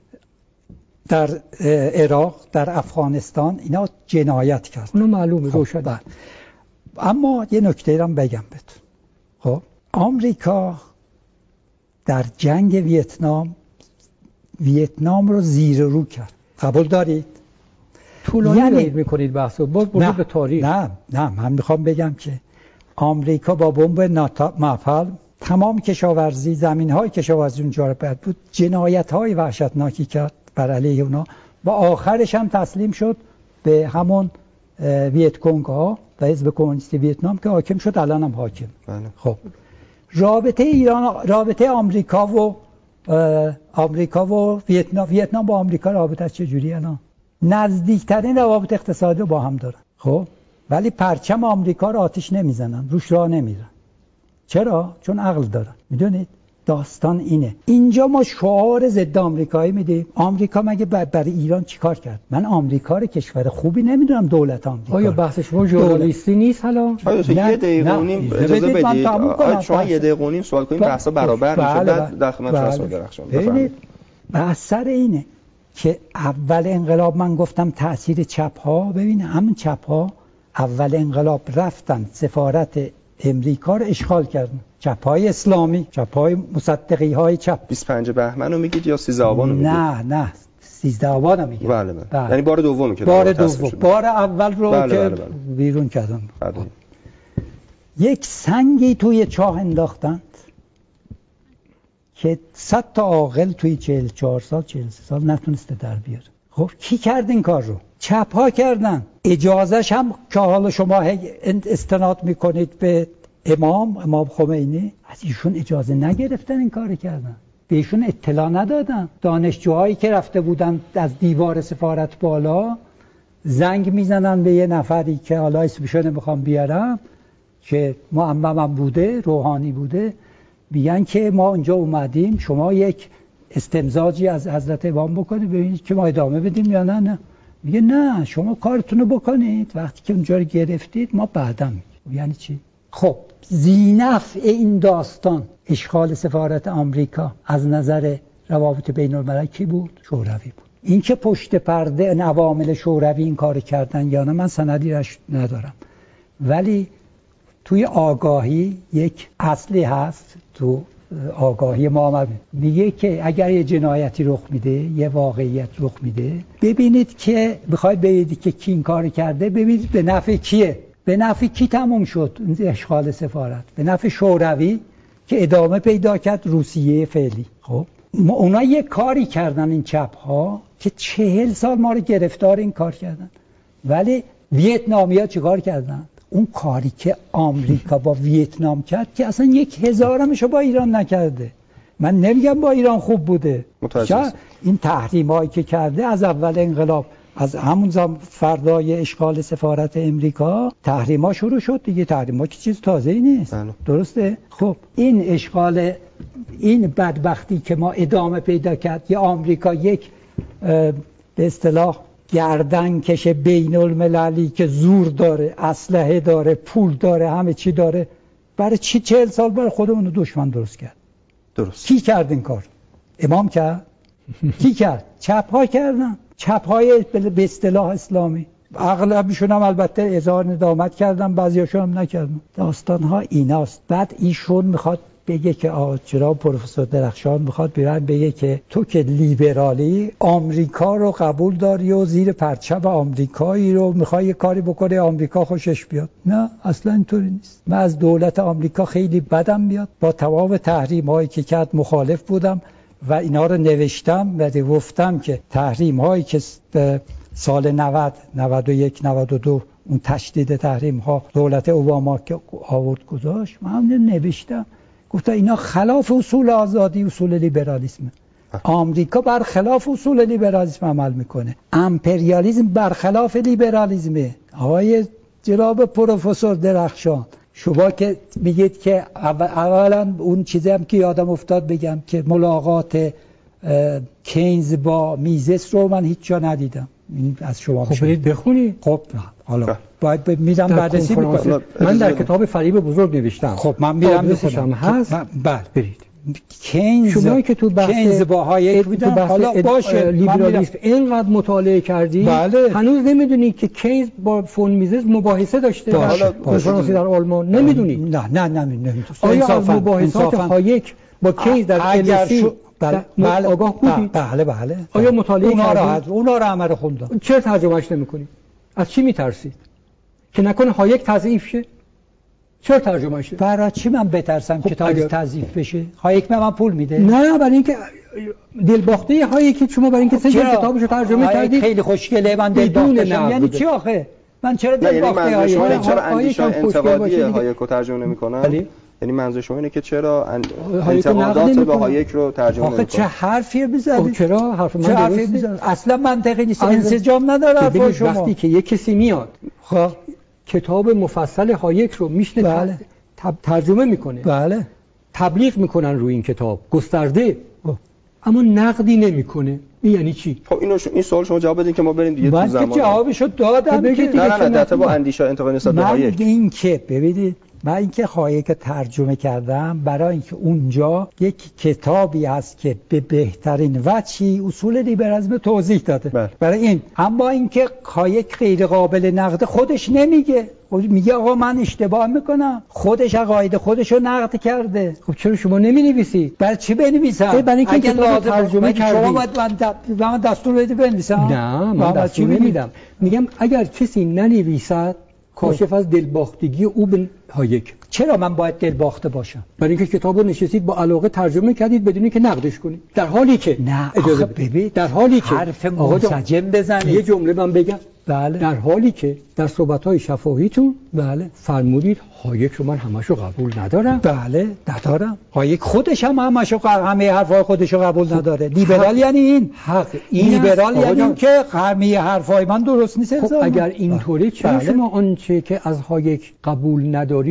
در عراق، در افغانستان اینا جنایت کرد. اونو معلومه روشن. خب اما یه نکته رو بگم بهتون. خب آمریکا در جنگ ویتنام ویتنام رو زیر رو کرد. قبول دارید؟ طولانی یعنی میکنید بحثو باز برو به تاریخ. نه نه من میخوام بگم که آمریکا با بمب ناپالم تمام کشاورزی، زمین‌های کشاورزی اونجا رو بد بود، جنایت‌های وحشتناکی کرد بر علیه اونا و آخرش هم تسلیم شد به همون ویت کنگ‌ها و حزب کمونیست ویتنام که حاکم شد، الان هم حاکم. بله. خب رابطه ایران رابطه آمریکا و آمریکا و ویتنام ویتنام با آمریکا رابطه چجوریه الان؟ نزدیکترین روابط اقتصادی با هم دارن. خب ولی پرچم آمریکا رو آتش نمیزنن، روش راه نمیرن. چرا؟ چون عقل دارن. میدونید داستان اینه. اینجا ما شعار ضد آمریکایی میدیم. آمریکا مگه برای ایران چیکار کرد؟ من آمریکا رو کشور خوبی نمیدونم. دولت آمریکا آیا بحث شما ژورنالیستی نیست حالا؟ یه دقیقه و نیم اجازه بدید. آیا شما یه دقیقه و نیم سوال کنیم بحثا برابر میشه بعد در خدمت شما درخشان. بفرمایید. بحث سر اینه که اول انقلاب من گفتم تأثیر چپ ها، ببین همون چپ ها اول انقلاب رفتن سفارت امریکا رو اشغال کردن. چپ‌های اسلامی، چپ‌های مصدقی های چپ. بیست و پنج بهمن رو میگید یا سیزده آبان رو میگید؟ نه نه سیزده آبان رو میگید. بله بله. یعنی بار دومی که بار دوم بار اول رو بله که بله بله. بیرون کردن. بله. یک سنگی توی چاه انداختند که صد تا عاقل توی چهل و چهار سال چهل و سه سال نتونسته در بیاره. خب کی کرد این کار رو؟ چپ ها کردن. اجازهش هم که حالا شما استناد میکنید به امام امام خمینی، از ایشون اجازه نگرفتن این کار کردن، بهشون اطلاع ندادن. دانشجوهایی که رفته بودن از دیوار سفارت بالا زنگ میزنن به یه نفری که حالا اسمشو نمیخوام بیارم که معممم بوده، روحانی بوده، میگن که ما اونجا اومدیم شما یک استمزاجی از حضرت امام بکنید ببینید که ما ادامه بدیم یا نه. نه میگه نه شما کارتون رو بکنید، وقتی که اونجا رو گرفتید ما بعدا میگیم. یعنی چی؟ خب ذینفع این داستان اشغال سفارت آمریکا از نظر روابط بین الملل کی بود؟ شوروی بود. این که پشت پرده عوامل شوروی این کار کردن یا نه من سندی راش ندارم، ولی توی آگاهی یک اصلی هست، تو آگاهی ما میگه که اگر یه جنایتی رخ میده، یه واقعیت رخ میده، ببینید که بخواید ببینید که کی این کار کرده، ببینید به نفع کیه. به نفع کی تموم شد اشغال سفارت؟ به نفع شوروی که ادامه پیدا کرد روسیه فعلی. خب اونا یه کاری کردن این چپ ها که چهل سال ما رو گرفتار این کار کردن، ولی ویتنامیا چه کار کردن؟ اون کاری که آمریکا با ویتنام کرد که اصلا یک هزارمشو با ایران نکرده. من نمیگم با ایران خوب بوده، این تحریم هایی که کرده از اول انقلاب، از همون زمان فردای اشغال سفارت امریکا تحریم ها شروع شد دیگه. تحریم ها که چیز تازه ای نیست. بله. درسته؟ خب این اشغال، این بدبختی که ما ادامه پیدا کرد، یا آمریکا یک به اصطلاح گردن کش بین المللی که زور داره، اسلحه داره، پول داره، همه چی داره، برای چی چهل سال برای خودمون دشمن درست کرد؟ درست. کی کرد این کار؟ امام کرد؟ کی کرد؟ چپ ها کردن. چپ های به اصطلاح اسلامی، اغلبشون هم البته اظهار ندامت کردن، بعضیاشون هم نکردن. داستان ها ایناست. بعد ایشون میخواد بگه که چرا پروفسور درخشان میخواد بیرن بگه که تو که لیبرالی آمریکا رو قبول داری و زیر پرچم آمریکایی رو میخوای یه کاری بکنه آمریکا خوشش بیاد. نه اصلا اینطوری نیست. من از دولت آمریکا خیلی بدم میاد، با تمام تحریم هایی که کرد مخالف بودم و اینا رو نوشتم و گفتم که تحریم هایی که سال نود، نود و یک، نود و دو اون تشدید تحریم ها دولت اوباما که آورد گذاشت، من هم نوشتم گفتم اینا خلاف اصول آزادی، اصول لیبرالیسم. آمریکا برخلاف اصول لیبرالیسم عمل میکنه. امپریالیسم برخلاف لیبرالیسمه. آقای جناب پروفسور درخشان، شما که میگید که اولا اون چیزی هم که یادم افتاد بگم که ملاقات کینز با میزس رو من هیچ جا ندیدم. این از شما خب برید بخونید. خب حالا باید میرم بررسی میکنم. من در کتاب فریب بزرگ نوشتم. خب من میرم میخونم هست. بله برید. کینز شما که تو بحث کینز با هایک بودن، حالا باشه لیبرالیسم اینقدر مطالعه کردی، بله. هنوز نمیدونی که کینز با فون میزس مباحثه داشته حالا کنفرانسی در آلمان؟ نمیدونی؟ نه نه نمیدونم. آیا از مباحثات هایک با کینز در السی بله آگاه بودی؟ بله بله. آیا مطالعه اونا رو اونا رو همه رو خوندم. چرا ترجمهش نمی‌کنی؟ از چی میترسید؟ که نکنه هایک تضعیف شه؟ چرا ترجمه شه؟ برای چی من بترسم که تاریخ تضعیف بشه؟ هایک به من پول میده؟ نه، برای اینکه دلباخته هایک شما برای اینکه سه کتابشو ترجمه کردید. خیلی خوشگله، من دلباخته شدم. یعنی چی آخه؟ من چرا دلباخته هایک؟ چرا اندیشه انتقادی هایک رو ترجمه نمی‌کنن؟ یعنی منظور شما اینه که چرا انتقادات به هایک رو ترجمه نمی‌کنن؟ آخه چه حرفی میزنید؟ چرا حرف من درسته؟ اصلا منطقی نیست، انسجام نداره حرف شما. وقتی که یک کسی میاد خب کتاب مفصل هایک رو میشنه بله. ترجمه میکنه، بله، تبلیغ میکنن روی این کتاب گسترده، اما نقدی نمیکنه. این یعنی چی؟ خب اینو این سوال شما جواب بدین که ما بریم دیگه تو زمان. من که جوابشو دادم که نه نه نه با اندیشه انتقاد نسبت به هایک. من این که ببینید، من اینکه هایک ترجمه کردم برای اینکه اونجا یک کتابی هست که به بهترین وجهی اصول لیبرالیسم توضیح داده. بله. برای این اما اینکه هایک غیر قابل نقد خودش نمیگه، میگه آقا من اشتباه میکنم، خودش عقاید خودشو نقد کرده. خب چرا شما نمی‌نویسید؟ برای چی بنویسم؟ برای اینکه کتاب ترجمه کردید. شما باید من دستور بدید بنویسم؟ نه، من دستور نمیدم. میگم اگر کسی ننویسد کاشف از دلباختگی او به هایک. چرا من باید دلباخته باشم؟ برای اینکه کتابو نشستید با علاقه ترجمه کردید بدون اینکه نقدش کنید، در حالی که نه اجازه بدید، در حالی که حرف منسجم بزنید. یه جمله من بگم. بله. در حالی که در صحبت‌های شفاهیتون بله فرمودید هایک رو من همشو قبول ندارم. بله ندارم. هایک خودش هم همشو همه حرفای خودشو قبول نداره. لیبرال یعنی این حق این لیبرال یعنی این که همه حرفای من درست نیست. خب اگر اینطوری چرا بله. شما آنچه که از هایک قبول ندارید رو مک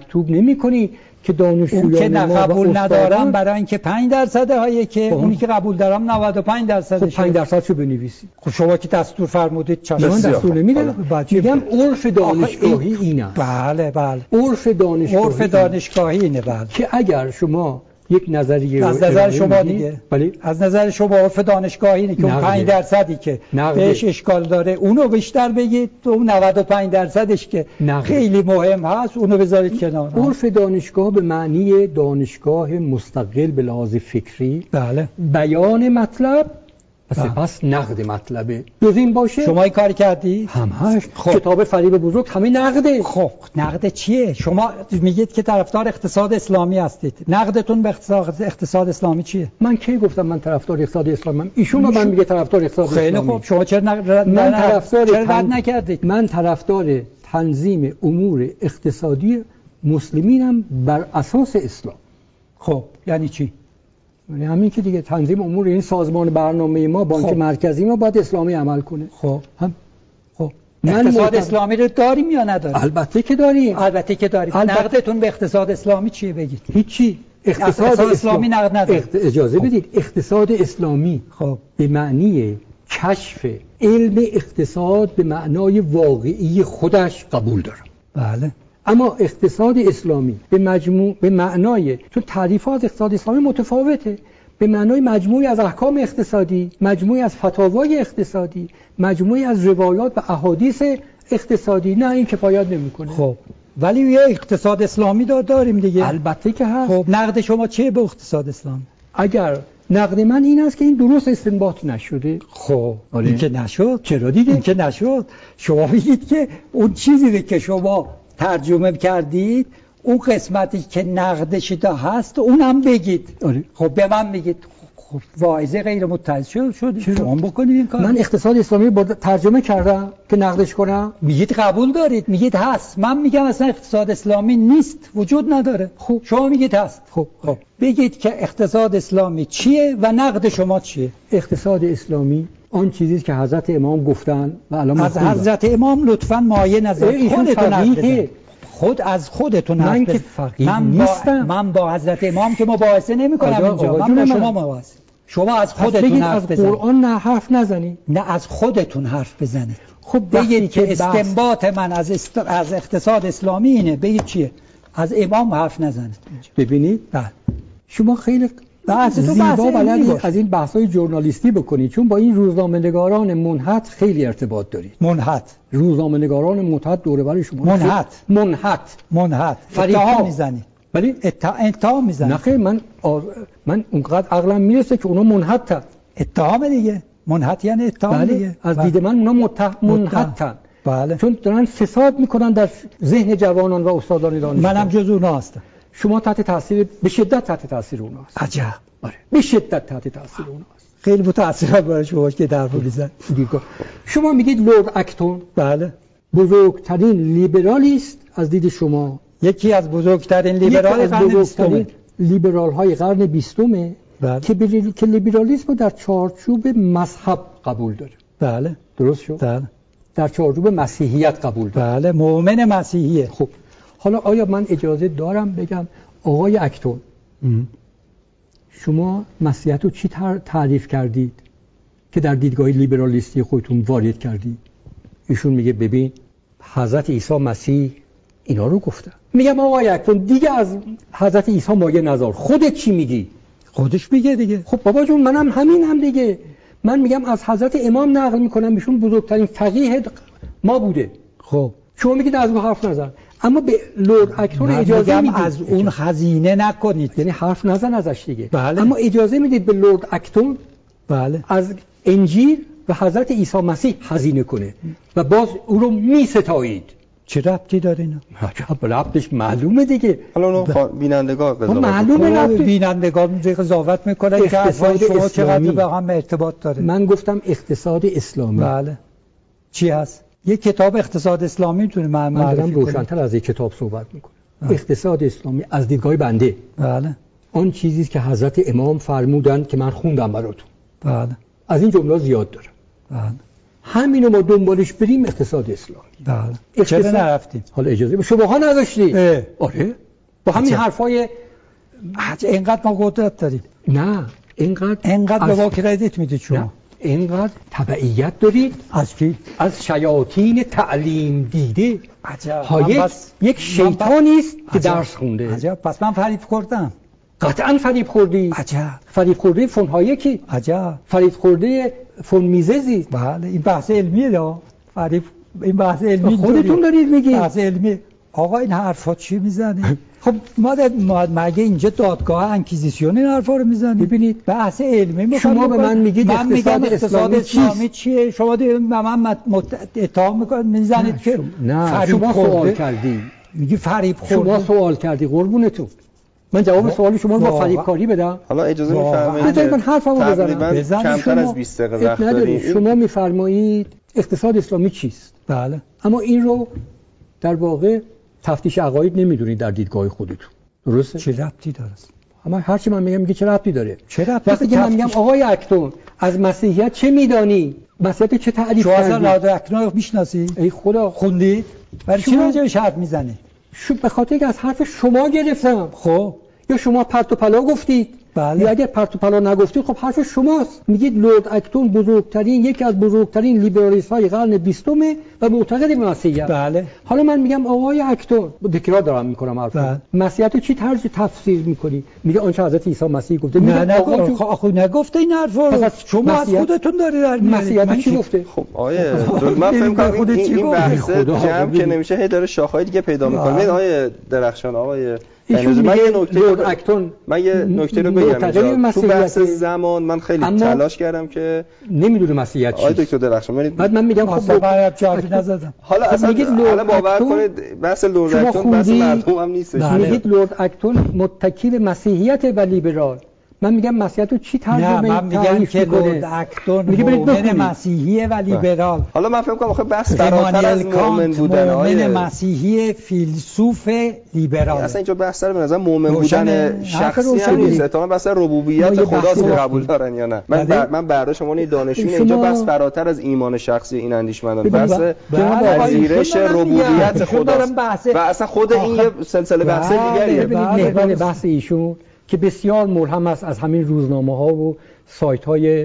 مکتوب نمی‌کنی که دانشجویان اون که نه قبول ندارم برای اینکه پنج درصد هایی که خب. اونی که قبول دارم نود و پنج درصدشه. خب پنج درصدشو بنویسید. خب شما که دستور فرمودید چشم. من دستور نمیدم. میگم عرف دانشگاهی اینه. بله بله. عرف دانشگاهی. عرف دانشگاهی اینه بله. که اگر شما یک نظریه از نظر شما دیگه بله از نظر شما عرف دانشگاهی اینه که اون پنج درصدی که نقده. بهش اشکال داره اونو بیشتر بگید، اون نود و پنج درصدش که نقده. خیلی مهم هست اونو بذارید کنار. عرف دانشگاه به معنی دانشگاه مستقل به لحاظ فکری، بله، بیان مطلب و سپس نقد مطلبه. جز این باشه شما این کاری کردی؟ همش. خب. کتاب فریب بزرگ همه نقده. خب نقد چیه؟ شما میگید که طرفدار اقتصاد اسلامی هستید، نقدتون به اقتصاد, اقتصاد اسلامی چیه؟ من کی گفتم من طرفدار اقتصاد اسلامی؟ ایشون به من میگه طرفدار اقتصاد خیلی اسلامی. خب شما چرا نقد من طرفدار چرا رد نکردید؟ من طرفدار تنظیم امور اقتصادی مسلمینم بر اساس اسلام. خب یعنی چی؟ یعنی همین که دیگه تنظیم امور این سازمان برنامه ما بانک خب. مرکزی ما باید اسلامی عمل کنه. خب هم خب اقتصاد مطلب... اسلامی رو داریم یا نداریم؟ البته که داریم. البته که داریم. البته... نقدتون به اقتصاد اسلامی چیه بگید؟ هیچی. اقتصاد, اقتصاد اسلامی نقد نداره. اخت... اجازه خب. بدید. اقتصاد اسلامی خب به معنی کشف علم اقتصاد به معنای واقعی خودش قبول داره. بله. اما اقتصاد اسلامی به مجموع به معنای چون تعریفات اقتصاد اسلامی متفاوته، به معنای مجموعی از احکام اقتصادی، مجموعی از فتاوای اقتصادی، مجموعی از روایات و احادیث اقتصادی. نه این کفایت نمیکنه. خب ولی یه اقتصاد اسلامی دار داریم دیگه. البته که هست. خب نقد شما چیه به اقتصاد اسلامی؟ اگر نقد من این است که این درست استنباط نشده. خب آره. این که نشد. چرا دیگه؟ این که نشد. شما میگید که اون چیزی که شما ترجمه کردید اون قسمتی که نقدش دا هست اونم بگید. آره. خب به من میگید خب واعظه غیر متعهد شد شد شما بکنید این کار. من اقتصاد اسلامی با ترجمه کردم که نقدش کنم. میگید قبول دارید، میگید هست. من میگم اصلا اقتصاد اسلامی نیست، وجود نداره. خب شما میگید هست. خب خب بگید که اقتصاد اسلامی چیه و نقد شما چیه؟ اقتصاد اسلامی آن چیزی که حضرت امام گفتن و الان از حضرت امام لطفاً مایه نظر خودتون حرف خود از خودتون حرف من که فقیه من نیستم. با من با حضرت امام که مباحثه نمی‌کنم اینجا. من با شما مباحثه. شما از خودتون حرف بزنید. از قرآن نه حرف نزنید. نه از خودتون حرف بزنید. خب بگید که استنباط من از است... از اقتصاد اسلامی اینه. بگید چیه؟ از امام حرف نزنید. ببینید بله شما خیلی بحث تو زیبا بلدید از این بحث‌های ژورنالیستی بکنید، چون با این روزنامه‌نگاران منحط خیلی ارتباط دارید. منحط روزنامه‌نگاران منحط دور و بر شما منحط منحط منحط اتهام میزنید. ولی اتهام میزنید. نه خیر من آر... من اونقدر عقلم میرسه که اونا منحطن. اتهام دیگه. منحط یعنی اتهام بله. دیگه. از دید من اونا متهم منحطن. بله. چون دارن فساد میکنن در ذهن جوانان و استادان دانشگاه. منم جز اونها هستم. شما تحت تاثیر به شدت تحت تاثیر اونها هست. عجب. آره به شدت تحت تاثیر اونها هست. خیلی متأسفم برای شما که در میزنید. شما میگید لورد اکتون بله بزرگترین لیبرالیست از دید شما. یکی از بزرگترین لیبرال قرن بیستم. لیبرال های قرن بیستم بله. که بل... که لیبرالیسم در چارچوب مذهب قبول داره. بله درست شد. بله. در چارچوب مسیحیت قبول داره. بله مؤمن مسیحیه. خب حالا آیا من اجازه دارم بگم آقای اکتون ام. شما مسیحیت رو چی تعریف کردید که در دیدگاه لیبرالیستی خودتون وارد کردید؟ ایشون میگه ببین حضرت عیسی مسیح اینا رو گفته. میگم آقای اکتون دیگه از حضرت عیسی مایه نذار، خودت چی میگی؟ خودش میگه دیگه. خب بابا جون منم همین هم دیگه. من میگم از حضرت امام نقل میکنم، ایشون بزرگترین فقیه ما بوده. خب شما میگید از اون حرف نزن، اما به لورد اکتون اجازه میدید از اون خزینه نکنید، یعنی حرف نزن ازش دیگه. بله. اما اجازه میدید به لورد اکتون بله از انجیل و حضرت عیسی مسیح خزینه کنه و باز او رو میستایید. چه ربطی داره اینا؟ عجب ربطش معلومه دیگه. حالا اون بینندگان قضاوت معلومه ربط بینندگان قضاوت میکنن که اصلا شما چقدر به هم ارتباط داره. من گفتم اقتصاد اسلامی. بله. چی هست؟ یه کتاب اقتصاد اسلامی میتونه من من دارم روشن‌تر از یک کتاب صحبت میکنم. اقتصاد اسلامی از دیدگاه بنده بله آن چیزی که حضرت امام فرمودن که من خوندم براتون. بله. از این جمله زیاد داره. بله. همینو ما دنبالش بریم اقتصاد اسلامی. بله. چرا نرفتیم؟ حالا اجازه به شماها نداشتید. آره. با همین حرفای اینقدر ما قدرت داریم. نه، اینقدر اینقدر به ما کردیت میدید شما. اینقدر تبعیت دارید از کی؟ از شیاطین تعلیم دیده. عجب. هایک یک شیطانی است که درس خونده. عجب. پس من فریب خوردم. قطعا فریب خوردی. عجب. فریب خورده فون هایکی. عجب. فریب خورده فون میززی. بله این بحث علمیه دا. فریب این بحث علمی خودتون دارید میگید. بحث علمی. آقا این حرفا چی میزنی؟ خب ما مگه اینجا دادگاه انکیزیسیون این حرفا رو میزنید؟ ببینید بحث علمی میخوام. شما به من میگید من اقتصاد, میگم اقتصاد اسلامی, اسلامی چیه؟ شما به من اتهام میکنید میزنید که نه شما سوال کردی. میگی فریب خورد. شما سوال کردی قربونتون. من جواب سوال شما رو با فریب کاری بدم. حالا اجازه میفرمایید من حرفمو بزنم. کمتر از بیست دقیقه وقت داریم. شما میفرمایید اقتصاد اسلامی چیست؟ بله. اما این رو در واقع تفتیش عقاید نمیدونید در دیدگاه خودتون. درسته؟ چه ربطی داره؟ اما هر چی من میگم میگه چه ربطی داره؟ چه ربطی؟ وقتی که من میگم آقای اکتون از مسیحیت چه میدانی؟ مسیحیت چه تعریف کردی؟ شما اصلا رادیو اکتون رو میشناسی؟ ای خدا خوندی؟ برای چی راجعش حرف میزنی؟ شو به خاطر اینکه از حرف شما گرفتم. خب یا شما پرت و پلا گفتید. بله. یا اگر پرت و پلا نگفتید خب حرف شماست. میگید لرد اکتون بزرگترین یکی از بزرگترین لیبرالیست های قرن بیستم و معتقد به مسیحیت. بله. حالا من میگم آقای اکتون تکرار دارم میکنم حرفو. بله. مسیحیت رو چی طرز تفسیر میکنی؟ میگه آنچه حضرت عیسی مسیح گفته. نه نه آقا نگفته این حرفو. شما از خودتون داری در میارید. مسیحیت چی گفته؟ خب آیه من فکر کنم این این بحث جمع که نمیشه هی داره شاخه‌های دیگه پیدا میکنه. ببین آقای درخشان آقای ایشون من یه نکته لرد اکتون من یه نکته رو بگم. تو بحث زمان من خیلی تلاش کردم که نمیدونه مسیحیت چیه. آقای دکتر درخشان ببینید بعد من میگم خب باید جوابی نزدم. حالا اصلا حالا باور کنید بحث لرد اکتون بحث مردم هم نیستش. میگید لرد اکتون متکی به مسیحیت و لیبرال. من میگم مسیحیت رو چی ترجمه من میگم که لرد اکتون مؤمن مسیحی و لیبرال. حالا من فکر کنم آخه بحث فراتر از مؤمن بودن مؤمن مسیحی فیلسوف لیبرال. اصلا اینجا بحث سر به نظر مؤمن بودن شخصی هم نیست. اتفاقا بحث ربوبیت خداست که قبول دارن یا نه. من بر من برای شما این دانشجو اینجا بحث فراتر از ایمان شخصی این اندیشمندان بحث پذیرش ربوبیت خداست و اصلا خود این یه سلسله بحث دیگریه. محور بحث ایشون که بسیار ملهم است از همین روزنامه‌ها و سایت‌های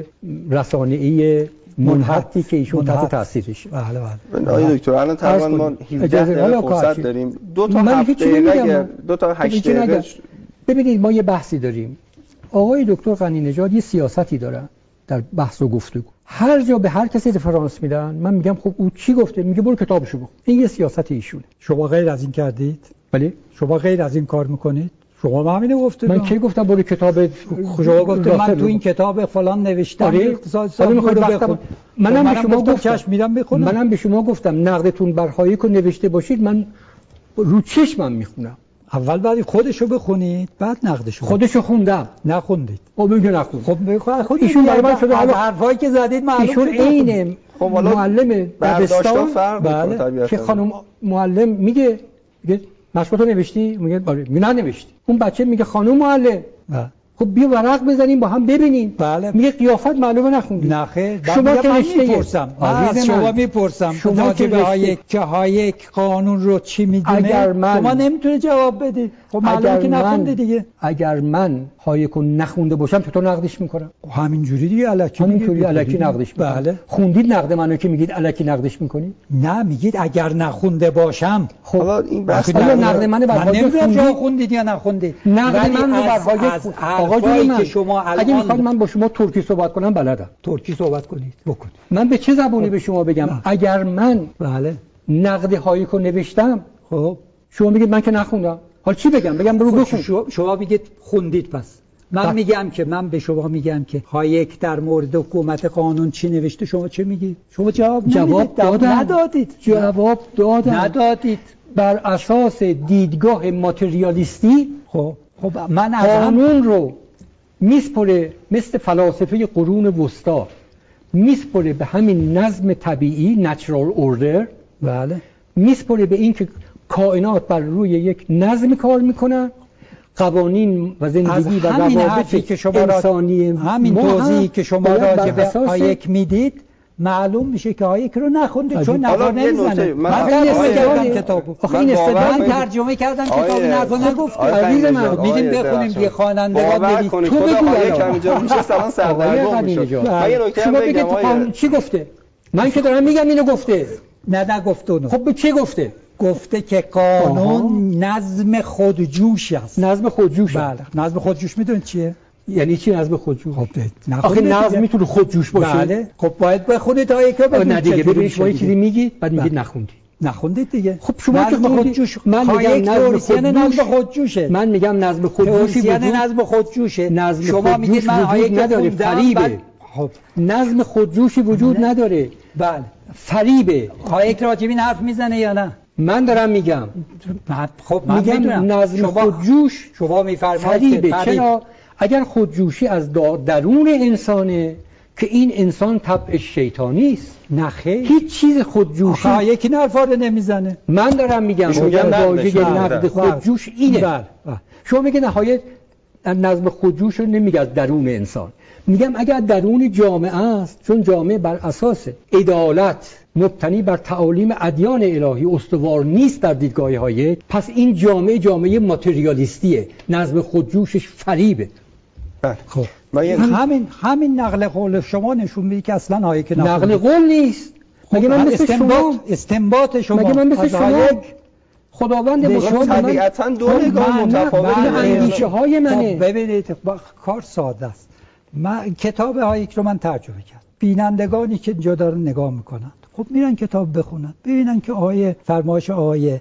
رسانه‌ای منحطی که ایشون تحت تاثیرش. بله بله. آقای دکتر الان تقریبا ما هفده دقیقه فرصت داریم. دو تا هفت دقیقه دو تا هشت دقیقه. ببینید ما یه بحثی داریم. آقای دکتر غنی نژاد یه سیاستی دارن در بحث و گفتگو. هر جا به هر کسی رفرانس میدن من میگم خب او چی گفته؟ میگه برو کتابشو بخون. این یه سیاست ایشونه. شما غیر از این کردید؟ بله. شما غیر از این کار میکنید؟ شما ما همینو گفتید. من کی گفتم برو کتاب شما گفتید من تو این کتاب فلان نوشتم اقتصاد سال بخون. منم به شما گفتم میرم بخونم. منم به شما گفتم نقدتون بر هایک رو نوشته باشید من رو چشمم میخونم. اول بعد خودشو بخونید بعد نقدشو. خودشو خوندم. نخوندید. خب میگه نخوند. خب خود ایشون برای من شده از حرفایی که زدید معلوم ایشون عین معلم دبستان بله که خانم معلم میگه میگه مشروطه نوشتی؟ میگه آره. میگه نه نوشتی. اون بچه میگه خانم معلم بله. خب بیا ورق بزنیم با هم ببینیم. بله. میگه قیافت معلومه نخوندی. نه خیر. شما که میپرسم. از شما میپرسم. شما که به هایک که هایک قانون رو چی میدونه؟ من... شما نمیتونه جواب بدید. خب معلومه که نخونده دیگه. اگر من هایک رو نخونده باشم چطور نقدش میکنم؟ همین جوری دیگه الکی همینجوری الکی نقدش میکنم. بله. خوندید نقد منو که میگید الکی نقدش میکنید؟ نه میگید اگر نخونده باشم. خب حالا این بحث نقد منو بر هایک خوندید یا نخوندید؟ نقد من رو بر هایک آقا جون شما اگه میخواید من با شما ترکی صحبت کنم بلدم. ترکی صحبت کنید. بکنید. من به چه زبانی به شما بگم؟ نه. اگر من بله نقد هایک رو نوشتم خب شما میگید من که نخوندم. حالا چی بگم؟ بگم برو بخون. شما میگید خوندید پس. من میگم که من به شما میگم که هایک در مورد حکومت قانون چی نوشته شما چه میگید؟ شما جواب جواب دادم. ندادید. جواب دادم. ندادید. بر اساس دیدگاه ماتریالیستی خب خب من از قانون رو میسپره مثل فلاسفه قرون وسطا میسپره به همین نظم طبیعی نچرال اوردر. بله. میسپره به این که کائنات بر روی یک نظم کار میکنن قوانین و زندگی و روابط که شما انسانی همین توضیحی که شما راجع به هایک میدید معلوم میشه که هایک رو نخونده چون نظر حالا یه نمیزنه. نکته من من ترجمه کردم آیه- کتابو. آخه این من استدلال باور ترجمه کردم کتابو نگو نگفت. آقای عزیز من غنی‌نژاد، میدیم آقای بخونیم درخشان. دیگه خوانندگان باور بدید. کنید تو خدا بگو هایک الان. اینجا میشه سلام سردرگم میشد. من یه نکته شما بگم بگید آقای قانون چی گفته؟ من که دارم میگم اینو گفته. نه نگفته اونو. خب به چی گفته؟ گفته که قانون نظم خودجوش است. نظم خودجوش. بله. نظم خودجوش میدونید چیه؟ یعنی چی نظم خودجوش؟ خب آخه نظم میتونه خودجوش باشه. بله. خب باید بخونید تا یکا ببینید. نه دیگه ببینید شما یه چیزی میگید بعد میگید نخوندید. نخوندید دیگه. خب شما که خودجوش من میگم نظم خودجوش خودجوشه. من میگم نظم خودجوشی وجود نظم خودجوشه. نظم شما میگید من هایک نداره فریبه. خب نظم خودجوشی وجود نداره. بله. فریبه. هایک راجبی حرف میزنه یا نه؟ من دارم میگم. خب من میگم میدونم. نظم خودجوش شما میفرمایید فریبه. چرا؟ اگر خودجوشی از درون انسانه که این انسان طبعش شیطانی است. نه خیر. هیچ چیز خودجوشی آخه یکی نرفا رو نمیزنه. من دارم میگم میگم واژه نقد خودجوش اینه. بله. شما میگید نهایت نظم خودجوش رو نمیگه از درون انسان. میگم اگر درون جامعه است، چون جامعه بر اساس عدالت مبتنی بر تعالیم ادیان الهی استوار نیست در دیدگاه هایک، پس این جامعه جامعه ماتریالیستیه. نظم خودجوشش فریبه. خب همین همین نقل قول شما نشون میده که اصلا هایک نقل قول نیست. مگه من مثل شما استنباط شما مگه من مثل شما خداوند متعال طبیعتاً دو نگاه متفاوت اندیشه های منه. ببینید کار ساده است. من کتاب هایک رو من ترجمه کردم. بینندگانی که اینجا دارن نگاه میکنن خب میرن کتاب بخونن ببینن که آقای فرمایش آقای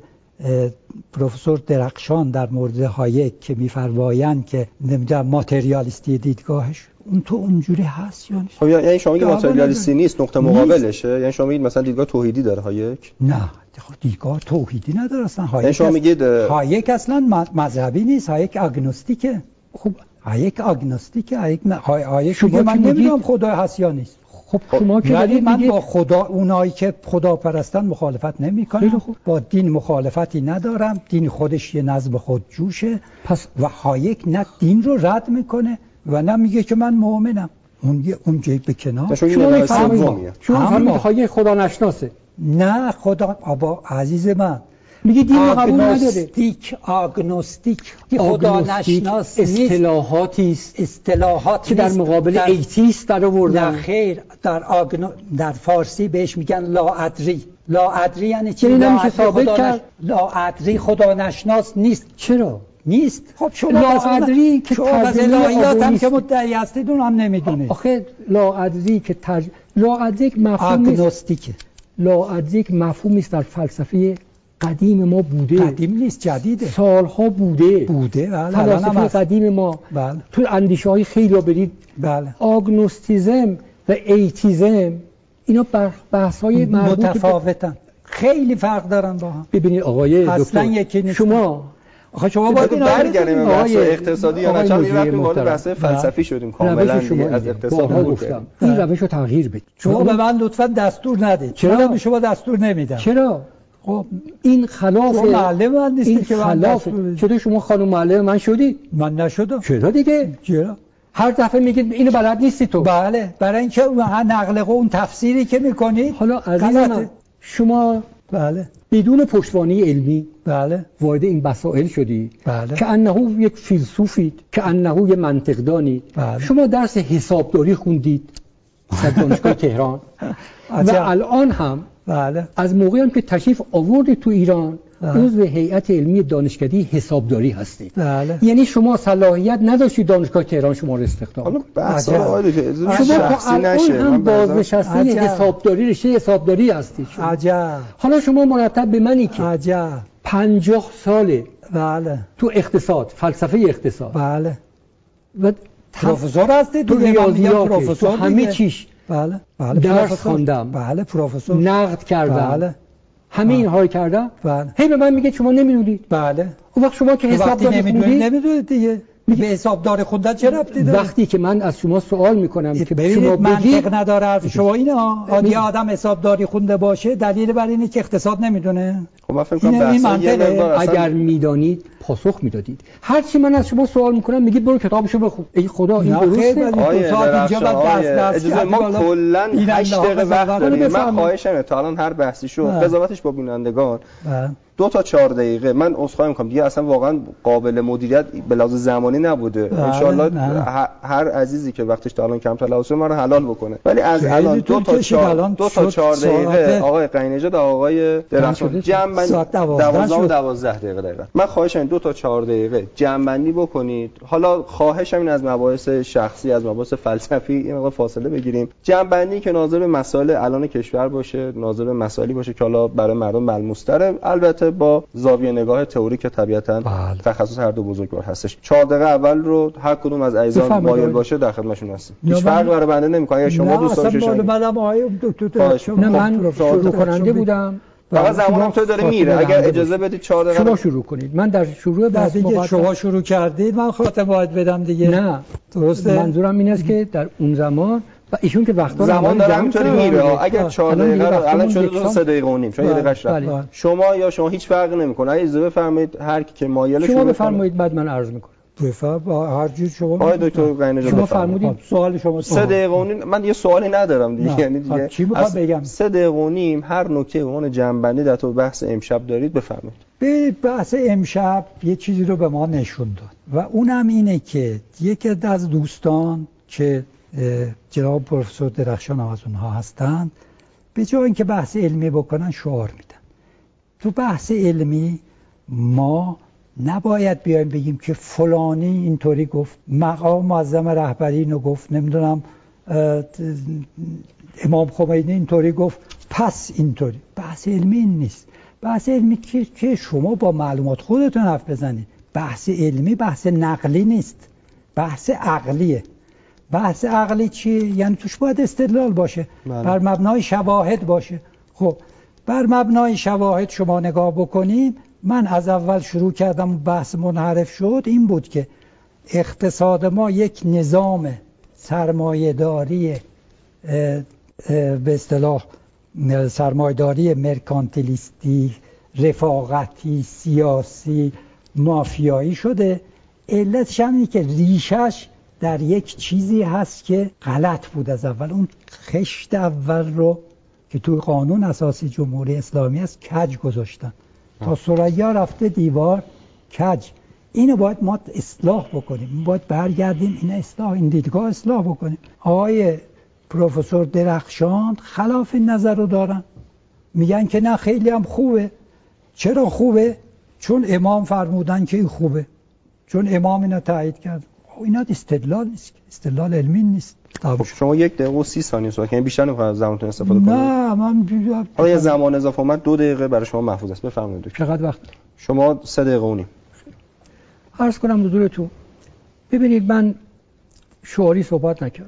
پروفسور درخشان در مورد هایک که میفرمایند که نمیدونم ماتریالیستی دیدگاهش اون تو اونجوری هست یا خب یعنی شما میگید ماتریالیستی نیست، نقطه مقابلشه؟ یعنی شما میگید مثلا دیدگاه توحیدی داره هایک؟ نه دیدگاه توحیدی نداره اصلا هایک. یعنی شما میگید هایک اصلا مذهبی نیست، هایک آگنوستیکه. خب هایک آگنوستیکه. هایک هایک شما من نمیدونم خدا هست یا نیست. خب شما که ولی من با خدا اونایی که خدا پرستن مخالفت نمی‌کنم. با دین مخالفتی ندارم. دین خودش یه نظم خودجوشه. پس و هایک نه دین رو رد میکنه و نه میگه که من مؤمنم. اون اون جای به کنار. شما میفهمید شما میفهمید هایک خدا نشناسه. نه خدا بابا عزیز من میگه دین قبول نداره. آگنوستیک آگنوستیک خدا نشناس اصطلاحاتی است اصطلاحات که در مقابل ایتیست در آوردن. نه خیر در آگنو در فارسی بهش میگن لاادری. لاادری یعنی چی؟ یعنی نمیشه ثابت کرد لاادری خدا نشناس نیست. چرا نیست؟ خب شما لاادری که الهیات هم که مدعی هستید اون هم نمیدونه. آخه لاادری که ترج... لاادری یک مفهوم آگنوستیکه. لاادری یک مفهومی است در فلسفه قدیم ما بوده. قدیم نیست جدیده. سالها بوده. بوده بله. فلسفه قدیم ما. بله. تو اندیشه های خیلی ها برید. بله. آگنوستیزم و ایتیزم اینا بحث های متفاوتن. خیلی فرق دارن با هم. ببینید آقای دکتر شما آخه شما باید برگردیم به بحث اقتصادی یا نه چون این وارد بحث فلسفی شدیم کاملا از اقتصاد گفتم این روش رو تغییر بدید. شما به من لطفا دستور ندید. چرا به شما دستور نمیدم؟ چرا؟ خب این خلاف معلم من نیستی که من دستور. چطور شما خانم معلم من شدید؟ من نشدم. چرا دیگه؟ چرا؟ هر دفعه میگید اینو بلد نیستی تو. بله برای اینکه نقل قول تفسیری که میکنید حالا عزیزم شما بله بدون پشتوانه علمی بله وارد این مسائل شدی بله. که انه یک فیلسوفید که انه یک منطقدانید. بله. شما درس حسابداری خوندید در دانشگاه تهران و الان هم بله. از موقعی هم که تشریف آوردید تو ایران عضو هیئت علمی دانشکده حسابداری هستید. بله. یعنی شما صلاحیت نداشتید دانشگاه تهران شما رو استخدام حالا بحث آقای که شما تا نشه هم بازنشسته حسابداری رشته حسابداری هستید. عجب. حالا شما مرتب به منی که عجب پنجاه ساله بله تو اقتصاد فلسفه اقتصاد بله و پروفسور هستید تو ریاضیات پروفسور همه چیش بله بله درس خواندم بله پروفسور نقد کردم بله همه اینها رو کردم. بله هی به من میگه شما نمیدونید. بله اون وقت شما که حسابداری خوندید نمیدونید دیگه به حسابداری خوندن چه ربطی داره؟ وقتی که من از شما سوال میکنم که شما منطق نداره شما اینه عادی آدم حسابداری خونده باشه دلیل بر اینه که اقتصاد نمیدونه. خب من فکر کنم بحث اگر میدانید پاسخ میدادید. هر چی من از شما سوال میکنم میگید برو کتابشو بخون. ای خدا این درسته؟ آیه اجازه ما کلا هشت دقیقه وقت داریم. من خواهشمه تا الان هر بحثیشو قضاوتش با بینندگان دو تا چهار دقیقه من عذرخواهی میکنم دیگه، اصلا واقعا قابل مدیریت به لحاظ زمانی نبوده. ان شاء الله هر عزیزی که وقتش تا الان کم تلاشش ما رو حلال بکنه. ولی از الان دو تا چهار دو تا چهار دقیقه آقای قینی‌نژاد آقای درخشان جمع بندی دوازده دوازده دقیقه دقیقاً من خواهشم دو تا چهار دقیقه جمع بندی بکنید. حالا خواهشم این از مباحث شخصی از مباحث فلسفی این مقدار فاصله بگیریم. جمع بندی که ناظر به مسائل الان کشور باشه، ناظر به مسائلی باشه که حالا برای مردم ملموس‌تره، البته با زاویه نگاه تئوری که طبیعتاً بله. تخصص هر دو بزرگوار هستش. چهار دقیقه اول رو هر کدوم از عزیزان مایل باشه در خدمتشون هستیم. هیچ فرقی برای بنده نمی‌کنه. اگه شما دوست داشتید شما منم آقای دکتر نه من شروع کننده بودم. فقط زمانم تو داره میره. اگر اجازه بدید چهار دقیقه شما شروع کنید. من در شروع بحث دیگه شما شروع کردید من خاطر باید بدم دیگه. نه درسته. منظورم این است که در اون زمان و ایشون که وقتا زمان داره همینطوری میره. اگر چهار دقیقه رو الان شده دو سه دقیقه و نیم شما یه دقیقه رفت. شما یا شما هیچ فرقی نمیکنه. اگه اجازه بفرمایید هر کی که مایل شما بفرمایید بعد من عرض میکنم. بفرمایید با هر جور شما. آقای دکتر قینی‌نژاد شما فرمودید سوال شما سه دقیقه و نیم. من یه سوالی ندارم دیگه، یعنی دیگه چی میخوام بگم؟ سه دقیقه و نیم هر نکته به عنوان جنبندی در تو بحث امشب دارید بفرمایید. به بحث امشب یه چیزی رو به ما نشون داد و اونم اینه که یکی از دوستان که جناب پروفسور درخشان هم از اونها هستند به جای اینکه بحث علمی بکنن شعار میدن. تو بحث علمی ما نباید بیایم بگیم که فلانی اینطوری گفت، مقام معظم رهبری اینو گفت، نمیدونم امام خمینی اینطوری گفت پس اینطوری. بحث علمی این نیست. بحث علمی که, که شما با معلومات خودتون حرف بزنید. بحث علمی بحث نقلی نیست، بحث عقلیه. بحث عقلی چیه؟ یعنی توش باید استدلال باشه بله. بر مبنای شواهد باشه. خب بر مبنای شواهد شما نگاه بکنید. من از اول شروع کردم بحث منحرف شد این بود که اقتصاد ما یک نظام سرمایه‌داری به اصطلاح سرمایه‌داری مرکانتیلیستی، رفاقتی، سیاسی، مافیایی شده. علتش همینه که ریشش در یک چیزی هست که غلط بود از اول. اون خشت اول رو که توی قانون اساسی جمهوری اسلامی است کج گذاشتن تا ثریا رفته دیوار کج. اینو باید ما اصلاح بکنیم، باید برگردیم این اصلاح این دیدگاه اصلاح بکنیم. آقای پروفسور درخشان خلاف این نظر رو دارن، میگن که نه خیلی هم خوبه. چرا خوبه؟ چون امام فرمودن که این خوبه، چون امام اینو تایید کرد. اینا استدلال نیست، استدلال علمی نیست. خب شما یک دقیقه و سی ثانیه صحبت کنید، بیشتر نمی‌خوام از زمانتون استفاده کنم. نه من حالا یه زمان اضافه اومد دو دقیقه برای شما محفوظ است. بفرمایید. چقدر وقت؟ شما سه دقیقه و نیم. عرض کنم حضورتون. ببینید من شعاری صحبت نکردم.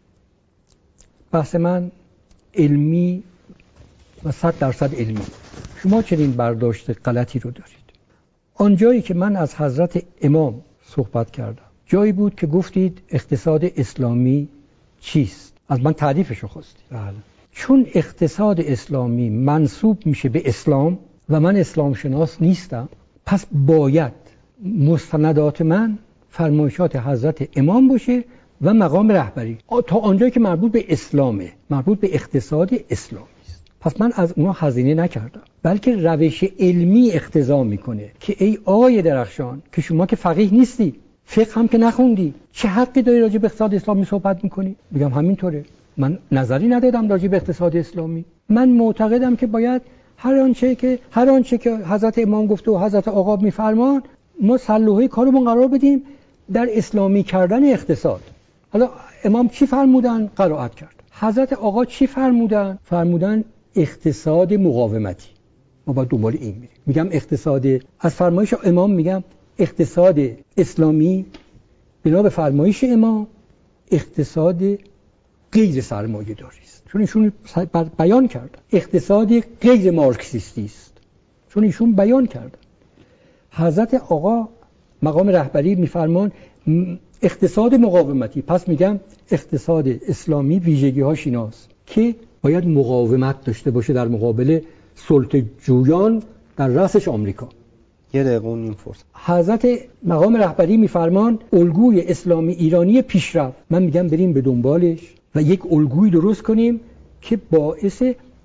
بحث من علمی و صد درصد علمی. شما چنین برداشت غلطی رو دارید. آنجایی که من از حضرت امام صحبت کردم جایی بود که گفتید اقتصاد اسلامی چیست؟ از من تعریفشو خواستید. بله. چون اقتصاد اسلامی منسوب میشه به اسلام و من اسلام شناس نیستم، پس باید مستندات من فرمایشات حضرت امام باشه و مقام رهبری تا آنجایی که مربوط به اسلامه، مربوط به اقتصاد اسلامی است. پس من از اونها هزینه نکردم، بلکه روش علمی اقتضا میکنه که ای آقای درخشان که شما که فقیه نیستی، فقه هم که نخوندی، چه حقی داری راجع به اقتصاد اسلامی صحبت میکنی؟ میگم همینطوره. من نظری ندادم راجع به اقتصاد اسلامی. من معتقدم که باید هر آنچه که هر آنچه که حضرت امام گفته و حضرت آقا میفرمان ما سلوحه کارمون قرار بدیم در اسلامی کردن اقتصاد. حالا امام چی فرمودن؟ قرائت کرد. حضرت آقا چی فرمودن؟ فرمودن اقتصاد مقاومتی. ما باید دنبال این میریم. میگم اقتصاد از فرمایش امام میگم اقتصاد اسلامی بنا به فرمایش امام اقتصاد غیر سرمایه داری است، چون ایشون بیان کردن. اقتصاد غیر مارکسیستی است، چون ایشون بیان کردن. حضرت آقا مقام رهبری میفرمان اقتصاد مقاومتی. پس میگم اقتصاد اسلامی ویژگی هاش ایناست که باید مقاومت داشته باشه در مقابل سلطه جویان در رأسش آمریکا. یه دقیقه و نیم فرصت. حضرت مقام رهبری میفرمان الگوی اسلامی ایرانی پیشرفت. من میگم بریم به دنبالش و یک الگویی درست کنیم که باعث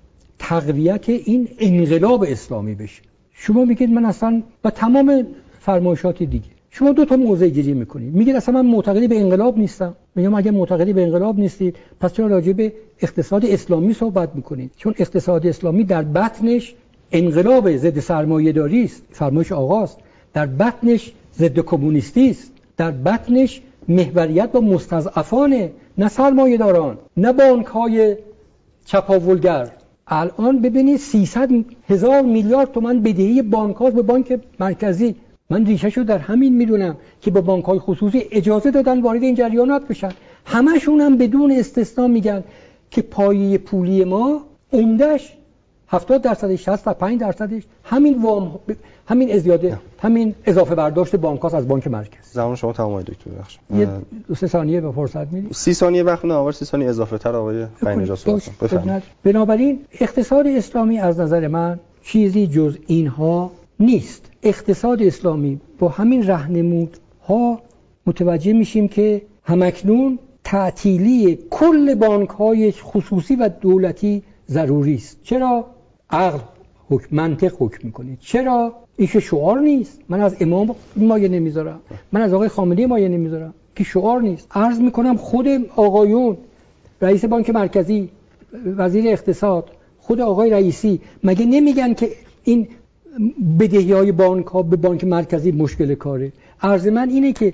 تقویت این انقلاب اسلامی بشه. شما میگید من اصلا با تمام فرمایشات دیگه شما دو تا موضع گیری میکنید، میگید اصلا من معتقدی به انقلاب نیستم. میگم اگه معتقدی به انقلاب نیستید پس چرا راجع به اقتصاد اسلامی صحبت میکنید؟ چون اقتصاد اسلامی در بطنش انقلاب ضد سرمایه‌داری است، فرمایش آقاست. در بطنش ضد کمونیستی است، در بطنش محوریت با مستضعفانه، نه سرمایه‌داران، نه بانک‌های چپاولگر. الان ببینید سیصد هزار میلیارد تومان بدهی بانک‌ها به بانک مرکزی. من ریشه‌شو در همین میدونم که با بانک‌های خصوصی اجازه دادن وارد این جریانات بشن. همشون هم بدون استثنا میگن که پایه پولی ما عمده‌اش هفتاد درصدش شصت و پنج درصدش همین وام همین ازیاده همین اضافه برداشت بانک‌ها از بانک مرکزی. زمان شما تمام دکتر بخش. یه دو سه ثانیه به فرصت میدید. سی ثانیه وقت نه آور سی ثانیه اضافه تر آقای فنی‌نژاد صحبت بفرمایید. بنابراین اقتصاد اسلامی از نظر من چیزی جز اینها نیست. اقتصاد اسلامی با همین راهنمودها متوجه میشیم که همکنون تعطیلی کل بانک‌های خصوصی و دولتی ضروری است. چرا؟ عقل حکم منطق حکم میکنه. چرا؟ این که شعار نیست. من از امام مایه نمیذارم، من از آقای خامنه‌ای مایه نمیذارم که شعار نیست. عرض میکنم خود آقایون رئیس بانک مرکزی، وزیر اقتصاد، خود آقای رئیسی مگه نمیگن که این بدهی‌های بانک‌ها به بانک مرکزی مشکل کاره؟ عرض من اینه که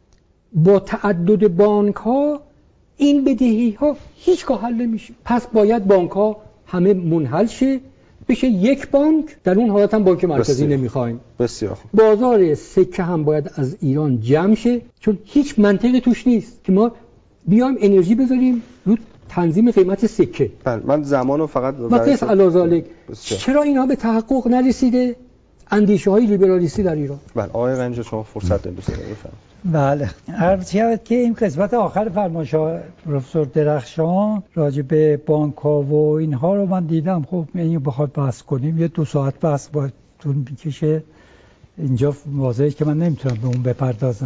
با تعدد بانک‌ها این بدهی‌ها هیچگاه حل نمیشه. پس باید بانک‌ها همه منحل شه، بشه یک بانک. در اون حالت هم بانک مرکزی بسیار. نمیخوایم. بسیار خوب. بازار سکه هم باید از ایران جمع شه، چون هیچ منطقی توش نیست که ما بیایم انرژی بذاریم رو تنظیم قیمت سکه. بله من زمانو فقط برای علاوه چرا اینا به تحقق نرسیده؟ اندیشه های لیبرالیستی در ایران. بله آقای غنی‌نژاد شما فرصت دارید بفرمایید. بله عرض شود که این قسمت آخر فرمایش پروفسور درخشان راجع به بانک ها و اینها رو من دیدم. خب اینو بخواد بحث کنیم یه دو ساعت بحث باید طول میکشه. اینجا واضحه که من نمیتونم به اون بپردازم.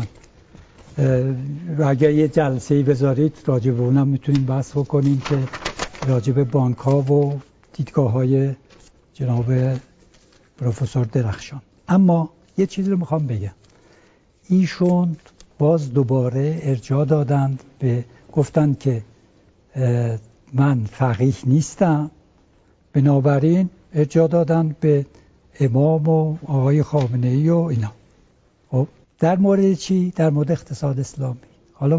اگر یه جلسه‌ای بذارید راجع به اونم میتونیم بحث بکنیم که راجع به بانک ها و دیدگاه های جناب پروفسور درخشان. اما یه چیزی رو میخوام بگم. ایشون باز دوباره ارجاع دادند به گفتند که من فقیه نیستم، بنابراین ارجاع دادند به امام و آقای خامنه‌ای و اینا. خب در مورد چی؟ در مورد اقتصاد اسلامی. حالا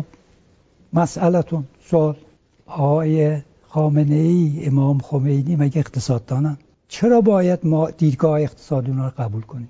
مسئلتون سوال، آقای خامنه‌ای امام خمینی مگه اقتصاددانن؟ چرا باید ما دیدگاه اقتصادی اونا رو قبول کنیم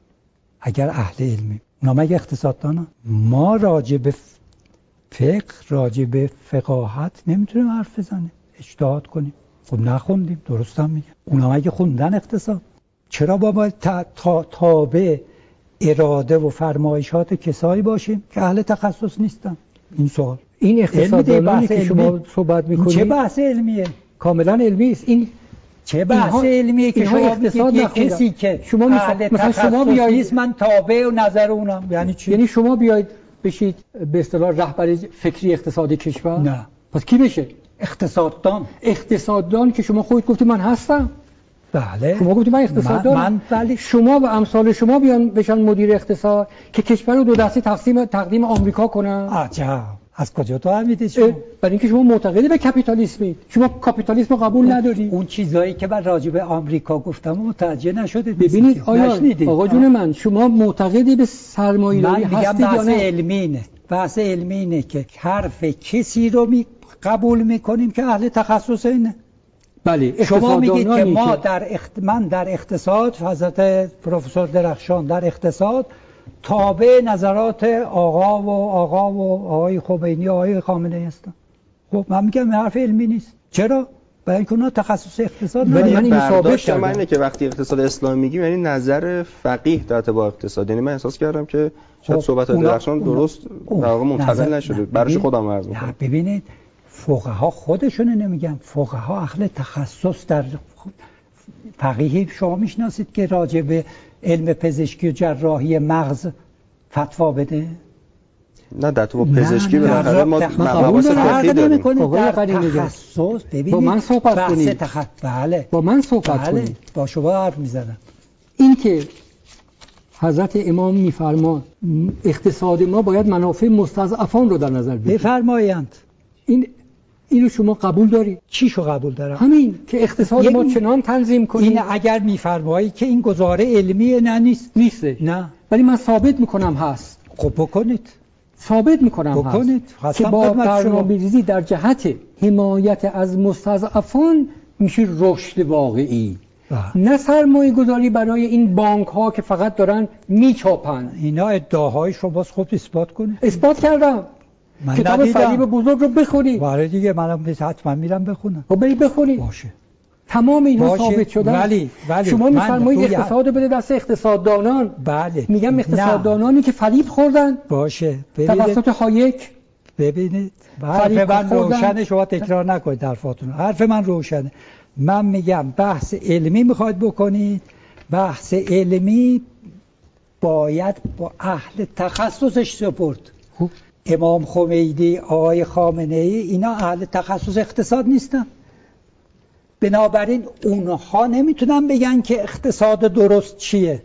اگر اهل علمی؟ اونا مگه اقتصاددانن؟ ما راجع به فقه، راجع به فقاهت نمیتونیم حرف بزنیم، اجتهاد کنیم. خب نخوندیم، درست هم میگم. اونا مگه خوندن اقتصاد؟ چرا با تا تا تابع اراده و فرمایشات کسایی باشیم که اهل تخصص نیستن؟ این سوال. این اقتصاددانی که شما صحبت میکنید چه بحث علمیه؟ کاملا علمی است. این چه بحث علمیه که شما اقتصاد یک کسی که شما اهل تخصص نیست من تابع و نظر اونم؟ یعنی چی؟ یعنی شما بیاید بشید به اصطلاح رهبر فکری اقتصادی کشور؟ نه. پس کی بشه؟ اقتصاددان. اقتصاددان که شما خودت گفتی من هستم. بله. شما گفتی من اقتصاددانم. من بله. شما و امثال شما بیان بشن مدیر اقتصاد که کشور رو دو دسته تقسیم تقدیم آمریکا کنن. عجب. از کجا تو فهمیدید شما؟ برای اینکه شما معتقدی به کاپیتالیسمید. شما کاپیتالیسم رو قبول نداری. اون چیزایی که من راجع به آمریکا گفتم متوجه نشدید. ببینید آیا آقا جون من شما معتقدی به سرمایه‌داری هستید یا نه؟ بحث علمی اینه. بحث علمی اینه که حرف کسی رو می قبول میکنیم که اهل تخصص اینه. بله. شما میگید که ما در اخت... من در اقتصاد، حضرت پروفسور درخشان در اقتصاد تابع نظرات آقا و آقا و آقای خمینی و آقای خامنه‌ای هستن. خب من میگم حرف علمی نیست. چرا؟ برای اینکه اونا تخصص اقتصاد ندارن. من این ثابت کردم اینه که وقتی اقتصاد اسلامی میگیم یعنی نظر فقیه در ارتباط اقتصاد. یعنی من احساس کردم که شاید صحبت درخشان درست در واقع منتقل نشده. براش خودم عرض می‌کنم. ببینید فقها خودشون نمیگن، فقها اهل تخصص در فقیه شما میشناسید که راجع به علم پزشکی و جراحی مغز فتوا بده؟ نه در تو پزشکی بالاخره ما مباحث فقهی داریم. در تخصص ببینید با من صحبت کنید. تخصص بله. با من صحبت بله. کنید. با شما حرف میزنم. این که حضرت امام میفرما اقتصاد ما باید منافع مستضعفان رو در نظر بگیره. بفرمایند. این اینو شما قبول داری؟ چی شو قبول دارم؟ همین که اقتصاد ما چنان تنظیم کنیم. این اگر میفرمایی که این گزاره علمیه نه نیست. نیسته. نه. ولی من ثابت میکنم هست. خب بکنید. ثابت میکنم بکنید. هست که با برنامه‌ریزی در جهت حمایت از مستضعفان میشه رشد واقعی. نه سرمایه گذاری برای این بانک ها که فقط دارن میچاپن. اینا ادعاهای شماست، خب اثبات کنید. اثبات کردم. من کتاب فریب بزرگ رو بخونید. باره دیگه منم حتما میرم بخونم. خب برید بخونید. باشه. تمام اینا ثابت شدن. ولی ولی شما میفرمایید اقتصاد بده دست اقتصاددانان. بله. میگم اقتصاددانانی که فریب خوردن. باشه. توسط هایک. ببینید. حرف من روشنه، شما تکرار نکنید حرفاتون. حرف من روشنه. من میگم بحث علمی میخواید بکنید، بحث علمی باید با اهل تخصصش سپرد. خوب. امام خمینی، آقای خامنه ای، اینا اهل تخصص اقتصاد نیستن. بنابراین اونها نمیتونن بگن که اقتصاد درست چیه.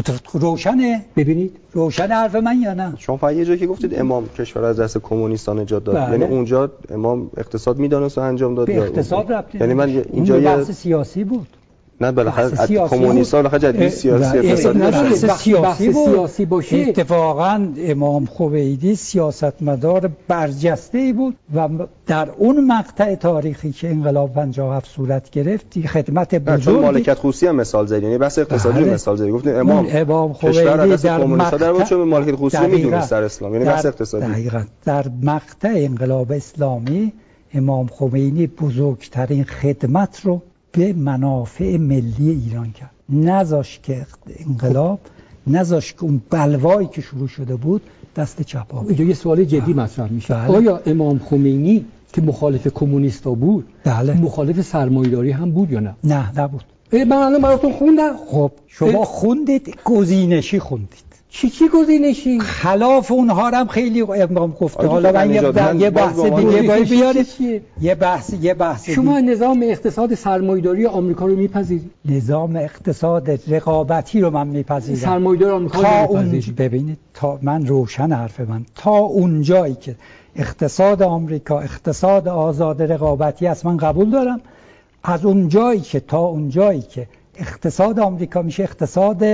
روشنه؟ ببینید روشنه حرف من یا نه؟ شما فقط یه جایی که گفتید امام کشور از دست کمونیستان نجات داد. بله. یعنی اونجا امام اقتصاد میدانست و انجام داد. به اقتصاد ربطی یعنی من اینجا یه بحث سیاسی بود. نه بالاخره کمونیست‌ها بالاخره جدی سیاسی اقتصادی بحث سیاسی, سیاسی باشه. اتفاقا امام خمینی سیاستمدار برجسته‌ای بود و در اون مقطع تاریخی که انقلاب پنجاه و هفت صورت گرفت خدمت بزرگی. مالکیت خصوصی هم مثال زدید، یعنی بحث اقتصادی بله. مثال زدید. گفتید امام امام کشور از دست در کمونیست‌ها در بود چون مالکیت خصوصی میدونست در اسلام، یعنی بحث در اقتصادی. دقیقاً در مقطع انقلاب اسلامی امام خمینی بزرگترین خدمت رو به منافع ملی ایران کرد. نذاش که انقلاب نذاش که اون بلوایی که شروع شده بود دست چپ ها. اینجا یه سوال جدی مطرح میشه. بله. آیا امام خمینی که مخالف کمونیستا بود، بله. مخالف سرمایه‌داری هم بود یا نه؟ نه نبود. من الان براتون خوندم. خب شما اه؟ خوندید، گزینشی خوندید. چی چی گزینشی؟ خلاف اونها هم خیلی امام گفته. حالا من یه بحث دیگه باید بیارید. یه بحث یه بحث شما دیگه. نظام اقتصاد سرمایه‌داری آمریکا رو میپذیرید؟ نظام اقتصاد رقابتی رو من میپذیرم. سرمایه‌دار آمریکا رو میپذیرید؟ ببینید تا من روشن حرف من تا اون جایی که اقتصاد آمریکا اقتصاد آزاد رقابتی است من قبول دارم. از اون جایی که تا اون جایی که اقتصاد آمریکا میشه اقتصاد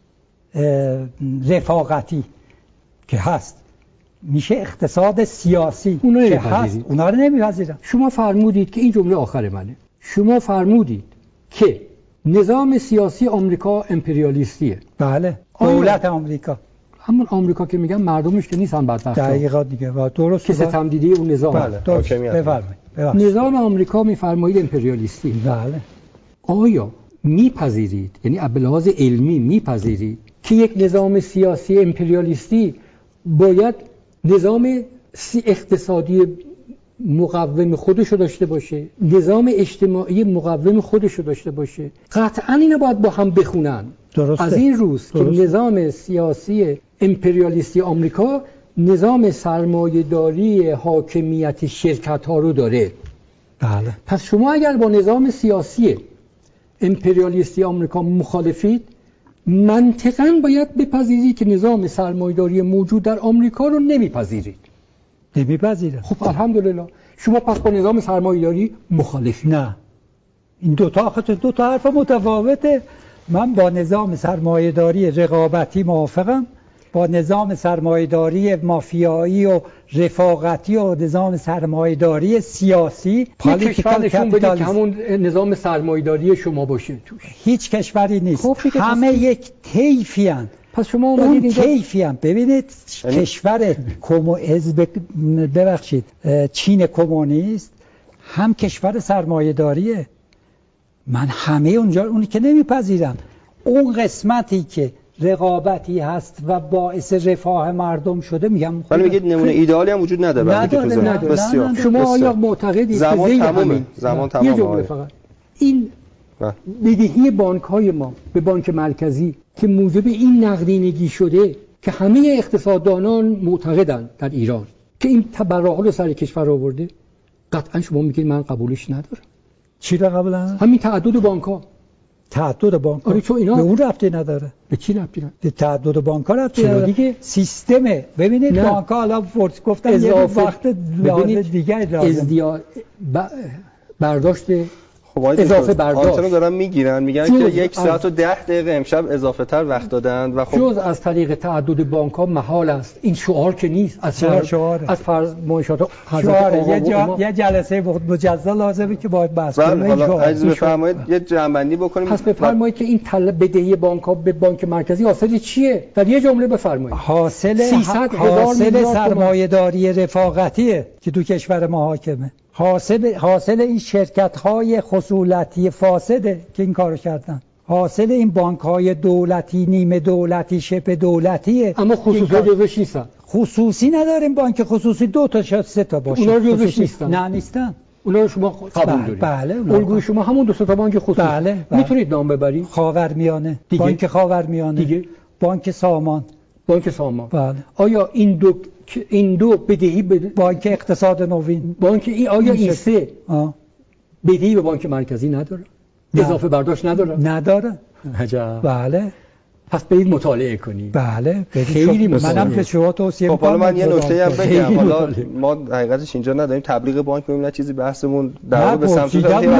رفاقتی که هست، میشه اقتصاد سیاسی اونا که هست، اونا رو نمیپذیرم. شما فرمودید که این جمله آخر منه. شما فرمودید که نظام سیاسی آمریکا امپریالیستیه. بله. دولت آمریکا. همون آمریکا که میگن مردمش که نیستن بدبختا. دقیقاً دیگه. و درست که ستم دیده اون نظام. بله. درست. بفرمایید. نظام آمریکا میفرمایید امپریالیستی. بله. آیا میپذیرید، یعنی به لحاظ علمی میپذیرید که یک نظام سیاسی امپریالیستی باید نظام اقتصادی مقوم خودشو داشته باشه، نظام اجتماعی مقوم خودشو داشته باشه؟ قطعاً اینا باید با هم بخونن. درسته. از این روز درسته. که نظام سیاسی امپریالیستی آمریکا نظام سرمایه‌داری حاکمیت شرکت‌ها رو داره. بله. پس شما اگر با نظام سیاسی امپریالیستی آمریکا مخالفید، منطقاً باید بپذیرید که نظام سرمایه‌داری موجود در آمریکا رو نمیپذیرید. نمیپذیرم. خب الحمدلله. شما پس با نظام سرمایه‌داری مخالفید؟ نه. این دو تا دو تا حرف متفاوته. من با نظام سرمایه‌داری رقابتی موافقم. با نظام سرمایه‌داری مافیایی و رفاقتی و نظام سرمایه‌داری سیاسی پالیتیکال کپیتالیسم که همون نظام سرمایه‌داری شما باشه توش. هیچ کشوری نیست. همه یک طیفی هستند. پس شما اون طیفی هم ببینید کشور کمو حزب ببخشید چین کمونیست هم کشور سرمایه‌داریه. من همه اونجا اونی که نمیپذیرم. اون قسمتی که رقابتی هست و باعث رفاه مردم شده میگم. ولی میگید نمونه ایدئالی هم وجود نداره. نداره نداره. بسیار. شما آیا معتقدید زمان تمومه؟ زمان تمومه. یه جمله فقط. این بدهی بانک‌های ما به بانک مرکزی که موجب این نقدینگی شده که همه اقتصاددانان معتقدند در ایران که این تبرعات رو سر کشور آورده، قطعا شما میگید من قبولش ندارم. چی را قبول ندارم؟ همین تعدد بانک‌ها. تعدد بانک‌ها. آره چون اینا به اون ربطی نداره. به چی ربطی نداره؟ به تعدد بانک‌ها ربطی نداره. دیگه سیستمه. ببینید بانک‌ها حالا فرض گفتم یه وقت لازم دیگه لازم ازدیا ب... برداشت خب اضافه برداشت آنتنو دارن میگیرن میگن که یک ساعت و ده دقیقه امشب اضافه تر وقت دادن و خب جز از طریق تعدد بانک‌ها محال است. این شعار که نیست، از فرض شعار از فرمایشات حضرت یه, جا... یه جلسه مجزا لازمه که باید بحث کنیم. حالا اجازه بفرمایید یه جنبندی بکنیم. پس بفرمایید که این طلب بدهی بانک‌ها به بانک مرکزی حاصل چیه؟ در یه جمله بفرمایید. حاصل حاصل سرمایه‌داری رفاقتیه که تو کشور ما حاکمه. حاصل حاصل این شرکت‌های خصولتی فاسده که این کارو کردن. حاصل این بانک‌های دولتی، نیمه دولتی، شبه دولتیه. اما خصوصی جزوش نیستن. خصوصی نداریم بانک خصوصی دو تا شاید سه تا باشه. اونا جزوش نیستن. نه نیستن. اونا رو شما قبول دارید. بله. الگوی شما همون دو تا بانک خصوصی. بله. بله. میتونید نام ببرید؟ خاورمیانه. بانک خاورمیانه. دیگه بانک سامان. بانک سامان. بله. آیا این دو این دو بدهی به بانک اقتصاد نوین، بانک این آیا این سه بدهی به بانک مرکزی نداره؟ اضافه برداشت نداره؟ نداره. عجب. بله. پس برید مطالعه کنید. بله. خیلی منم که شما توصیه می‌کنم. خب حالا من یه نکته هم بگم. حالا ما حقیقتش اینجا نداریم تبلیغ بانک کنیم، نه چیزی بحثمون در واقع به سمت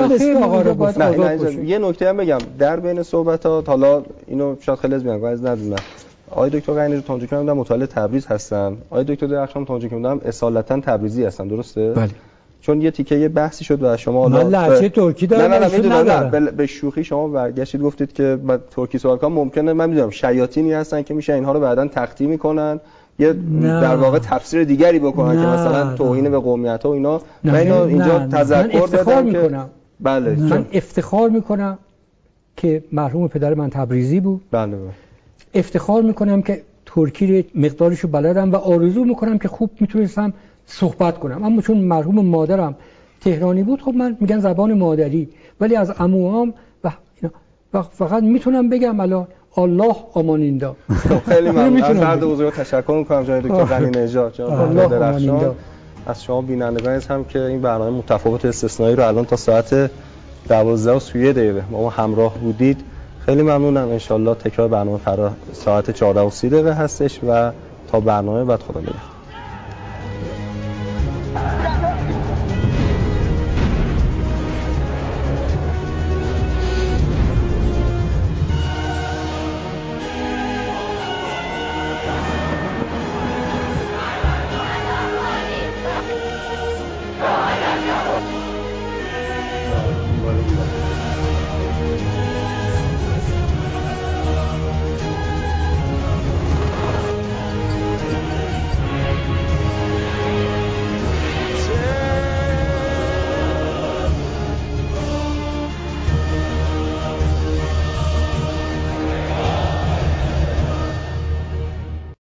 نه. یه نکته هم بگم در بین صحبتات، حالا اینو شاید خیلی از میگن از ندونن، آقای دکتر غنی تانجیکی هم مطالعه تبریز هستن، آقای دکتر درخشان تانجیکی هم اصالتا تبریزی هستن، درسته؟ بله. چون یه تیکه یه بحثی شد و شما حالا من لهجه ترکی دارم. نه نه میدونم، نه به شوخی شما برگشتید گفتید که ترکی صحبت کنم ممکنه، من میدونم شیاطینی هستن که میشه اینها رو بعداً تقطیع میکنن یه نه. در واقع تفسیر دیگری بکنن نه. که مثلا توهین به قومیت‌ها و اینا. من اینو اینجا تذکر دادم که بله من افتخار میکنم که مرحوم پدر من تبریزی بود. بله. افتخار میکنم که ترکی مقدارشو بلدم و آرزو میکنم که خوب میتونستم صحبت کنم، اما چون مرحوم مادرم تهرانی بود خب من میگن زبان مادری، ولی از عموام و اینا فقط میتونم بگم الان الله آمانیندا. خیلی ممنون از هر دو حضور تشکر میکنم جناب دکتر غنی نژاد، جناب درخشان، از شما بینندگان هم که این برنامه متفاوت استثنایی رو الان تا ساعت دوازده و سی دقیقه با ما همراه بودید. خیلی ممنونم. ان شاء الله تکرار برنامه فردا ساعت چهارده و سی دقیقه هستش و تا برنامه بعد خدا نگهدار.